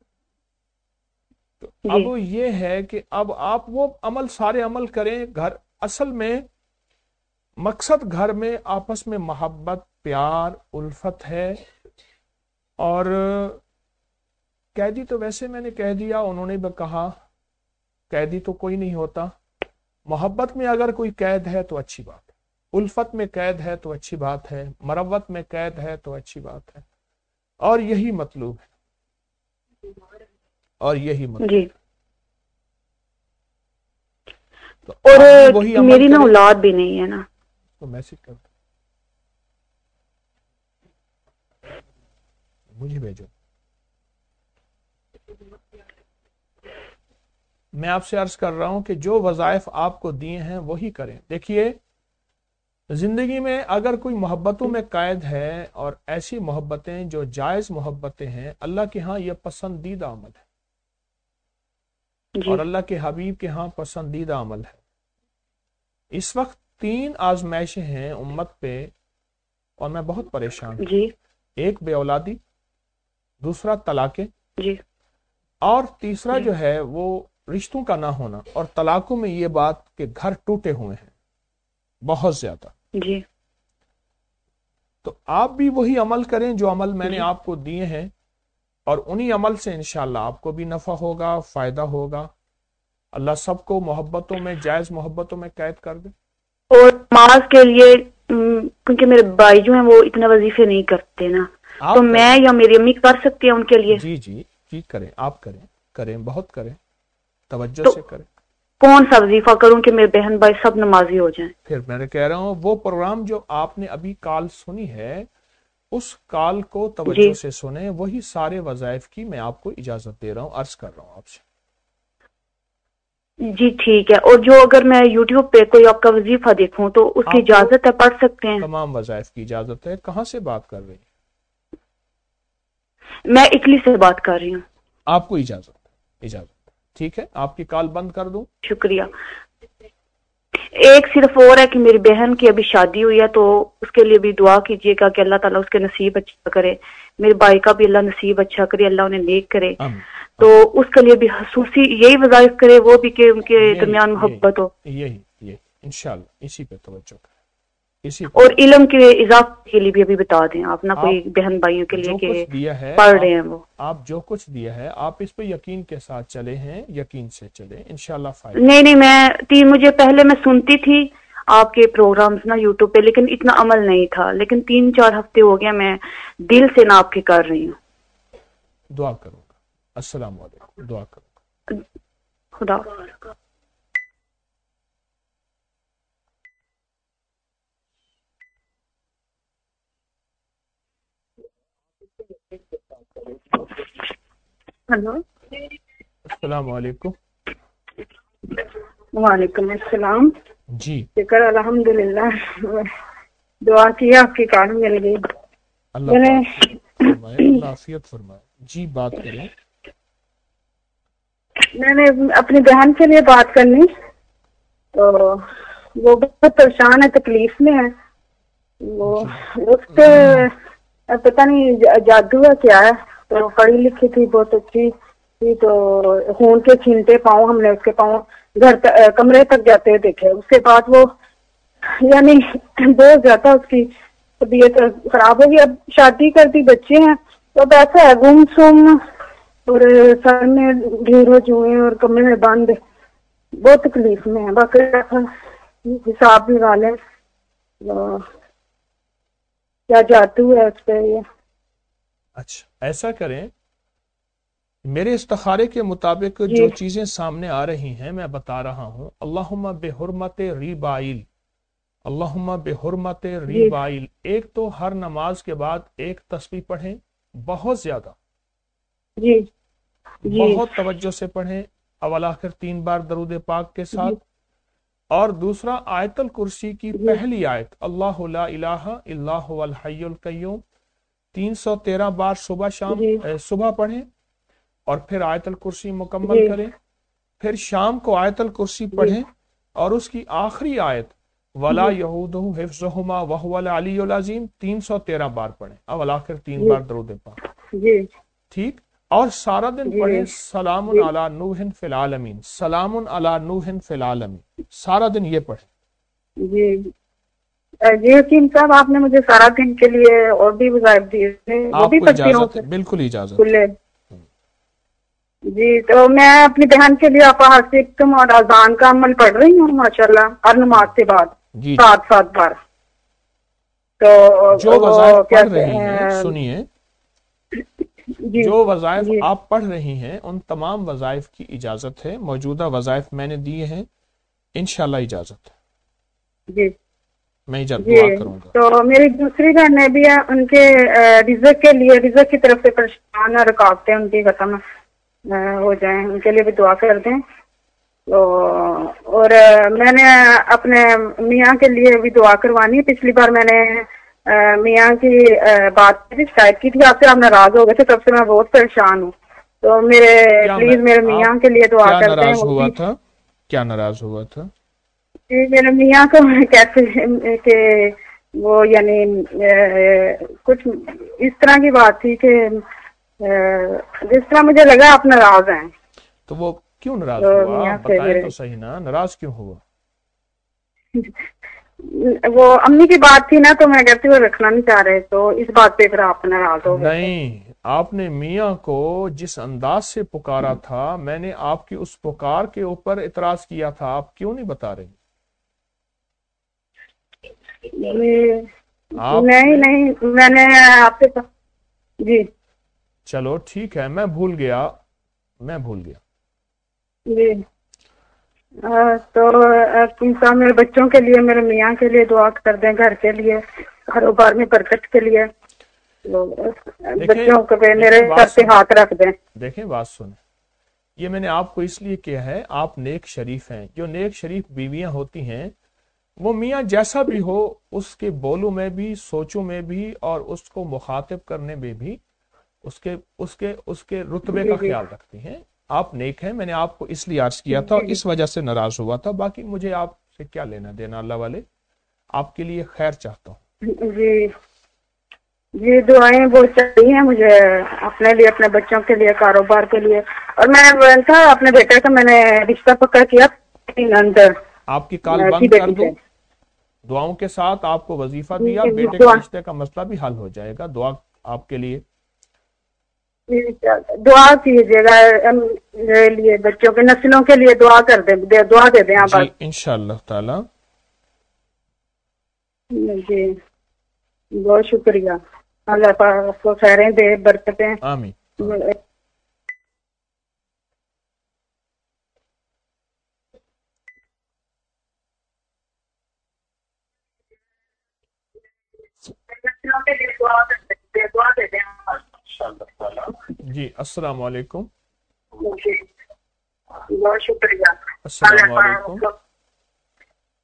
تو اب یہ ہے کہ اب آپ وہ سارے عمل کریں. گھر اصل میں مقصد گھر میں آپس میں محبت, پیار, الفت ہے. اور قیدی تو ویسے میں نے کہہ دیا, انہوں نے بھی کہا قیدی تو کوئی نہیں ہوتا. محبت میں اگر کوئی قید ہے تو اچھی بات ہے, الفت میں قید ہے تو اچھی بات ہے, مروت میں قید ہے تو اچھی بات ہے, اور یہی مطلوب ہے, اور یہی مطلوب. اور میری نا اولاد بھی نہیں ہے نا, تو میسج کر دو, مجھے بھیجو. میں آپ سے عرض کر رہا ہوں کہ جو وظائف آپ کو دیے ہیں وہی کریں. دیکھیے زندگی میں اگر کوئی محبتوں میں قید ہے, اور ایسی محبتیں جو جائز محبتیں ہیں, اللہ کے ہاں یہ پسندیدہ عمل ہے, اور اللہ کے حبیب کے ہاں پسندیدہ عمل ہے. اس وقت 3 آزمائشیں ہیں امت پہ, اور میں بہت پریشان ہوں. ایک بے اولادی, دوسرا طلاقیں, اور تیسرا جو ہے وہ رشتوں کا نہ ہونا. اور طلاقوں میں یہ بات کہ گھر ٹوٹے ہوئے ہیں بہت زیادہ. تو آپ بھی وہی عمل کریں جو عمل میں نے آپ کو دیے ہیں, اور انہی عمل سے انشاءاللہ آپ کو بھی نفع ہوگا, فائدہ ہوگا. اللہ سب کو محبتوں میں, جائز محبتوں میں قید کر دے. اور نماز کے لیے کیونکہ میرے بھائی جو ہیں وہ اتنا وظیفے نہیں کرتے نا, تو میں یا میری امی کر سکتی ہیں ان کے لیے. جی جی جی کریں, آپ کریں بہت کریں, توجہ سے کریں. کون سا وظیفہ کروں کہ میرے بہن بھائی سب نمازی ہو جائیں؟ پھر میں کہہ رہا ہوں وہ پروگرام جو آپ نے ابھی کال سنی ہے, اس کال کو توجہ سے سنیں. وہی سارے وظائف کی میں آپ کو اجازت دے رہا ہوں, عرض کر رہا ہوں آپ سے. جی ٹھیک ہے. اور جو اگر میں یوٹیوب پہ کوئی آپ کا وظیفہ دیکھوں تو اس کی اجازت ہے, پڑھ سکتے ہیں؟ تمام وظائف کی اجازت ہے. کہاں سے بات کر رہی ہیں؟ میں اٹلی سے بات کر رہی ہوں. آپ کو اجازت ٹھیک ہے. آپ کی کال بند کر دوں. شکریہ. ایک صرف اور ہے کہ میری بہن کی ابھی شادی ہوئی ہے, تو اس کے لیے بھی دعا کیجیے گا کہ اللہ تعالیٰ اس کے نصیب اچھا کرے. میرے بھائی کا بھی اللہ نصیب اچھا کرے, اللہ انہیں نیک کرے. تو اس کے لیے بھی خصوصی یہی وظائف کرے, وہ بھی کہ ان کے درمیان محبت ہو. یہی انشاءاللہ اسی پہ توجہ کریں. اور علم کے اضافے کے لیے بھی ابھی بتا دیں آپ نا, کوئی بہن بھائیوں کے لیے کہ پڑھ رہے ہیں وہ. آپ جو کچھ دیا ہے آپ اس پہ یقین کے ساتھ چلے ہیں, یقین سے چلے, انشاءاللہ فائدہ. نہیں میں مجھے پہلے میں سنتی تھی آپ کے پروگرامز نا یوٹیوب پہ, لیکن اتنا عمل نہیں تھا. لیکن 3-4 ہفتے ہو گیا میں دل سے نا آپ کے کر رہی ہوں. دعا کروں گا. السلام علیکم. دعا کروں گا. خدا. ہلو, السلام علیکم. وعلیکم السلام. جی شکر الحمدللہ, دعا کی آپ کی کارڈ مل گئی. میں نے फरमाए, अल्लाह आफियत फरमाए। जी बात करें। मैंने अपनी बहन के लिए बात करनी, तो वो बहुत परेशान है, तकलीफ में है। वो उसके पता नहीं जादू है क्या है, तो पढ़ी लिखी थी, बहुत अच्छी थी, तो खून के छींटे पाँव हमने उसके पाँव कमरे तक जाते देखे। उसके बाद वो यानी बहुत ज्यादा उसकी तबीयत खराब हो गई। अब शादी कर दी, बच्चे हैं, तो अब ऐसा है गुमसुम और सर में ढेरों जुए और कमरे में बंद, बहुत तकलीफ में है। बाकी हिसाब लगा लें क्या जादू है उस पर ये। अच्छा ऐसा करें, मेरे इस्तिखारे के मुताबिक जो चीजें सामने आ रही हैं मैं बता रहा हूँ। अल्लाहुम्मा बिहुर्मते रिबाइल, अल्लाहुम्मा बिहुर्मते रिबाइल। एक तो हर नमाज के बाद एक तस्बीह पढ़ें, बहुत ज्यादा, जी बहुत तवज्जो से पढ़ें, अव्वल आखिर 3 बार दरूद पाक के साथ। और दूसरा आयतल कुर्सी की पहली आयत अल्लाहु ला इलाहा इल्ला हुवल हय्युल कय्यूम 313 बार सुबह शाम सुबह पढ़ें, और फिर आयतल कुर्सी मुकम्मल करें। फिर शाम को आयतल कुर्सी पढ़ें और उसकी आखिरी आयत वला यहूदुहु हिफ्ज़ुहुमा व हुवल अलीयुल अज़ीम 313 बार पढ़ें, अव्वल आखिर 3 बार दरूद पाक। ठीक, और सारा दिन पढ़ें सलामुन अला नूहिन फिल आलमीन, सलामुन अला नूहिन फिल आलमीन, सारा दिन ये पढ़ें। जी जी हकीम साहब, आपने मुझे सारा दिन के लिए और भी वज़ाइफ दिए थे, वो भी पढ़ती हूँ। बिल्कुल इजाजत खुले जी। तो मैं अपनी बहन के लिए अपाहसिकम और अजान का अमल पढ़ रही हूँ माशाल्लाह, हर नमाज के बाद 7 बार। तो जो वज़ाइफ पढ़ रही हैं सुनिए, जो वज़ाइफ आप पढ़ रही हैं उन तमाम वज़ाइफ की इजाजत है। मौजूदा वज़ाइफ मैंने दिए हैं, इंशाल्लाह इजाजत है जी। मैं दुआ करूंगा। तो मेरी दूसरी बहनें भी है, उनके रिज़्क के लिए, रिज़्क की तरफ से परेशान है, रुकावटें उनकी खत्म हो जाएं, उनके लिए भी दुआ कर दें। तो और मैंने अपने मियाँ के लिए भी दुआ करवानी है। पिछली बार मैंने मियाँ की बात की शिकायत की थी आपसे, आप नाराज हो गए थे, तब से मैं बहुत परेशान हूँ। तो प्लीज मेरे मियाँ के लिए दुआ करते हैं। हुआ था क्या नाराज हुआ था? मेरे मियाँ को कैसे के वो यानी कुछ इस तरह की बात थी कि जिस तरह मुझे लगा आप नाराज हैं। तो वो क्यों नाराज हुआ, बताएं तो सही ना, नाराज क्यों हुआ? वो अम्मी की बात थी ना, तो मैं कहती हूँ रखना नहीं चाह रहे, तो इस बात पे फिर आप नाराज हो गए। नहीं, आपने मियाँ को जिस अंदाज से पुकारा था, मैंने आपकी उस पुकार के ऊपर इतराज किया था, आप क्यों नहीं बता रही? नहीं मैंने आपसे जी चलो ठीक है, मैं भूल गया जी। तो मेरे बच्चों के लिए, मेरे मियाँ के लिए दुआ कर दें, घर के लिए, कारोबार में बरकत के लिए, बच्चों को मेरे सर पे हाथ रख दें। देखें बात सुने, ये मैंने आपको इसलिए किया है, आप नेक शरीफ हैं। जो नेक शरीफ बीवियां होती हैं, वो मियाँ जैसा भी हो, उसके बोलों में भी, सोचों में भी, और उसको मुखातिब करने में भी उसके उसके उसके रुतबे का ख्याल रखती हैं। आप नेक हैं, मैंने आपको इसलिए अर्ज किया था, इस वजह से नाराज हुआ था। बाकी मुझे आपसे क्या लेना देना, अल्लाह वाले आपके लिए खैर चाहता हूँ। जी जी, दुआएं बहुत चाहिए मुझे, अपने लिए, अपने बच्चों के लिए, कारोबार के लिए। और मैं था अपने बेटे का मैंने रिश्ता पक्का किया अंदर। आपकी कॉल बंद कर दो, दुआओं के साथ आपको वजीफा दिया, बेटे के रिश्ते का मसला भी हल हो जाएगा। दुआ आपके लिए, दुआ कीजिएगा मेरे लिए, बच्चों के नस्लों के लिए दुआ कर दे, दुआ दे दें आप इंशाअल्लाह ताला। जी बहुत शुक्रिया, अल्लाह पाक आपको खैरें दे, बरकतें। आमीन। जी अस्सलाम वालेकुम। बहुत शुक्रिया। अस्सलाम वालेकुम।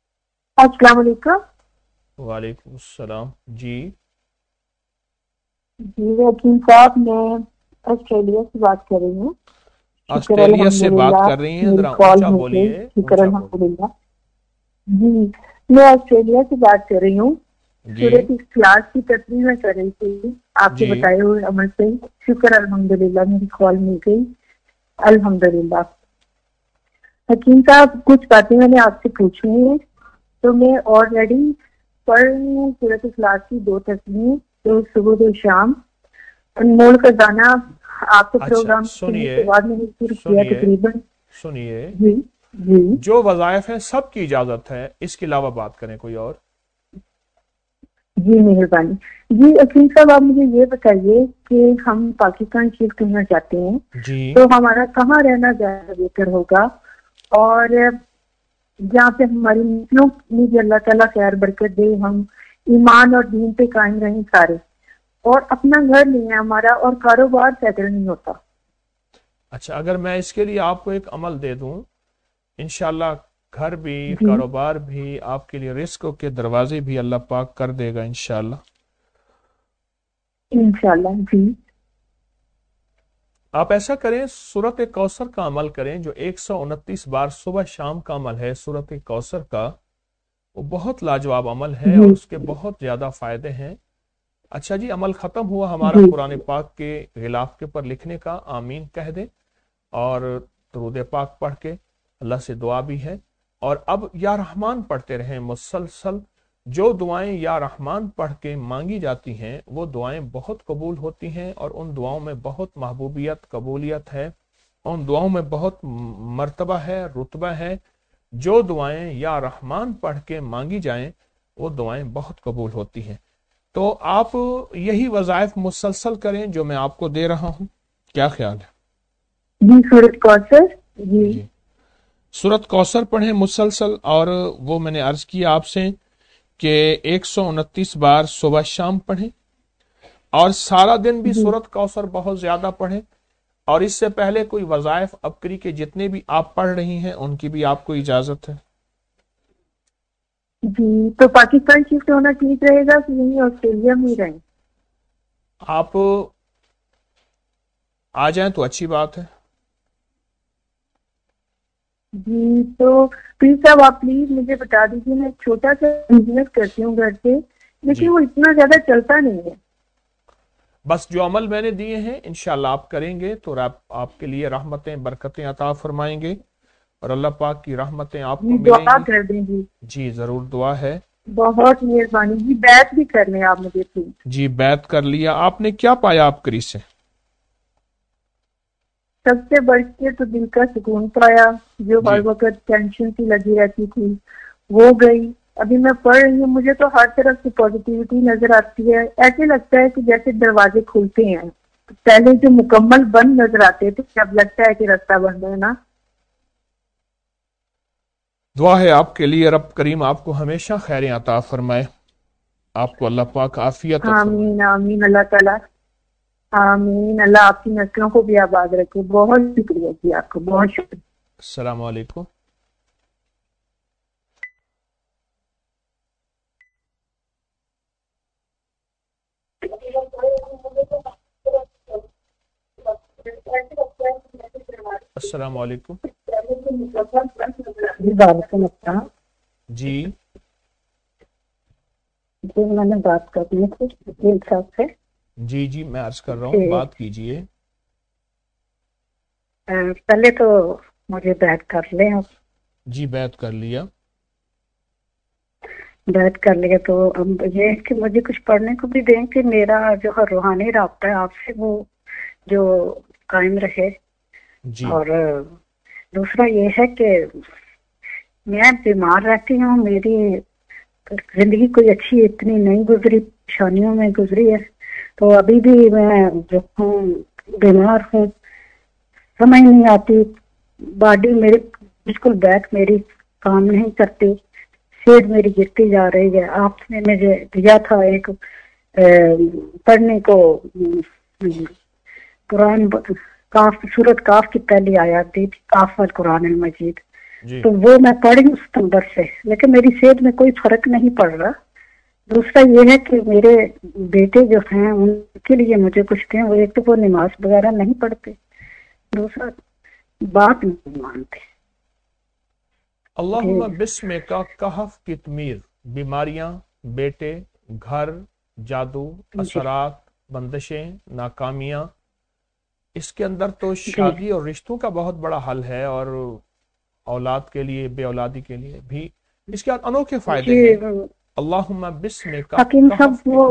अस्सलाम वालेकुम। वालेकुम अस्सलाम। जी جی وکیل صاحب میں آسٹریلیا سے بات کر رہی ہوں. آسٹریلیا سے بات کر رہی ہیں, ذرا اونچا بولیے. شکر الحمدللہ. جی میں آسٹریلیا سے بات کر رہی ہوں. سورۃ اخلاص کی تسبیح میں کر رہی تھی آپ کے بتائے ہوئے عمل سے. شکر الحمدللہ میری کال مل گئی الحمدللہ. حکیم صاحب کچھ باتیں میں نے آپ سے پوچھنی ہیں. تو میں آلریڈی پڑھ رہی ہوں سورۃ اخلاص کی 2 تسبیح, تو صبح و شام. انمول خزانہ آپ کے پروگرام سنیے سنیے, جو وظائف ہیں سب کی اجازت ہے, اس کے علاوہ بات کریں کوئی اور. جی مہربانی. جی حکیم صاحب آپ مجھے یہ بتائیے کہ ہم پاکستان شفٹ ہونا چاہتے ہیں, تو ہمارا کہاں رہنا زیادہ بہتر ہوگا, اور جہاں پہ ہماری مسلموں میں اللہ تعالیٰ خیر برکت دے, ہم ایمان اور دین پہ قائم رہیں سارے, اور اپنا گھر نہیں ہے ہمارا اور کاروبار سیٹل نہیں ہوتا. اچھا, اگر میں اس کے لیے آپ کو ایک عمل دے دوں, انشاءاللہ گھر بھی کاروبار بھی آپ کے لیے رزق کے دروازے بھی اللہ پاک کر دے گا انشاءاللہ. انشاءاللہ. جی آپ ایسا کریں, سورۃ کوثر کا عمل کریں, جو 129 بار صبح شام کا عمل ہے سورۃ کوثر کا. وہ بہت لاجواب عمل ہے اور اس کے بہت زیادہ فائدے ہیں. اچھا جی, عمل ختم ہوا ہمارا قرآن پاک کے غلاف کے پر لکھنے کا. آمین کہہ دیں اور درود پاک پڑھ کے اللہ سے دعا بھی ہے. اور اب یا رحمان پڑھتے رہیں مسلسل. جو دعائیں یا رحمان پڑھ کے مانگی جاتی ہیں وہ دعائیں بہت قبول ہوتی ہیں, اور ان دعاؤں میں بہت محبوبیت قبولیت ہے, ان دعاؤں میں بہت مرتبہ ہے, رتبہ ہے. جو دعائیں یا رحمان پڑھ کے مانگی جائیں وہ دعائیں بہت قبول ہوتی ہیں. تو آپ یہی وظائف مسلسل کریں جو میں آپ کو دے رہا ہوں. کیا خیال ہے؟ جی سورۃ کوثر. جی سورۃ کوثر پڑھیں مسلسل, اور وہ میں نے عرض کیا آپ سے کہ 129 بار صبح شام پڑھیں, اور سارا دن بھی سورۃ کوثر بہت زیادہ پڑھیں. اور اس سے پہلے کوئی وظائف ابکری کے جتنے بھی آپ پڑھ رہی ہیں ان کی بھی آپ کو اجازت ہے. جی تو پاکستان شفٹ ہونا ٹھیک رہے گا کہ یہیں آسٹریلیا میں ہی رہیں؟ آپ آ جائیں تو اچھی بات ہے. جی تو پلیز صاحب آپ پلیز مجھے بتا دیجیے, میں چھوٹا سا بزنس کرتی ہوں گھر سے, لیکن وہ اتنا زیادہ چلتا نہیں ہے. بس جو عمل میں نے دیے ہیں انشاءاللہ آپ کریں گے تو آپ کے لیے رحمتیں برکتیں عطا فرمائیں گے, اور اللہ پاک کی رحمتیں آپ کو ملیں دعا کر دیں. جی ضرور, دعا ہے. بہت مہربانی جی. بیعت بھی کر لیں آپ مجھے پلیز. جی بیعت کر لیا. آپ نے کیا پایا آپ کری سے؟ سب سے بڑھ کے تو دل کا سکون پایا, جو ہر وقت ٹینشن سی لگی رہتی تھی وہ گئی. ابھی میں پڑھ رہی ہوں, مجھے تو ہر طرف سے پازیٹیوٹی نظر آتی ہے. ایسے لگتا ہے کہ جیسے دروازے کھلتے ہیں. پہلے جو مکمل بند نظر آتے تھے, اب لگتا ہے کہ راستہ بند ہے نا. دعا ہے آپ کے لیے, رب کریم آپ کو ہمیشہ خیریں عطا فرمائے, آپ کو اللہ پاک عافیت. آمین آمین. اللہ تعالیٰ آمین. اللہ آپ کی نسلوں کو بھی آباد رکھے. بہت شکریہ جی, آپ کو بہت شکریہ. السلام علیکم. السلام علیکم. جی وعلیکم السلام. جی جی میں نے بات کرنی تھی وکیل صاحب سے. جی جی میں عرض کر رہا ہوں, بات کیجئے. پہلے تو مجھے بیعت کر لیں آپ. جی بیعت کر لیا. بیعت کر لیا تو اب یہ کہ مجھے کچھ پڑھنے کو بھی دیں کہ میرا جو روحانی رابطہ ہے آپ سے وہ جو قائم رہے. جی. اور دوسرا یہ ہے کہ میں بیمار رہتی ہوں, میری زندگی کوئی اچھی اتنی نہیں گزری, پریشانیوں میں گزری ہے. تو ابھی بھی میں جو ہوں بیمار ہوں, سمجھ نہیں آتی, باڈی میری بالکل بیک میری کام نہیں کرتی, سیڈ میری گرتی جا رہی ہے. آپ نے مجھے دیا تھا ایک پڑھنے کو قرآن کاف, سورۃ کاف کی پہلی آیات دی تھی, کاف والقرآن المجید. تو وہ میں پڑھی ہوں ستمبر سے, لیکن میری صحت میں کوئی فرق نہیں پڑ رہا. دوسرا یہ ہے کہ میرے بیٹے جو ہیں ان کے لیے مجھے کچھ کہیں. وہ ایک تو وہ نماز وغیرہ نہیں پڑھتے, دوسرا بات نہیں مانتے. اللہم بسم کا کہف کتمیر, بیماریاں, بیٹے, گھر, جادو, اثرات, بندشیں, ناکامیاں, اس کے اندر تو شادی اور رشتوں کا بہت بڑا حل ہے, اور اولاد کے لیے, بے اولادی کے لیے بھی اس کے انوکھے فائدے ہیں. اللہم بسم کا حکیم صاحب وہ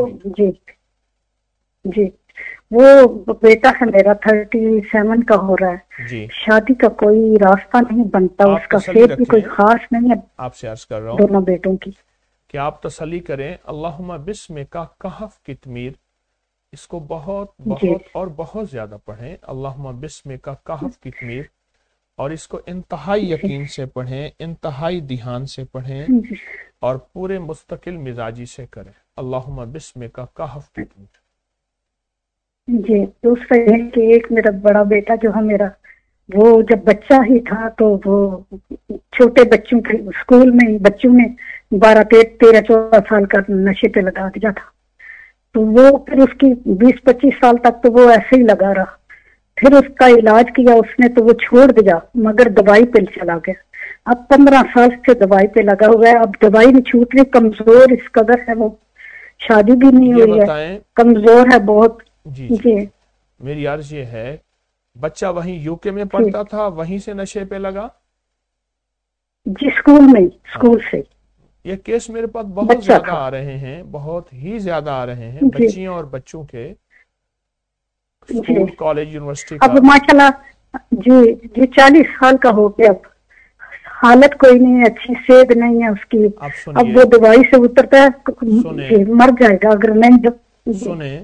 جی وہ بیٹا ہے میرا 37 کا ہو رہا ہے جی, شادی کا کوئی راستہ نہیں بنتا, اس کا صحت بھی کوئی خاص نہیں ہے. آپ سے عرض کر رہا ہوں دونوں بیٹوں کی کہ آپ تسلی کریں. اللہم بسم کا کہف کتمیر, اس کو بہت بہت اور بہت زیادہ پڑھیں. اللہم بسم کا کہف کتمیر, اور اس کو انتہائی یقین سے پڑھیں, انتہائی دھیان سے پڑھیں, اور پورے مستقل مزاجی سے کریں. اللہم بسم کا کہف کتمیر. جی دوسرا یہ کہ ایک میرا بڑا بیٹا جو ہے میرا, وہ جب بچہ ہی تھا تو وہ چھوٹے بچوں کے اسکول میں بچوں نے 12-13-14 سال کا نشے پہ لگا دیا تھا. تو وہ پھر اس کی 20-25 سال تک تو وہ ایسے ہی لگا رہا. پھر اس کا علاج کیا اس نے تو وہ چھوڑ دیا, مگر دوائی پہ چلا گیا. اب 15 سال سے دوائی پہ لگا ہوا ہے. اب دوائی نہیں چھوٹ رہی, کمزور اس قدر ہے, وہ شادی بھی نہیں ہوئی ہے, کمزور ہے بہت. جی میری عرض یہ ہے, بچہ وہیں یو کے میں پڑھتا تھا, وہیں سے نشے پہ لگا؟ جی اسکول میں, اسکول سے. یہ کیس میرے پاس بہت زیادہ آ رہے ہیں, بہت ہی زیادہ آ رہے ہیں, بچیاں اور بچوں کے اسکول, کالج, یونیورسٹی. اب ماشاءاللہ جی 40 سال کا ہو گیا, اب حالت کوئی نہیں ہے, اچھی صحت نہیں ہے اس کی. اب وہ دوائی سے اترتا ہے, مر جائے گا اگر نہیں. سنیں,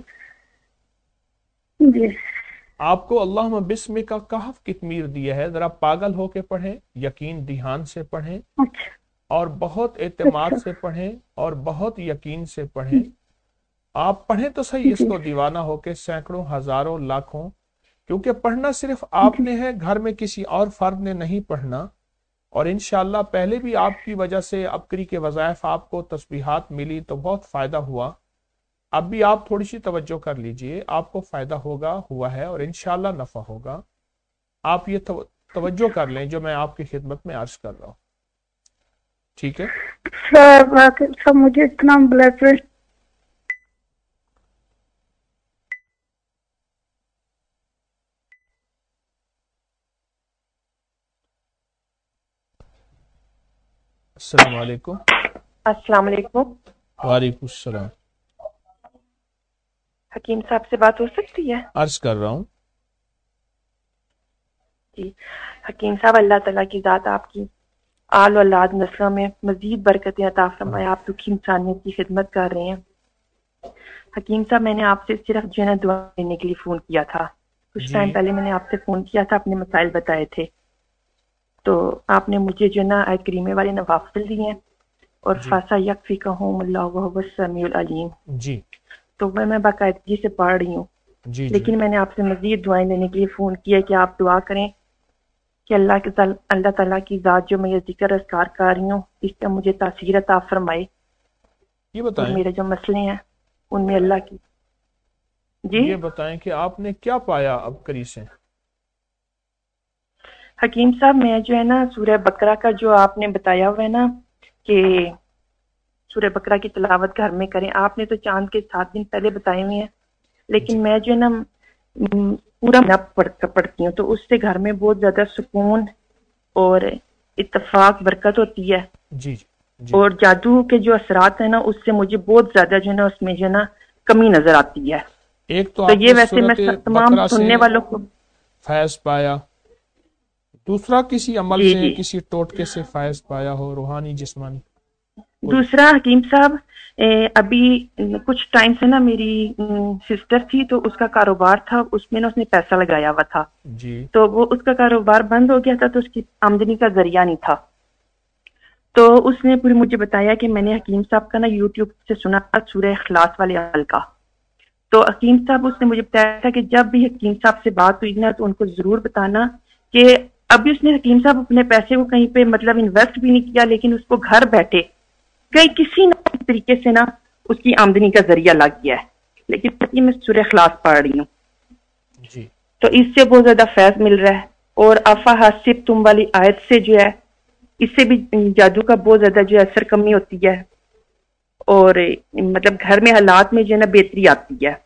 آپ کو اللہم بسم کا کہف کتمیر دیا ہے, ذرا پاگل ہو کے پڑھیں, یقین دھیان سے پڑھیں, اور بہت اعتماد سے پڑھیں, اور بہت یقین سے پڑھیں. آپ پڑھیں تو صحیح اس کو دیوانہ ہو کے, سینکڑوں, ہزاروں, لاکھوں, کیونکہ پڑھنا صرف آپ نے ہے, گھر میں کسی اور فرد نے نہیں پڑھنا. اور انشاءاللہ پہلے بھی آپ کی وجہ سے عبقری کے وظائف آپ کو تسبیحات ملی تو بہت فائدہ ہوا. اب بھی آپ تھوڑی سی توجہ کر لیجئے, آپ کو فائدہ ہوگا, ہوا ہے, اور انشاءاللہ نفع ہوگا. آپ یہ توجہ کر لیں جو میں آپ کی خدمت میں عرض کر رہا ہوں, ٹھیک ہے؟ سر مجھے اتنا بلڈ پریشر. السلام علیکم. السلام علیکم. وعلیکم السلام. حکیم صاحب سے بات ہو سکتی ہے؟ عرض کر رہا ہوں. جی حکیم صاحب, اللہ تعالیٰ کی ذات آپ کی آل اولاد نسلوں میں مزید برکتیں عطا فرمائے. آپ دکھی انسانیت کی خدمت کر رہے ہیں. حکیم صاحب میں نے آپ سے صرف جو ہے نا دعا لینے کے لیے فون کیا تھا. کچھ ٹائم پہلے میں نے آپ سے فون کیا تھا, اپنے مسائل بتائے تھے, تو آپ نے مجھے جو ہے نا آیت کریمہ والے نوافل دیے ہیں, اور فاسا یکفیکہم اللہ وہو السمیع العلیم. جی تو میں باقاعدگی سے پڑھ رہی ہوں. لیکن میں نے آپ سے مزید دعائیں لینے کے لیے فون کیا کہ آپ دعا کریں کہ اللہ تعالیٰ کی ذات جو میں یہ ذکر اذکار کر رہی ہوں اس کا مجھے تاثیر عطا فرمائے. یہ بتائیں, میرے جو مسئلے ہیں ان میں اللہ کی. جی یہ بتائیں کہ آپ نے کیا پایا عبقری سے؟ حکیم صاحب میں جو ہے نا سورہ بقرہ کا جو آپ نے بتایا ہوا ہے نا کہ سورہ بقرہ کی تلاوت گھر میں کریں, آپ نے تو چاند کے 7 دن پہلے بتائے ہوئے ہیں, لیکن میں جو ہے نا پورا پڑھتی ہوں تو اس سے گھر میں بہت زیادہ سکون اور اتفاق برکت ہوتی ہے. جی اور جادو کے جو اثرات ہیں نا اس سے مجھے بہت زیادہ جو ہے نا اس میں جو ہے نا کمی نظر آتی ہے. ایک تو یہ ویسے میں تمام سننے والوں کو فیض پایا, دوسرا کسی عمل سے کسی ٹوٹکے سے فیض پایا ہو, روحانی جسمانی. دوسرا حکیم صاحب ابھی کچھ ٹائم سے نا میری سسٹر تھی تو اس کا کاروبار تھا, اس میں نا اس نے پیسہ لگایا ہوا تھا جی, تو وہ اس کا کاروبار بند ہو گیا تھا, تو اس کی آمدنی کا ذریعہ نہیں تھا. تو اس نے پھر مجھے بتایا کہ میں نے حکیم صاحب کا نا یوٹیوب سے سنا سورہ اخلاص والے عمل کا. تو حکیم صاحب اس نے مجھے بتایا تھا کہ جب بھی حکیم صاحب سے بات ہوئی نا تو ان کو ضرور بتانا کہ ابھی اس نے حکیم صاحب اپنے پیسے کو کہیں پہ مطلب انویسٹ بھی نہیں کیا, لیکن اس کو گھر بیٹھے کہیں کسی نہ طریقے سے نا اس کی آمدنی کا ذریعہ لگ گیا ہے. لیکن میں سورہ اخلاص پڑھ رہی ہوں جی تو اس سے بہت زیادہ فیض مل رہا ہے. اور افا حسب تم والی آیت سے جو ہے اس سے بھی جادو کا بہت زیادہ جو ہے اثر کمی ہوتی ہے اور مطلب گھر میں حالات میں جو ہے نا بہتری آتی ہے.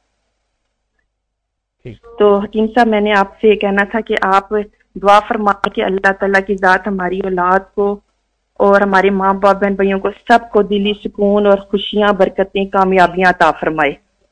تو حکیم صاحب میں نے آپ سے یہ کہنا تھا کہ آپ دعا فرمائیں کہ اللہ تعالیٰ کی ذات ہماری اولاد کو اور ہمارے ماں باپ بہن بھائیوں کو سب کو دلی سکون اور خوشیاں برکتیں کامیابیاں عطا فرمائے.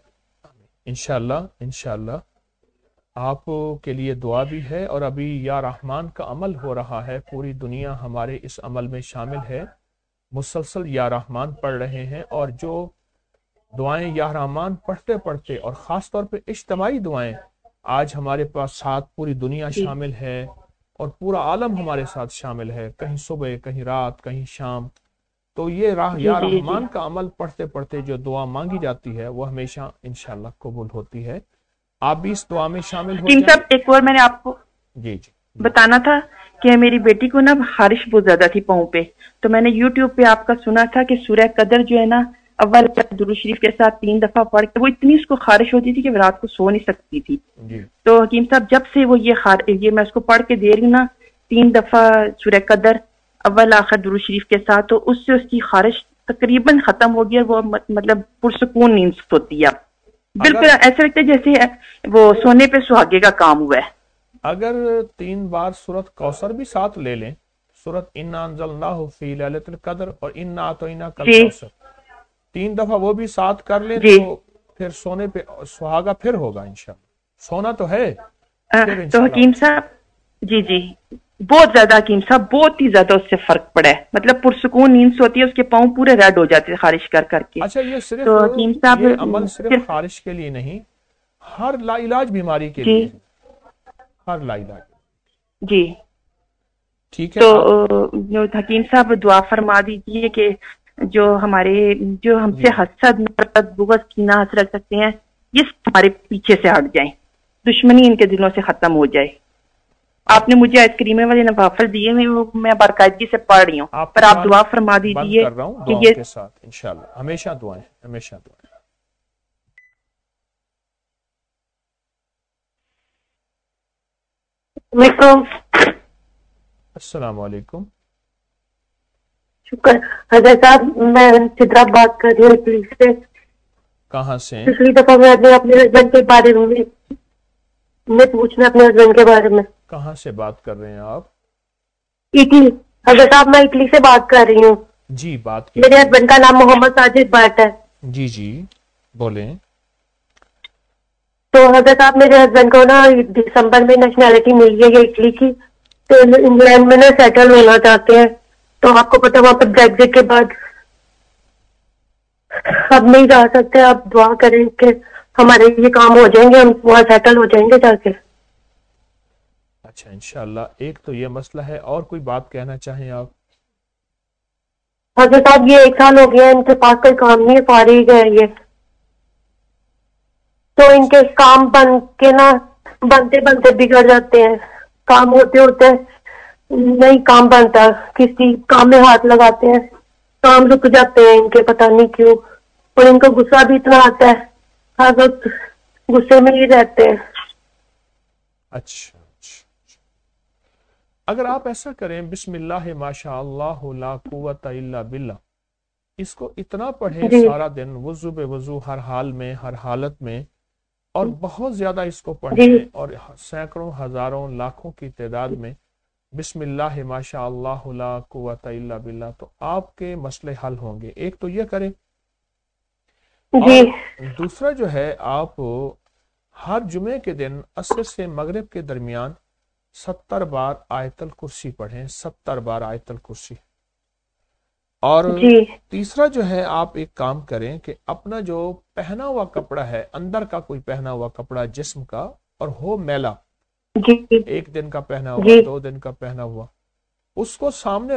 انشاءاللہ آپ کے لیے دعا بھی ہے. اور ابھی یا رحمان کا عمل ہو رہا ہے, پوری دنیا ہمارے اس عمل میں شامل ہے, مسلسل یا رحمان پڑھ رہے ہیں. اور جو دعائیں یا رحمان پڑھتے پڑھتے اور خاص طور پہ اجتماعی دعائیں آج ہمارے پاس ساتھ پوری دنیا شامل ہے اور پورا عالم ہمارے ساتھ شامل ہے, کہیں صبح کہیں رات کہیں شام. تو یہ یا رحمان کا عمل پڑھتے پڑھتے جو دعا مانگی جاتی ہے وہ ہمیشہ انشاءاللہ قبول ہوتی ہے. آپ بھی اس دعا میں شامل ہو جائیں. صاحب ایک اور میں نے آپ کو جی بتانا تھا کہ میری بیٹی کو نا خارش بہت زیادہ تھی پاؤں پہ, تو میں نے یوٹیوب پہ آپ کا سنا تھا کہ سورہ قدر جو ہے نا اول درود شریف کے ساتھ 3 دفعہ پڑھ کے وہ اتنی اس کو خارش ہوتی تھی کہ رات کو سو نہیں سکتی تھی. تو حکیم صاحب جب سے وہ یہ میں اس کو پڑھ کے دے رہی ہوں نا 3 دفعہ سورہ قدر اول آخر درود شریف کے ساتھ, تو اس سے اس کی خارش تقریباً ختم ہو گئی اور وہ مطلب پرسکون نیند ہوتی ہے. بالکل ایسا لگتا ہے جیسے وہ سونے پہ سہاگے کا کام ہوا ہے. اگر 3 بار سورت کوثر بھی ساتھ لے لیں, سورت انا انزلناہ فی لیلۃ القدر اور انا اعطیناک الکوثر 3 دفعہ وہ بھی ساتھ کر لیں تو پھر سونے پہ سہاگا پھر ہوگا انشاءاللہ. سونا تو ہے. تو حکیم صاحب جی بہت زیادہ حکیم صاحب بہت ہی زیادہ اس سے فرق پڑا ہے, مطلب پرسکون نیند ہوتی ہے, اس کے پاؤں پورے ریڈ ہو جاتے ہیں خارش کر کے. اچھا یہ صرف تو حکیم صاحب یہ عمل صرف خارش کے لیے نہیں, ہر لا علاج بیماری کے لیے, ہر لا علاج. جی ٹھیک ہے. تو حکیم صاحب دعا فرما دیجیے کہ جو ہم سے حسد نفرت بغض کینہ رکھ سکتے ہیں یہ ہمارے پیچھے سے ہٹ جائیں, دشمنی ان کے دلوں سے ختم ہو جائے. آپ نے مجھے آیت کریمہ والے نوافل دیے میں باقاعدگی سے پڑھ رہی ہوں, پر آپ دعا فرما دیجیے کہ یہ کے ساتھ انشاءاللہ ہمیشہ دعائیں ہمیشہ دعائیں. السلام علیکم. شکر حضرت صاحب, میں سدرا بات کر رہی ہوں اٹلی سے. کہاں سے؟ پچھلی دفعہ میں اپنے ہسبینڈ کے بارے میں پوچھنا اپنے ہسبینڈ کے بارے میں. کہاں سے بات کر رہے ہیں آپ؟ اٹلی. حضرت صاحب میں اٹلی سے بات کر رہی ہوں. جی بات کی. میرے ہسبینڈ کا نام محمد ساجد بٹ ہے. جی بولیں. تو حضرت صاحب میرے ہسبینڈ کو نا دسمبر میں نیشنلٹی مل گئی ہے اٹلی کی, تو انگلینڈ میں نا سیٹل ہونا چاہتے ہیں. تو آپ کو پتا وہاں پہ بریگزٹ کے بعد اب نہیں جا سکتے. آپ دعا کریں کہ ہمارے یہ کام ہو جائیں گے, ہم وہاں سیٹل ہو جائیں گے جا کے. اچھا انشاءاللہ. ایک تو یہ مسئلہ ہے, اور کوئی بات کہنا چاہیں آپ؟ حضرت صاحب یہ 1 سال ہو گیا ان کے پاس کوئی کام نہیں ہے, فارغ ہے یہ. تو ان کے کام بنتے بگڑ جاتے ہیں, کام ہوتے نہیں کام بنتا, کسی کام میں ہاتھ لگاتے ہیں کام رک جاتے ہیں ان کے, پتہ نہیں کیوں. اور ان کو غصہ بھی اتنا آتا ہے, ہر وقت غصے میں ہی رہتے ہیں. اچھا اگر آپ ایسا کریں, بسم اللہ ماشاء اللہ لا قوت الا باللہ, اس کو اتنا پڑھیں سارا دن وضو بے وضو ہر حال میں ہر حالت میں, اور بہت زیادہ اس کو پڑھیں اور سینکڑوں ہزاروں لاکھوں کی تعداد میں بسم اللہ ماشاء اللہ لا قوت الا باللہ, تو آپ کے مسئلے حل ہوں گے. ایک تو یہ کریں. اور دوسرا جو ہے, آپ ہر جمعے کے دن عصر سے مغرب کے درمیان 70 بار آیت الکرسی پڑھیں, 70 بار آیت الکرسی. اور تیسرا جو ہے, آپ ایک کام کریں کہ اپنا جو پہنا ہوا کپڑا ہے, اندر کا کوئی پہنا ہوا کپڑا جسم کا, اور ہو میلا, 1 دن کا پہنا ہوا 2 دن کا پہنا ہوا, اس کو سامنے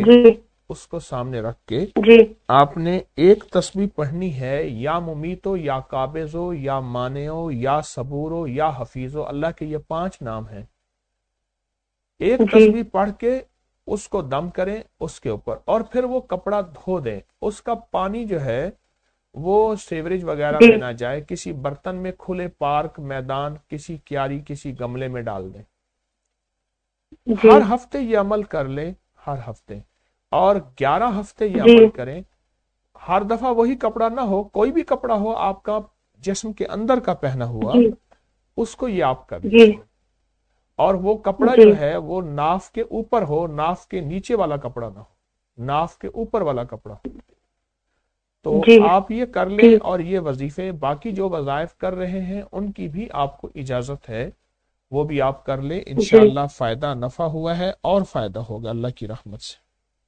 رکھ کے آپ نے ایک تسبیح پڑھنی ہے, یا ممیتو یا قابضو یا مانعو یا صبورو یا حفیظو. اللہ کے یہ 5 نام ہیں. ایک تسبیح پڑھ کے اس کو دم کریں اس کے اوپر, اور پھر وہ کپڑا دھو دیں. اس کا پانی جو ہے وہ सीवरेज वगैरह जी में ना जाए, किसी बर्तन में, खुले पार्क, मैदान, किसी क्यारी, किसी गमले में डाल दें। जी हर हफ्ते ये अमल कर ले, हर हफ्ते, और 11 हफ्ते ये जी अमल करें। हर दफा वही कपड़ा ना हो, कोई भी कपड़ा हो आपका जिस्म के अंदर का पहना हुआ, जी उसको ये आप कर जी लें। और वो कपड़ा जी जो है वो नाफ के ऊपर हो, नाफ के नीचे वाला कपड़ा ना हो, नाफ के ऊपर वाला कपड़ा हो। तो जी आप ये कर लें, ठीक और ये वजीफे बाकी जो वजायफ कर रहे हैं उनकी भी आपको इजाजत है, वो भी आप कर ले। जी इंशाअल्लाह फायदा नफा हुआ है और फायदा होगा अल्लाह की रहमत से।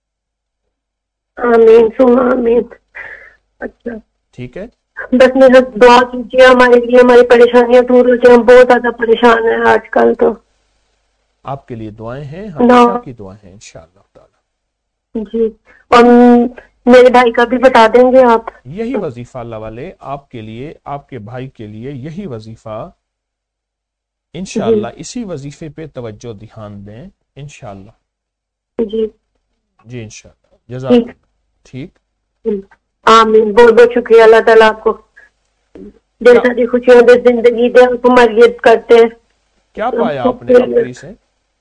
आमीन सुमा आमीन। अच्छा, ठीक है, बस मेरा दुआ कीजिए हमारे लिए, हमारी परेशानियां दूर हो जाए, हम बहुत ज्यादा परेशान हैं आजकल तो। आपके लिए दुआएं हैं, ना हमेशा की दुआएं हैं इंशाअल्लाह ताला। जी, और मेरे भाई का भी बता देंगे आप। यही वजीफा अल्लाह वाले आपके लिए, आपके भाई के लिए यही वजीफा जी इंशाअल्लाह, इसी वजीफे पे तवज्जो ध्यान दें इंशाअल्लाह। जी जी इंशाअल्लाह, ठीक जज़ाक। ठीक, आमीन। बहुत बहुत शुक्रिया, अल्लाह ताला आपको ढेर क्या सारी खुशियां दे, जिंदगी दे, आपको मर्जियत करते हैं। क्या पाया आपने अतरी से?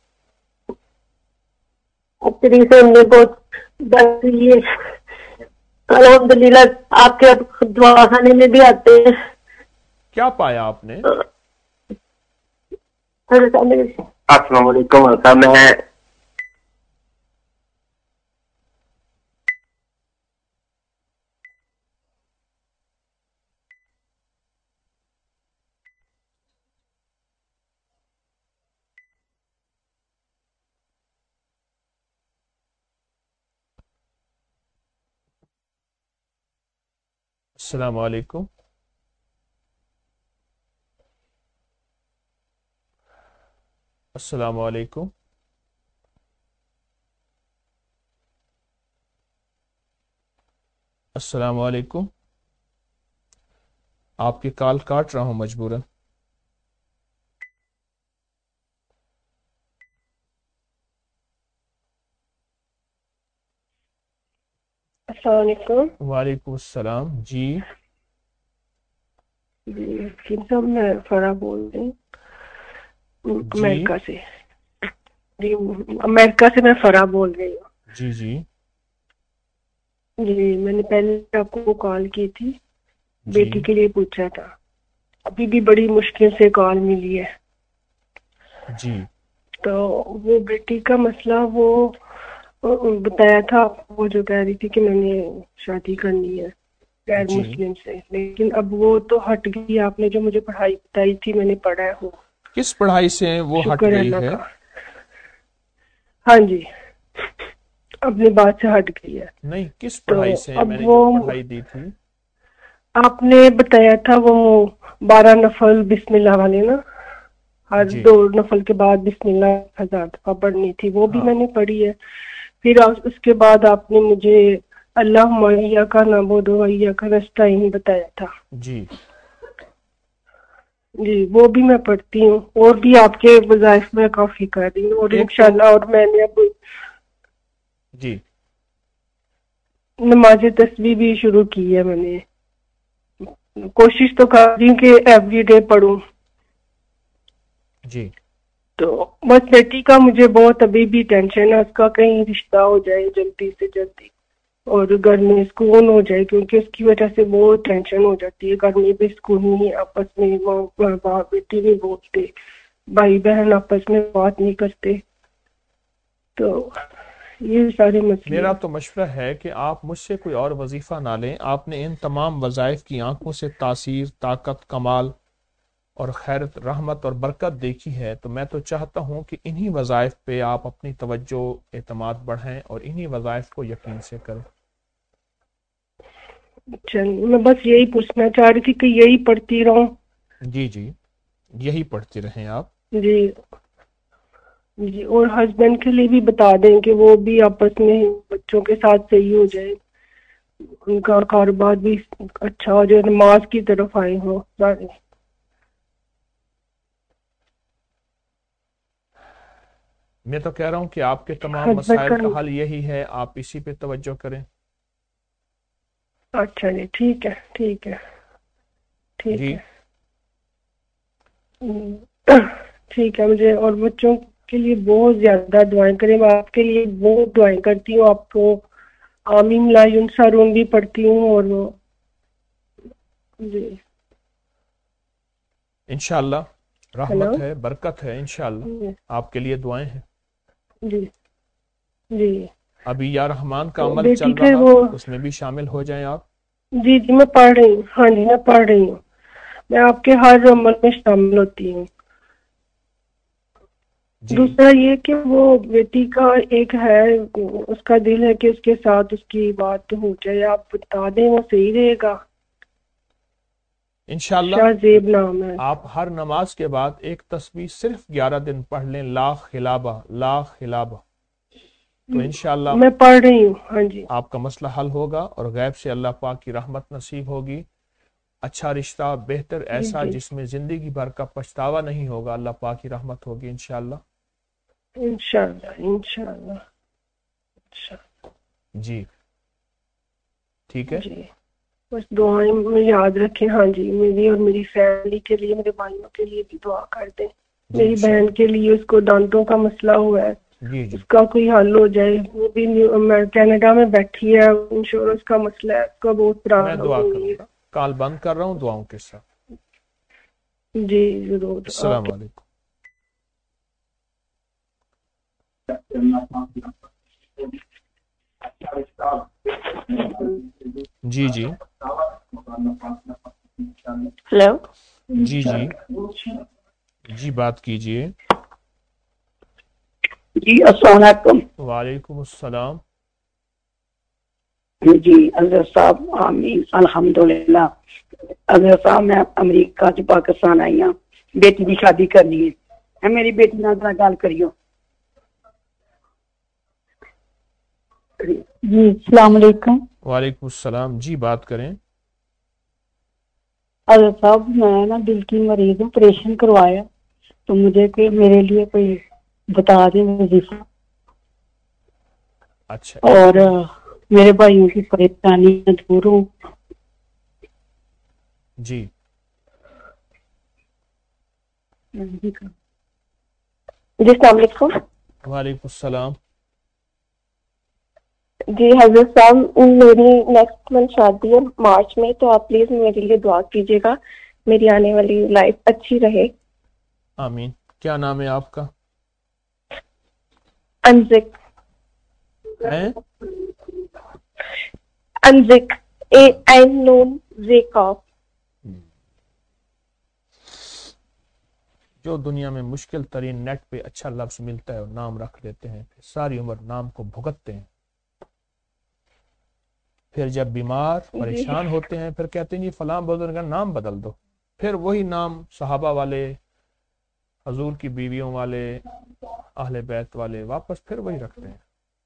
अतरी से हमने बहुत बस ये अल्हम्दुलिल्लाह आपके अब दुआ खाने में भी आते हैं। क्या पाया आपने? अस्सलाम वालेकुम। मैं अस्सलाम वालेकुम। अस्सलाम वालेकुम। अस्सलाम वालेकुम। आपकी कॉल काट रहा हूं मजबूरन। अस्सलाम वालेकुम। वालेकुम अस्सलाम। जी जी हकीम साहब, मैं फरा बोल रही हूँ जी अमेरिका से। जी अमेरिका से मैं फरा बोल रही हूँ। जी जी जी मैंने पहले आपको कॉल की थी, जी बेटी के लिए पूछा था। अभी भी बड़ी मुश्किल से कॉल मिली है। जी तो वो बेटी का मसला वो बताया था, वो जो कह रही थी कि मैंने शादी करनी है गैर जी मुस्लिम से, लेकिन अब वो तो हट गई। आपने जो मुझे पढ़ाई बताई थी मैंने पढ़ा है वो। किस पढ़ाई से वो हट शुक्र है गई अल्लाह है? का। हाँ जी, अपनी बात से हट गई है। नहीं, किस तो पढ़ाई से? अब मैंने वो जो पढ़ाई दी थी। आपने बताया था वो 12 नफल बिस्मिल्लाह वाले ना, हर जी 2 नफल के बाद बिस्मिल्लाह 1000 दफा पढ़नी थी, वो भी हाँ मैंने पढ़ी है। फिर उसके बाद आपने मुझे अल्लाह मैया का नबूदु वैया का नस्ताइन बताया था। जी जी वो भी मैं पढ़ती हूँ, और भी आपके वज़ाइफ में काफी कर रही हूँ, और एक तो इंशाल्लाह। और मैंने अब जी नमाज तस्बीह भी शुरू की है। मैंने कोशिश तो कर रही हूँ कि एवरीडे पढूं। जी तो बस बेटी का मुझे बहुत अभी भी टेंशन है, उसका कहीं रिश्ता हो जाए जल्दी से जल्दी, और घर में सुकून हो जाए, क्योंकि उसकी वजह से बहुत टेंशन हो जाती है। घर में भी सुकून नहीं, आपस में माँ बाप बेटी नहीं बोलते, भाई बहन आपस में बात नहीं करते। तो ये सारे मसले मेरा हैं। तो मशवरा है कि आप मुझसे कोई और वजीफा ना लें। आपने इन तमाम वज़ाइफ की आंखों से तासीर, ताकत, कमाल और खैरत, रहमत और बरकत देखी है, तो मैं तो चाहता हूं कि इन्हीं वज़ाइफ पे आप अपनी तवज्जो, एतमाद बढ़ाएं और इन्हीं वज़ाइफ को यकीन से करें। चलिए, मैं बस यही पूछना चाह रही थी कि यही पढ़ती रहूं। जी जी, यही पढ़ते रहें आप। जी जी, और हस्बैंड के लिए भी बता दें कि वो भी आपस में बच्चों के साथ सही हो जाए, उनका कारोबार भी अच्छा हो जाए, नमाज की तरफ आए हो सारे। मैं तो कह रहा हूं कि आपके तमाम हस्बैंड मसाइल का का हल यही है, आप इसी पे तवज्जो करें। اچھا جی، ٹھیک ہے ٹھیک ہے ٹھیک جی ہے ٹھیک ہے. مجھے اور بچوں کے لیے بہت زیادہ دعائیں کریں. میں آپ کے لیے بہت دعائیں کرتی ہوں. آپ کو آمین لا ینصرون بھی پڑھتی ہوں. اور جی انشاءاللہ ہیلو رحمت ہے، برکت ہے، انشاءاللہ آپ کے لیے دعائیں ہیں. جی جی ابھی یا رحمان کا تو عمل بیٹی چل پھر رہا، وہ اس میں بھی شامل ہو جائیں آپ. جی جی میں پڑھ رہی ہوں. ہاں جی میں پڑھ رہی ہوں. میں آپ کے ہر عمل میں شامل ہوتی ہوں. جی دوسرا یہ کہ وہ بیٹی کا ایک ہے، اس کا دل ہے کہ اس کے ساتھ اس کی بات ہو جائے. آپ بتا دیں وہ صحیح رہے گا. انشاءاللہ شاہ زیب نام ہے. آپ ہر نماز کے بعد ایک تسبیح صرف 11 دن پڑھ لیں، لا خلابہ لا خلابہ، تو انشاءاللہ میں پڑھ رہی ہوں. ہاں جی آپ کا مسئلہ حل ہوگا اور غیب سے اللہ پاک کی رحمت نصیب ہوگی. اچھا رشتہ بہتر ایسا جی جس میں زندگی بھر کا پچھتاوا نہیں ہوگا، اللہ پاک کی رحمت ہوگی انشاءاللہ. انشاءاللہ انشاءاللہ. جی ٹھیک ہے. جی بس دعائیں میں یاد رکھیں. ہاں جی میری اور میری فیملی کے لیے، میرے بھائیوں کے لیے بھی دعا کر دیں. جی میری بہن انشاءاللہ. کے لیے، اس کو دانتوں کا مسئلہ ہوا ہے، جی جی اس کا کوئی حل ہو جائے. وہ بھی کینیڈا میں بیٹھی ہے، انشورنس کا مسئلہ ہے، اس کا بہت میں پرابلم دعا ہو رہی کروں گا. کال بند کر رہا ہوں دعاؤں کے ساتھ. ہے. جی ضرور. السلام علیکم. جی جی ہلو جی جی جی بات کیجئے. جی السلام علیکم. وعلیکم السلام. جی اظہر صاحب آمین الحمدللہ. اظہر صاحب میں امریکہ سے پاکستان آئی ہوں، بیٹی کی شادی کرنی ہے. میری بیٹی نہ گل کریو. جی السلام علیکم. وعلیکم السلام. جی بات کریں. اظہر صاحب میں نا دل کی مریض ہوں، آپریشن کروایا، تو مجھے کوئی میرے لیے کوئی بتا دیں وظیفہ. اچھا اور میرے بھائیوں کی پریشانی دور ہوں. جی جی السلام علیکم. وعلیکم السلام. جی حضرت صاحب میری نیکسٹ منتھ شادی ہے مارچ میں، تو آپ پلیز میرے لیے دعا کیجیے گا، میری آنے والی لائف اچھی رہے. آمین. کیا نام ہے آپ کا؟ انزک. ہیں انزک این نون زیکا. جو دنیا میں مشکل ترین نیٹ پہ اچھا لفظ ملتا ہے اور نام رکھ لیتے ہیں، پھر ساری عمر نام کو بھگتتے ہیں. پھر جب بیمار جی پریشان ہوتے ہیں پھر کہتے ہیں جی فلاں بزرگ کا نام بدل دو. پھر وہی نام صحابہ والے، حضور کی بیویوں والے، اہل بیت والے واپس پھر وہی رکھتے ہیں.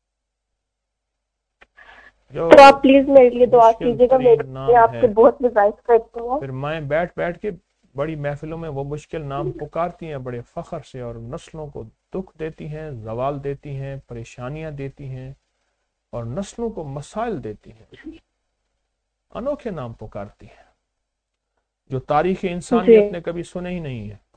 جو تو آپ پلیز میرے لیے دعا مشکل کیجیے گا، ترین میں نام آپ ہے، سے بہت گزارش کرتی ہوں. پھر مائیں بیٹھ بیٹھ کے بڑی محفلوں میں وہ مشکل نام پکارتی ہیں بڑے فخر سے، اور نسلوں کو دکھ دیتی ہیں، زوال دیتی ہیں، پریشانیاں دیتی ہیں، اور نسلوں کو مسائل دیتی ہیں. انوکھے نام پکارتی ہیں جو تاریخ جی انسانیت نے کبھی سنے ہی نہیں ہے.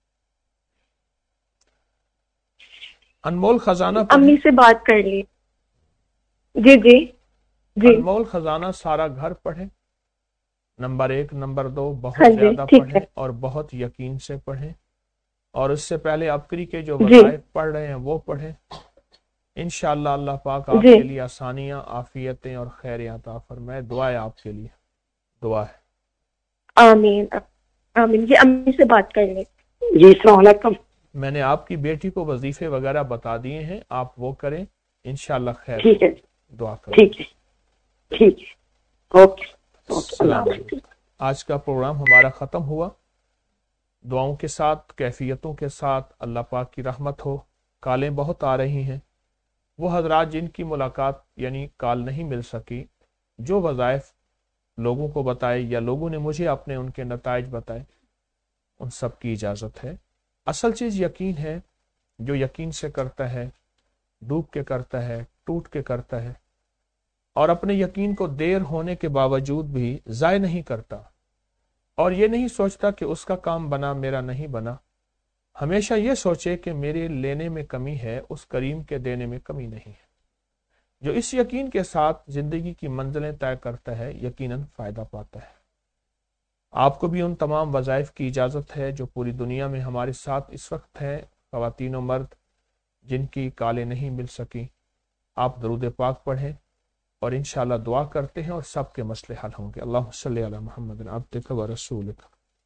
انمول خزانہ پڑھیں. امی سے بات کر لی. جی جی جی انمول خزانہ سارا گھر پڑھیں. نمبر 1 نمبر 2 بہت ہاں جی زیادہ ٹھیک پڑھیں ہے. اور بہت یقین سے پڑھیں. اور اس سے پہلے ابکری کے جو جی وظائف پڑھ رہے ہیں وہ پڑھیں. انشاءاللہ اللہ پاک آپ جی کے لیے آسانیاں، عافیتیں اور خیریاں عطا فرمائے. دعا ہے آپ کے لیے، دعا ہے. آمین آمین. جی امی سے بات کر لیں. جی السلام علیکم. میں نے آپ کی بیٹی کو وظیفے وغیرہ بتا دیے ہیں، آپ وہ کریں، انشاءاللہ خیر ٹھیک ہے. دعا کریں. ٹھیک ہے ٹھیک ہے. اوکے اوکے اللہ السلام علیکم. آج کا پروگرام ہمارا ختم ہوا. دعاؤں کے ساتھ، کیفیتوں کے ساتھ. اللہ پاک کی رحمت ہو. کالیں بہت آ رہی ہیں. وہ حضرات جن کی ملاقات یعنی کال نہیں مل سکی، جو وظائف لوگوں کو بتائے یا لوگوں نے مجھے اپنے ان کے نتائج بتائے، ان سب کی اجازت ہے. اصل چیز یقین ہے. جو یقین سے کرتا ہے، ڈوب کے کرتا ہے، ٹوٹ کے کرتا ہے، اور اپنے یقین کو دیر ہونے کے باوجود بھی ضائع نہیں کرتا، اور یہ نہیں سوچتا کہ اس کا کام بنا میرا نہیں بنا، ہمیشہ یہ سوچے کہ میرے لینے میں کمی ہے، اس کریم کے دینے میں کمی نہیں ہے۔ جو اس یقین کے ساتھ زندگی کی منزلیں طے کرتا ہے یقیناً فائدہ پاتا ہے۔ آپ کو بھی ان تمام وظائف کی اجازت ہے جو پوری دنیا میں ہمارے ساتھ اس وقت ہیں، خواتین و مرد جن کی کالیں نہیں مل سکی۔ آپ درود پاک پڑھیں اور انشاءاللہ دعا کرتے ہیں اور سب کے مسئلے حل ہوں گے۔ اللہم صلی علی محمد عبدک و رسولک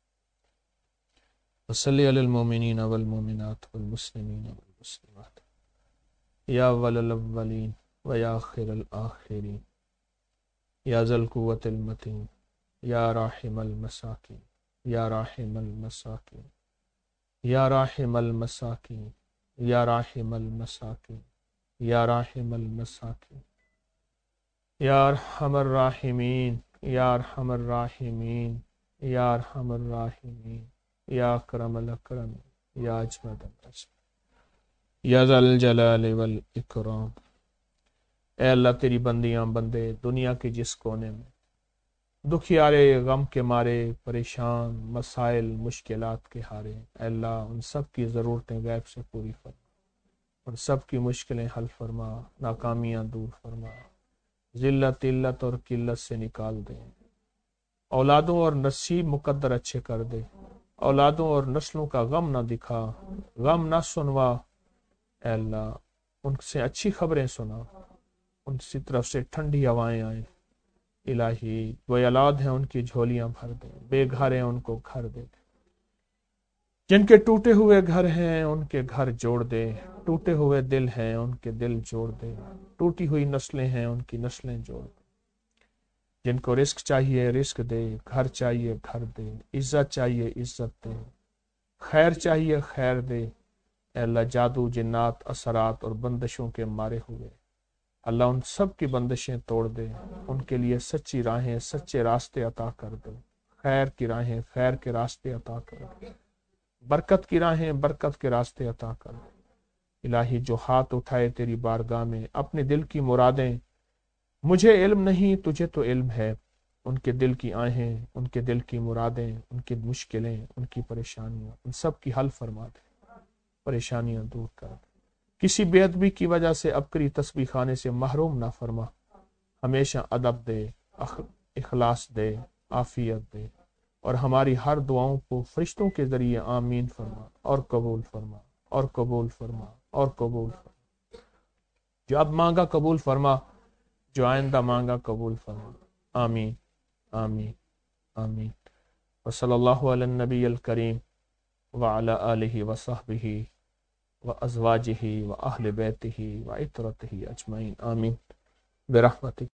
وصلی علی المومنین والمومنات والمسلمین والمسلمات یا اول الاولین و یا آخر الآخرین یا ذا القوة المتین یا راحم المساکین یا راحم المساکین یا راحم المساکین یا راحم المساکین یا راحم المساکین یا ارحم الراحمین یا ارحم الراحمین یا ارحم الراحمین یا اکرم الاکرم یا اجمد الاجمد یا ذا الجلال والاکرام۔ اے اللہ تیری بندیاں بندے دنیا کے جس کونے میں دکھیارے، غم کے مارے، پریشان، مسائل مشکلات کے ہارے، اے اللہ ان سب کی ضرورتیں غیب سے پوری فرما، اور سب کی مشکلیں حل فرما، ناکامیاں دور فرما، ذلت علت اور قلت سے نکال دے، اولادوں اور نصیب مقدر اچھے کر دے، اولادوں اور نسلوں کا غم نہ دکھا، غم نہ سنوا، اے اللہ ان سے اچھی خبریں سنا، ان کی طرف سے ٹھنڈی ہوائیں آئیں، الہی وہ اولاد ہیں ان کی جھولیاں بھر دے، بے گھر ہیں ان کو گھر دے، جن کے ٹوٹے ہوئے گھر ہیں ان کے گھر جوڑ دے، ٹوٹے ہوئے دل ہیں ان کے دل جوڑ دے، ٹوٹی ہوئی نسلیں ہیں ان کی نسلیں جوڑ دے، جن کو رزق چاہیے رزق دے، گھر چاہیے گھر دے، عزت چاہیے عزت دے، خیر چاہیے خیر دے، اے اللہ جادو جنات اثرات اور بندشوں کے مارے ہوئے اللہ ان سب کی بندشیں توڑ دے، ان کے لیے سچی راہیں سچے راستے عطا کر دے، خیر کی راہیں خیر کے راستے عطا کر دے، برکت کی راہیں برکت کے راستے عطا کر دے۔ الہی جو ہاتھ اٹھائے تیری بارگاہ میں اپنے دل کی مرادیں، مجھے علم نہیں تجھے تو علم ہے، ان کے دل کی آہیں ان کے دل کی مرادیں ان کی مشکلیں ان کی پریشانیاں ان سب کی حل فرما دے، پریشانیاں دور کر دے، کسی بے ادبی کی وجہ سے ابکری تسبیح خانے سے محروم نہ فرما، ہمیشہ ادب دے، اخلاص دے، عافیت دے، اور ہماری ہر دعاؤں کو فرشتوں کے ذریعے آمین فرما اور قبول فرما اور قبول فرما اور قبول فرما، جو اب مانگا قبول فرما، جو آئندہ مانگا قبول فرما، آمین آمین آمین۔ وصلی اللہ علی النبی الکریم وعلی آلہ وصحبہ وازواجہ واہل بیتہ وعترتہ اجمعین، آمین برحمتک۔